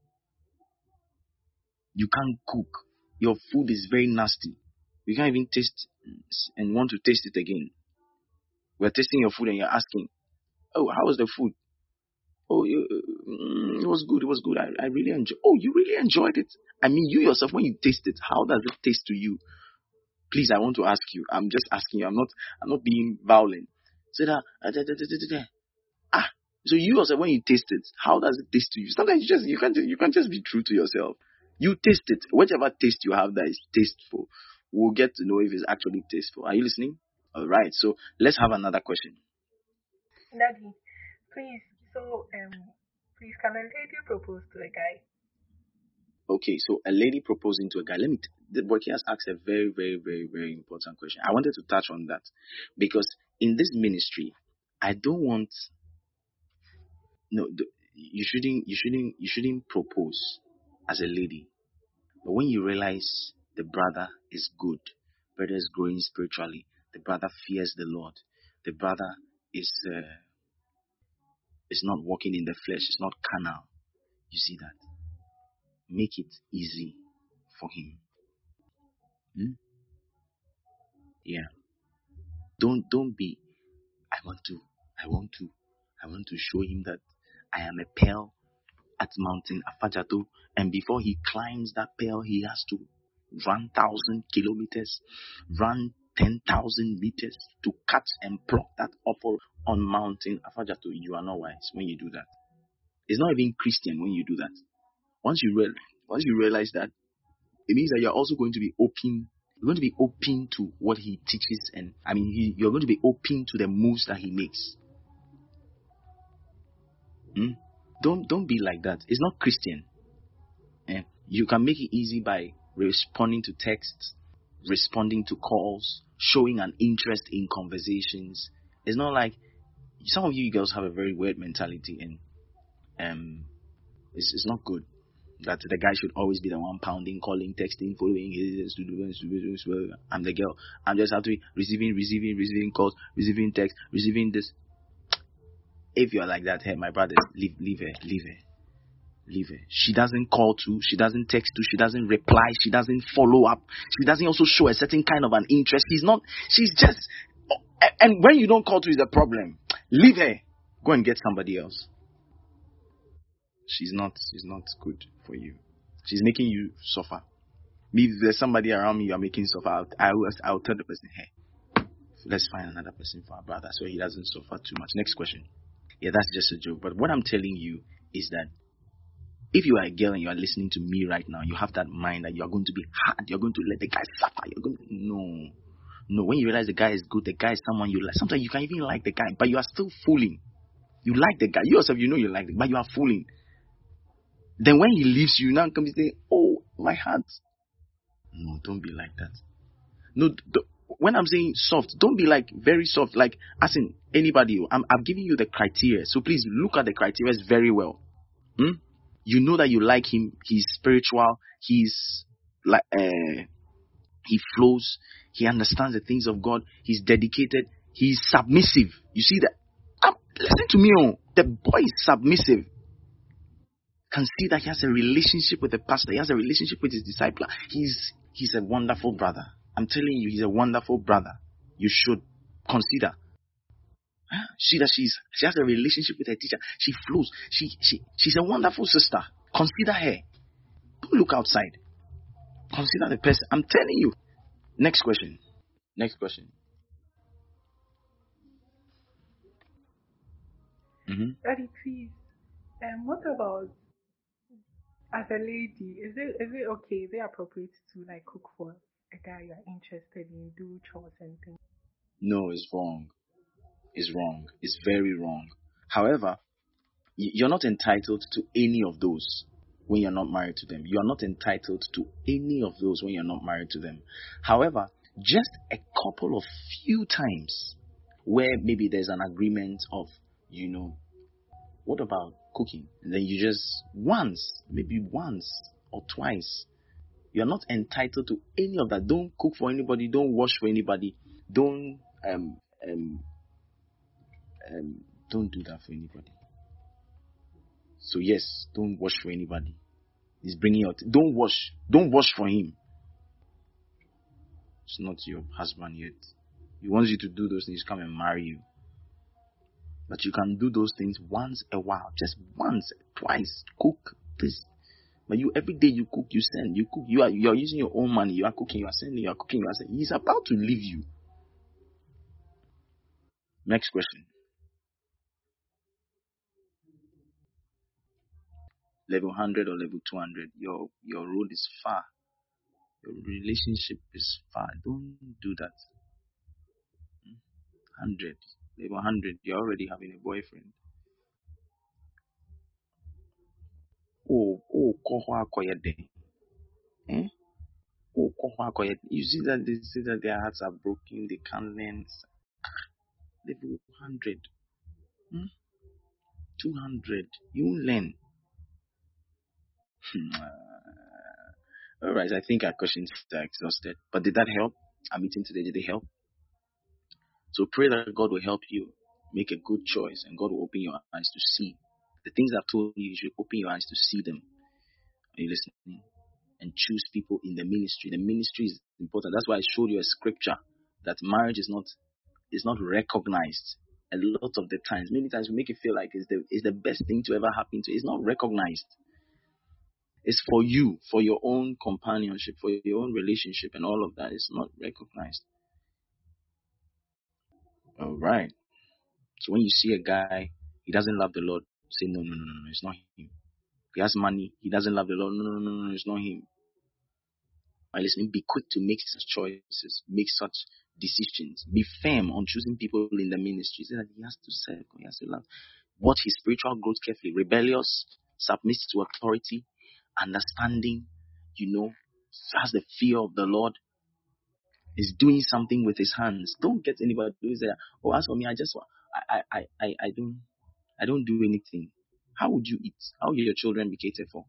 You can't cook. Your food is very nasty. You can't even taste and want to taste it again. We're tasting your food and you're asking, oh, how was the food? Oh, it was good. It was good. I, I really enjoyed. Oh, you really enjoyed it? I mean, you yourself, when you taste it, how does it taste to you? Please, I want to ask you. I'm just asking you. I'm not. I'm not being violent. So that ah. So you yourself, when you taste it, how does it taste to you? Sometimes you just you can't you can't just be true to yourself. You taste it. Whichever taste you have that is tasteful, we'll get to know if it's actually tasteful. Are you listening? All right. So let's have another question. Daddy, please. So um, please, can a lady propose to a guy? Okay, so a lady proposing to a guy. Let me. T- the Boki has asked a very, very, very, very important question. I wanted to touch on that because in this ministry, I don't want. No, the, you shouldn't. You shouldn't. You shouldn't propose as a lady. But when you realize the brother is good, brother is growing spiritually, the brother fears the Lord, the brother is uh, is not walking in the flesh, it's not carnal. You see that? Make it easy for him. Hmm? Yeah. Don't don't be. I want to. I want to. I want to show him that I am a pearl at Mountain Afajato, and before he climbs that pearl, he has to run thousand kilometers, run ten thousand meters to catch and pluck that apple on Mountain Afajato. You are not wise when you do that. It's not even Christian when you do that. Once you real, once you realize that, it means that you're also going to be open. You're going to be open to what he teaches, and I mean, he, you're going to be open to the moves that he makes. Hmm? Don't don't be like that. It's not Christian. Eh? You can make it easy by responding to texts, responding to calls, showing an interest in conversations. It's not like some of you girls have a very weird mentality, and um, it's it's not good. That the guy should always be the one pounding, calling, texting, following his to I'm the girl. I'm just have to be receiving, receiving, receiving calls, receiving text, receiving this. If you're like that, hey, my brother, leave, leave her, leave her, leave her. She doesn't call to, she doesn't text to, she doesn't reply, she doesn't follow up, she doesn't also show a certain kind of an interest. She's not, she's just, and when you don't call to is a problem. Leave her, go and get somebody else. She's not, she's not good for you. She's making you suffer. Me, if there's somebody around me you are making suffer, I'll, I will, I'll tell the person, hey, let's find another person for our brother so he doesn't suffer too much. Next question. Yeah, that's just a joke. But what I'm telling you is that if you are a girl and you are listening to me right now, you have that mind that you are going to be hard, you're going to let the guy suffer. You're going to, no. No, when you realize the guy is good, the guy is someone you like. Sometimes you can even like the guy, but you are still fooling. You like the guy. You yourself, you know you like it, but you are fooling. Then when he leaves you, now come and say, oh, my heart. No, don't be like that. No, when I'm saying soft, don't be like very soft, like as in anybody. I'm, I'm giving you the criteria. So please look at the criteria very well. Hmm? You know that you like him. He's spiritual. He's like, uh, he flows. He understands the things of God. He's dedicated. He's submissive. You see that? Um, listen to me. Oh, the boy is submissive. Can see that he has a relationship with the pastor. He has a relationship with his disciple. He's he's a wonderful brother. I'm telling you, he's a wonderful brother. You should consider. See that she's she has a relationship with her teacher. She flows. She she she's a wonderful sister. Consider her. Don't look outside. Consider the person. I'm telling you. Next question. Next question. Mm-hmm. Daddy, please. Um, what about as a lady? Is it is it okay? Is it appropriate to like cook for a guy you're interested in, do chores and things? No, it's wrong. It's wrong. It's very wrong. However, y- you're not entitled to any of those when you're not married to them. You are not entitled to any of those when you're not married to them. However, just a couple of few times where maybe there's an agreement of, you know, what about cooking? And then you just once, maybe once or twice. You're not entitled to any of that. Don't cook for anybody. Don't wash for anybody. Don't um um um don't do that for anybody. So yes, don't wash for anybody. He's bringing out. Don't wash. Don't wash for him. It's not your husband yet. He wants you to do those things. Come and marry you. But you can do those things once a while, just once, twice. Cook this. But you every day you cook, you send, you cook. You are you are using your own money. You are cooking. You are sending. You are cooking. You are sending. He's about to leave you. Next question. Level one hundred or level two hundred. Your your road is far. Your relationship is far. Don't do that. one hundred. Level one hundred. You're already having a boyfriend. Oh, oh, kohwa koyede. Eh? Oh, kohwa koyede. You see that they say that their hearts are broken. They can't learn. Level one hundred. Hmm? two hundred. You won't learn. All right. I think our questions are exhausted. But did that help? Our meeting today, did it help? So pray that God will help you make a good choice and God will open your eyes to see. The things I've told you, you should open your eyes to see them. Are you listening? And choose people in the ministry. The ministry is important. That's why I showed you a scripture that marriage is not is not recognized. A lot of the times, many times we make it feel like it's the it's the best thing to ever happen to. It's not recognized. It's for you, for your own companionship, for your own relationship, and all of that is not recognized. All right. So when you see a guy, he doesn't love the Lord, say no, no, no, no, no, it's not him. He has money, he doesn't love the Lord, no, no, no, no, no, it's not him. Right, listen, be quick to make such choices, make such decisions. Be firm on choosing people in the ministry. Say that he has to serve, he has to love. Watch his spiritual growth carefully. Rebellious, submits to authority, understanding, you know, has the fear of the Lord, is doing something with his hands. Don't get anybody who is there. Oh, as for me, I just I I I I don't I don't do anything. How would you eat? How will your children be catered for?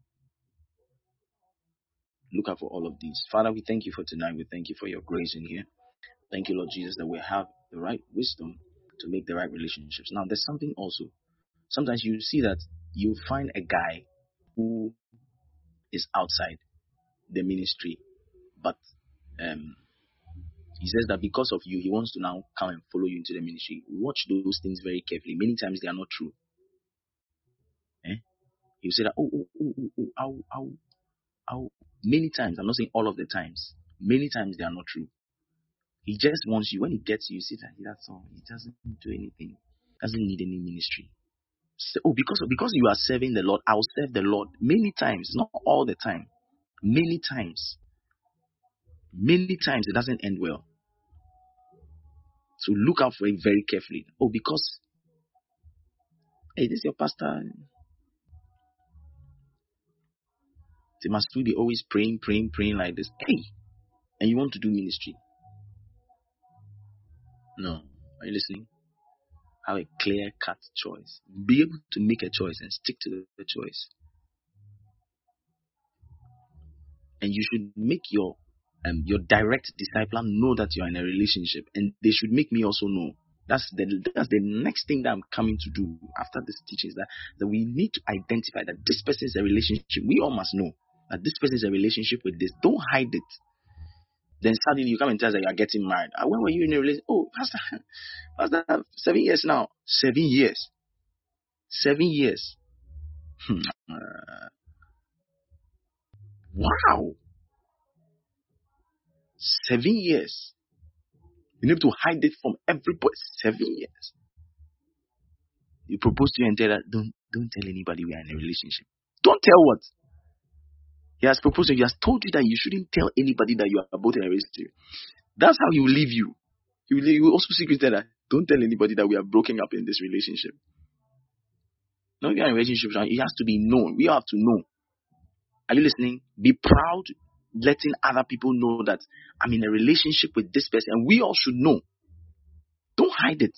Look out for all of these. Father, we thank you for tonight. We thank you for your grace in here. Thank you, Lord Jesus, that we have the right wisdom to make the right relationships. Now, there's something also. Sometimes you see that you find a guy who is outside the ministry, but um, he says that because of you, he wants to now come and follow you into the ministry. Watch those things very carefully. Many times they are not true. Eh? He'll say that, oh, oh, oh, oh, oh, ow, ow, ow. Many times, I'm not saying all of the times, many times they are not true. He just wants you. When he gets you, you see that that's all. He doesn't do anything. Doesn't need any ministry. So, oh, because of, because you are serving the Lord, I'll serve the Lord many times, not all the time. Many times. Many times it doesn't end well. So look out for it very carefully. Oh, because hey, this is your pastor. They must be always praying, praying, praying like this. Hey, and you want to do ministry. No. Are you listening? Have a clear cut choice. Be able to make a choice and stick to the, the choice. And you should make your um your direct discipler know that you are in a relationship, and they should make me also know. That's the that's the next thing that I'm coming to do after this teaching is that, that we need to identify that this person is a relationship. We all must know that this person is a relationship with this. Don't hide it. Then suddenly you come and tell us that you are getting married. Uh, when were you in a relationship? Oh, Pastor, Pastor, seven years now. Seven years. Seven years. Hmm. Uh, wow. Seven years. You need to hide it from everybody. Seven years. You propose to you and tell her, don't don't tell anybody we are in a relationship. Don't tell what? He has proposed to you. He has told you that you shouldn't tell anybody that you are both in a relationship. That's how he will leave you. He will, he will also secretly tell that, don't tell anybody that we are broken up in this relationship. No, we are in a relationship. It has to be known. We have to know. Are you listening? Be proud, letting other people know that I'm in a relationship with this person, and we all should know. Don't hide it.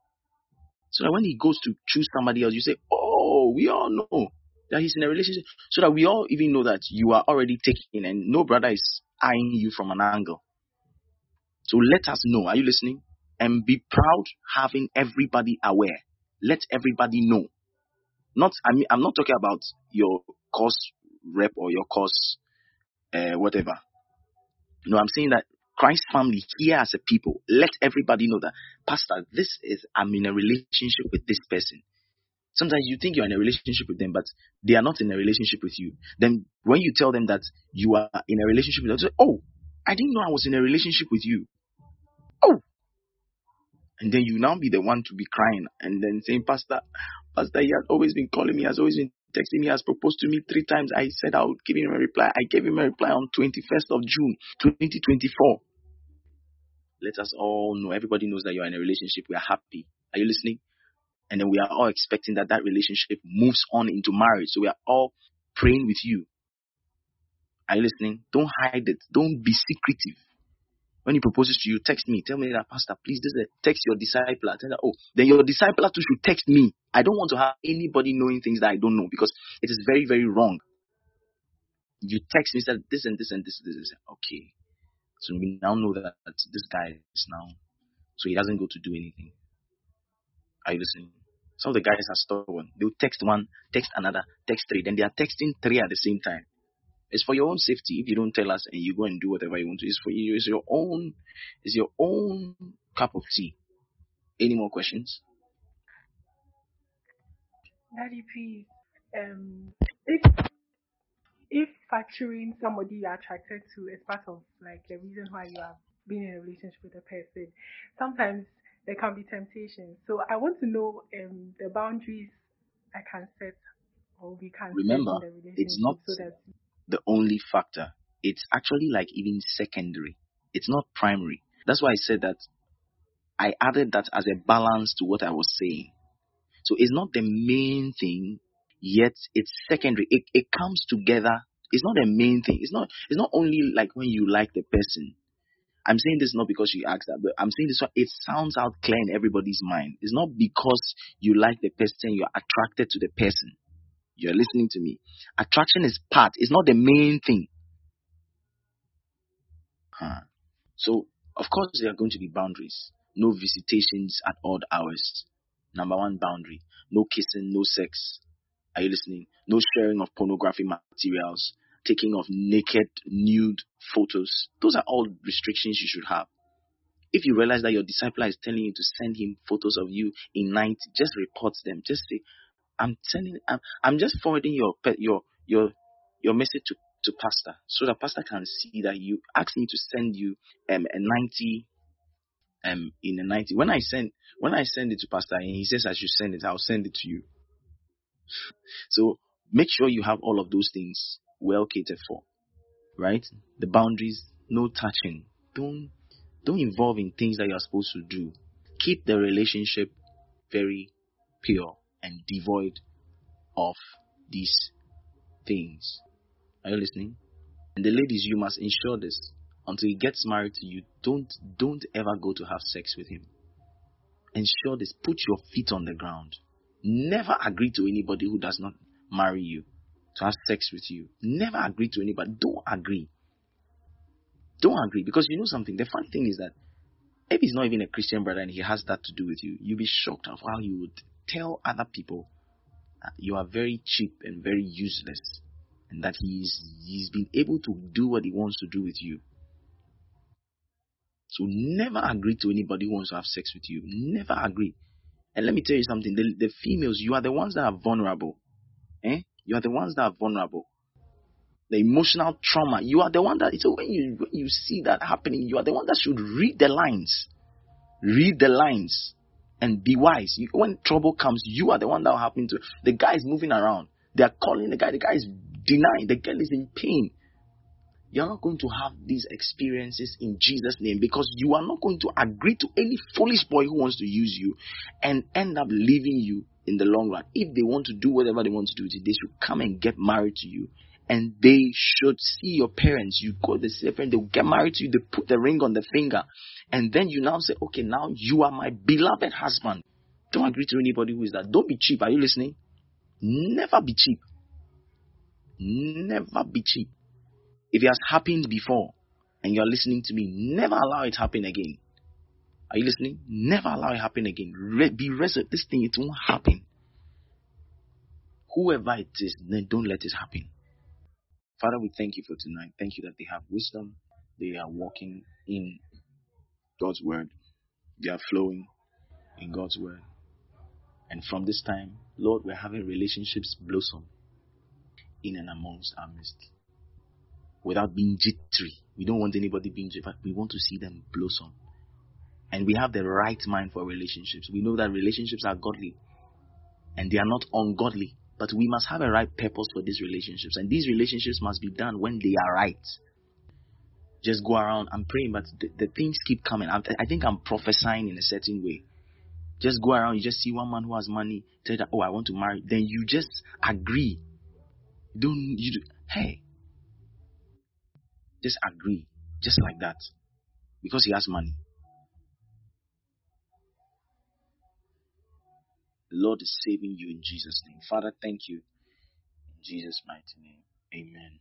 So that when he goes to choose somebody else, you say, oh, we all know that he's in a relationship. So that we all even know that you are already taken and no brother is eyeing you from an angle. So let us know. Are you listening? And be proud having everybody aware. Let everybody know. Not, I mean, I'm not talking about your course rep or your course, uh, whatever. No, I'm saying that Christ family here as a people, let everybody know that, Pastor, this is, I'm in a relationship with this person. Sometimes you think you're in a relationship with them, but they are not in a relationship with you. Then when you tell them that you are in a relationship with them, they say, oh, I didn't know I was in a relationship with you. Oh, and then you now be the one to be crying and then saying, Pastor, Pastor, he has always been calling me, has always been texting me, has proposed to me three times. I said I would give him a reply. I gave him a reply on twenty-first of June, twenty twenty-four. Let us all know. Everybody knows that you are in a relationship. We are happy. Are you listening? And then we are all expecting that that relationship moves on into marriage. So we are all praying with you. Are you listening? Don't hide it. Don't be secretive. When he proposes to you, text me. Tell me that, Pastor, please, this is a text your discipler. Tell her, oh, then your discipler too should text me. I don't want to have anybody knowing things that I don't know because it is very, very wrong. You text me, said this and this and this and this. Okay. So we now know that this guy is now, so he doesn't go to do anything. Are you listening? Some of the guys are stubborn. They'll text one, text another, text three. Then they are texting three at the same time. It's for your own safety. If you don't tell us and you go and do whatever you want to, it's for you. It's your own. It's your own cup of tea. Any more questions? Daddy, please. Um, if if factoring somebody you're attracted to is part of like the reason why you have been in a relationship with a person, sometimes there can be temptation. So I want to know um the boundaries I can set or we can set Remember, in the it's relationship not so that the only factor. It's actually like even secondary. It's not primary. That's why I said that I added that as a balance to what I was saying. So it's not the main thing, yet it's secondary. It, it comes together. It's not the main thing. It's not it's not only like when you like the person. I'm saying this not because you asked that, but I'm saying this one, it sounds out clear in everybody's mind. It's not because you like the person, you're attracted to the person. You're listening to me. Attraction is part, it's not the main thing. Huh. So, of course, there are going to be boundaries. No visitations at odd hours. Number one boundary. No kissing, no sex. Are you listening? No sharing of pornography materials. Taking of naked, nude photos. Those are all restrictions you should have. If you realize that your disciple is telling you to send him photos of you in night, just report them. Just say, I'm sending, I'm, I'm just forwarding your your your your message to, to pastor, so that pastor can see that you asked me to send you um a ninety um in a ninety. When I send when I send it to pastor and he says I should send it, I'll send it to you. So make sure you have all of those things well catered for, right? The boundaries, no touching. Don't don't involve in things that you're supposed to do. Keep the relationship very pure and devoid of these things. Are you listening? And the ladies, you must ensure this. Until he gets married to you, don't don't ever go to have sex with him. ensure this. Put your feet on the ground. Never agree to anybody who does not marry you to have sex with you. Never agree to anybody. Don't agree. Don't agree. Because you know something. The funny thing is that if he's not even a Christian brother and he has that to do with you, you'll be shocked of how you would tell other people that you are very cheap and very useless, and that he's he's been able to do what he wants to do with you. So never agree to anybody who wants to have sex with you. Never agree. And let me tell you something. The, the females, you are the ones that are vulnerable. Eh? You are the ones that are vulnerable. The emotional trauma. You are the one that, so when you when you see that happening, you are the one that should read the lines. Read the lines and be wise. You, when trouble comes, you are the one that will happen to. The guy is moving around. They are calling the guy. The guy is denying. The girl is in pain. You're not going to have these experiences in Jesus' name, because you are not going to agree to any foolish boy who wants to use you and end up leaving you in the long run. If they want to do whatever they want to do, they should come and get married to you. And they should see your parents. You go, they say, friend, they'll get married to you. They put the ring on the finger. And then you now say, okay, now you are my beloved husband. Don't agree to anybody who is that. Don't be cheap. Are you listening? Never be cheap. Never be cheap. If it has happened before and you're listening to me, never allow it happen again. Are you listening? Never allow it happen again. Re- be resolute. This thing, it won't happen. Whoever it is, then don't let it happen. Father, we thank you for tonight. Thank you that they have wisdom. They are walking in God's word. They are flowing in God's word. And from this time, Lord, we're having relationships blossom in and amongst our midst. Without being jittery. We don't want anybody being jittery, but we want to see them blossom. And we have the right mind for relationships. We know that relationships are godly and they are not ungodly. But we must have a right purpose for these relationships. And these relationships must be done when they are right. Just go around. I'm praying, but the, the things keep coming. I, I think I'm prophesying in a certain way. Just go around. You just see one man who has money. Tell that, oh, I want to marry. Then you just agree. Don't you? Do, hey. Just agree. Just like that. Because he has money. The Lord is saving you in Jesus' name. Father, thank you. In Jesus' mighty name. Amen.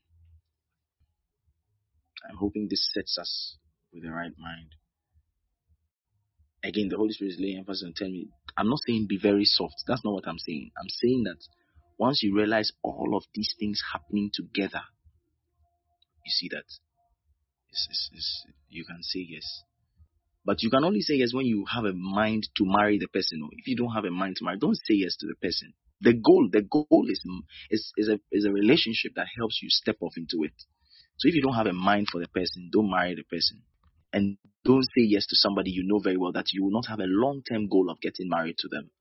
I'm hoping this sets us with the right mind. Again, the Holy Spirit is laying emphasis on telling me, I'm not saying be very soft. That's not what I'm saying. I'm saying that once you realize all of these things happening together, you see that it's, it's, it's, you can say yes. But you can only say yes when you have a mind to marry the person. Or if you don't have a mind to marry, don't say yes to the person. The goal, the goal is, is, is, a, is a relationship that helps you step off into it. So if you don't have a mind for the person, don't marry the person. And don't say yes to somebody you know very well that you will not have a long-term goal of getting married to them.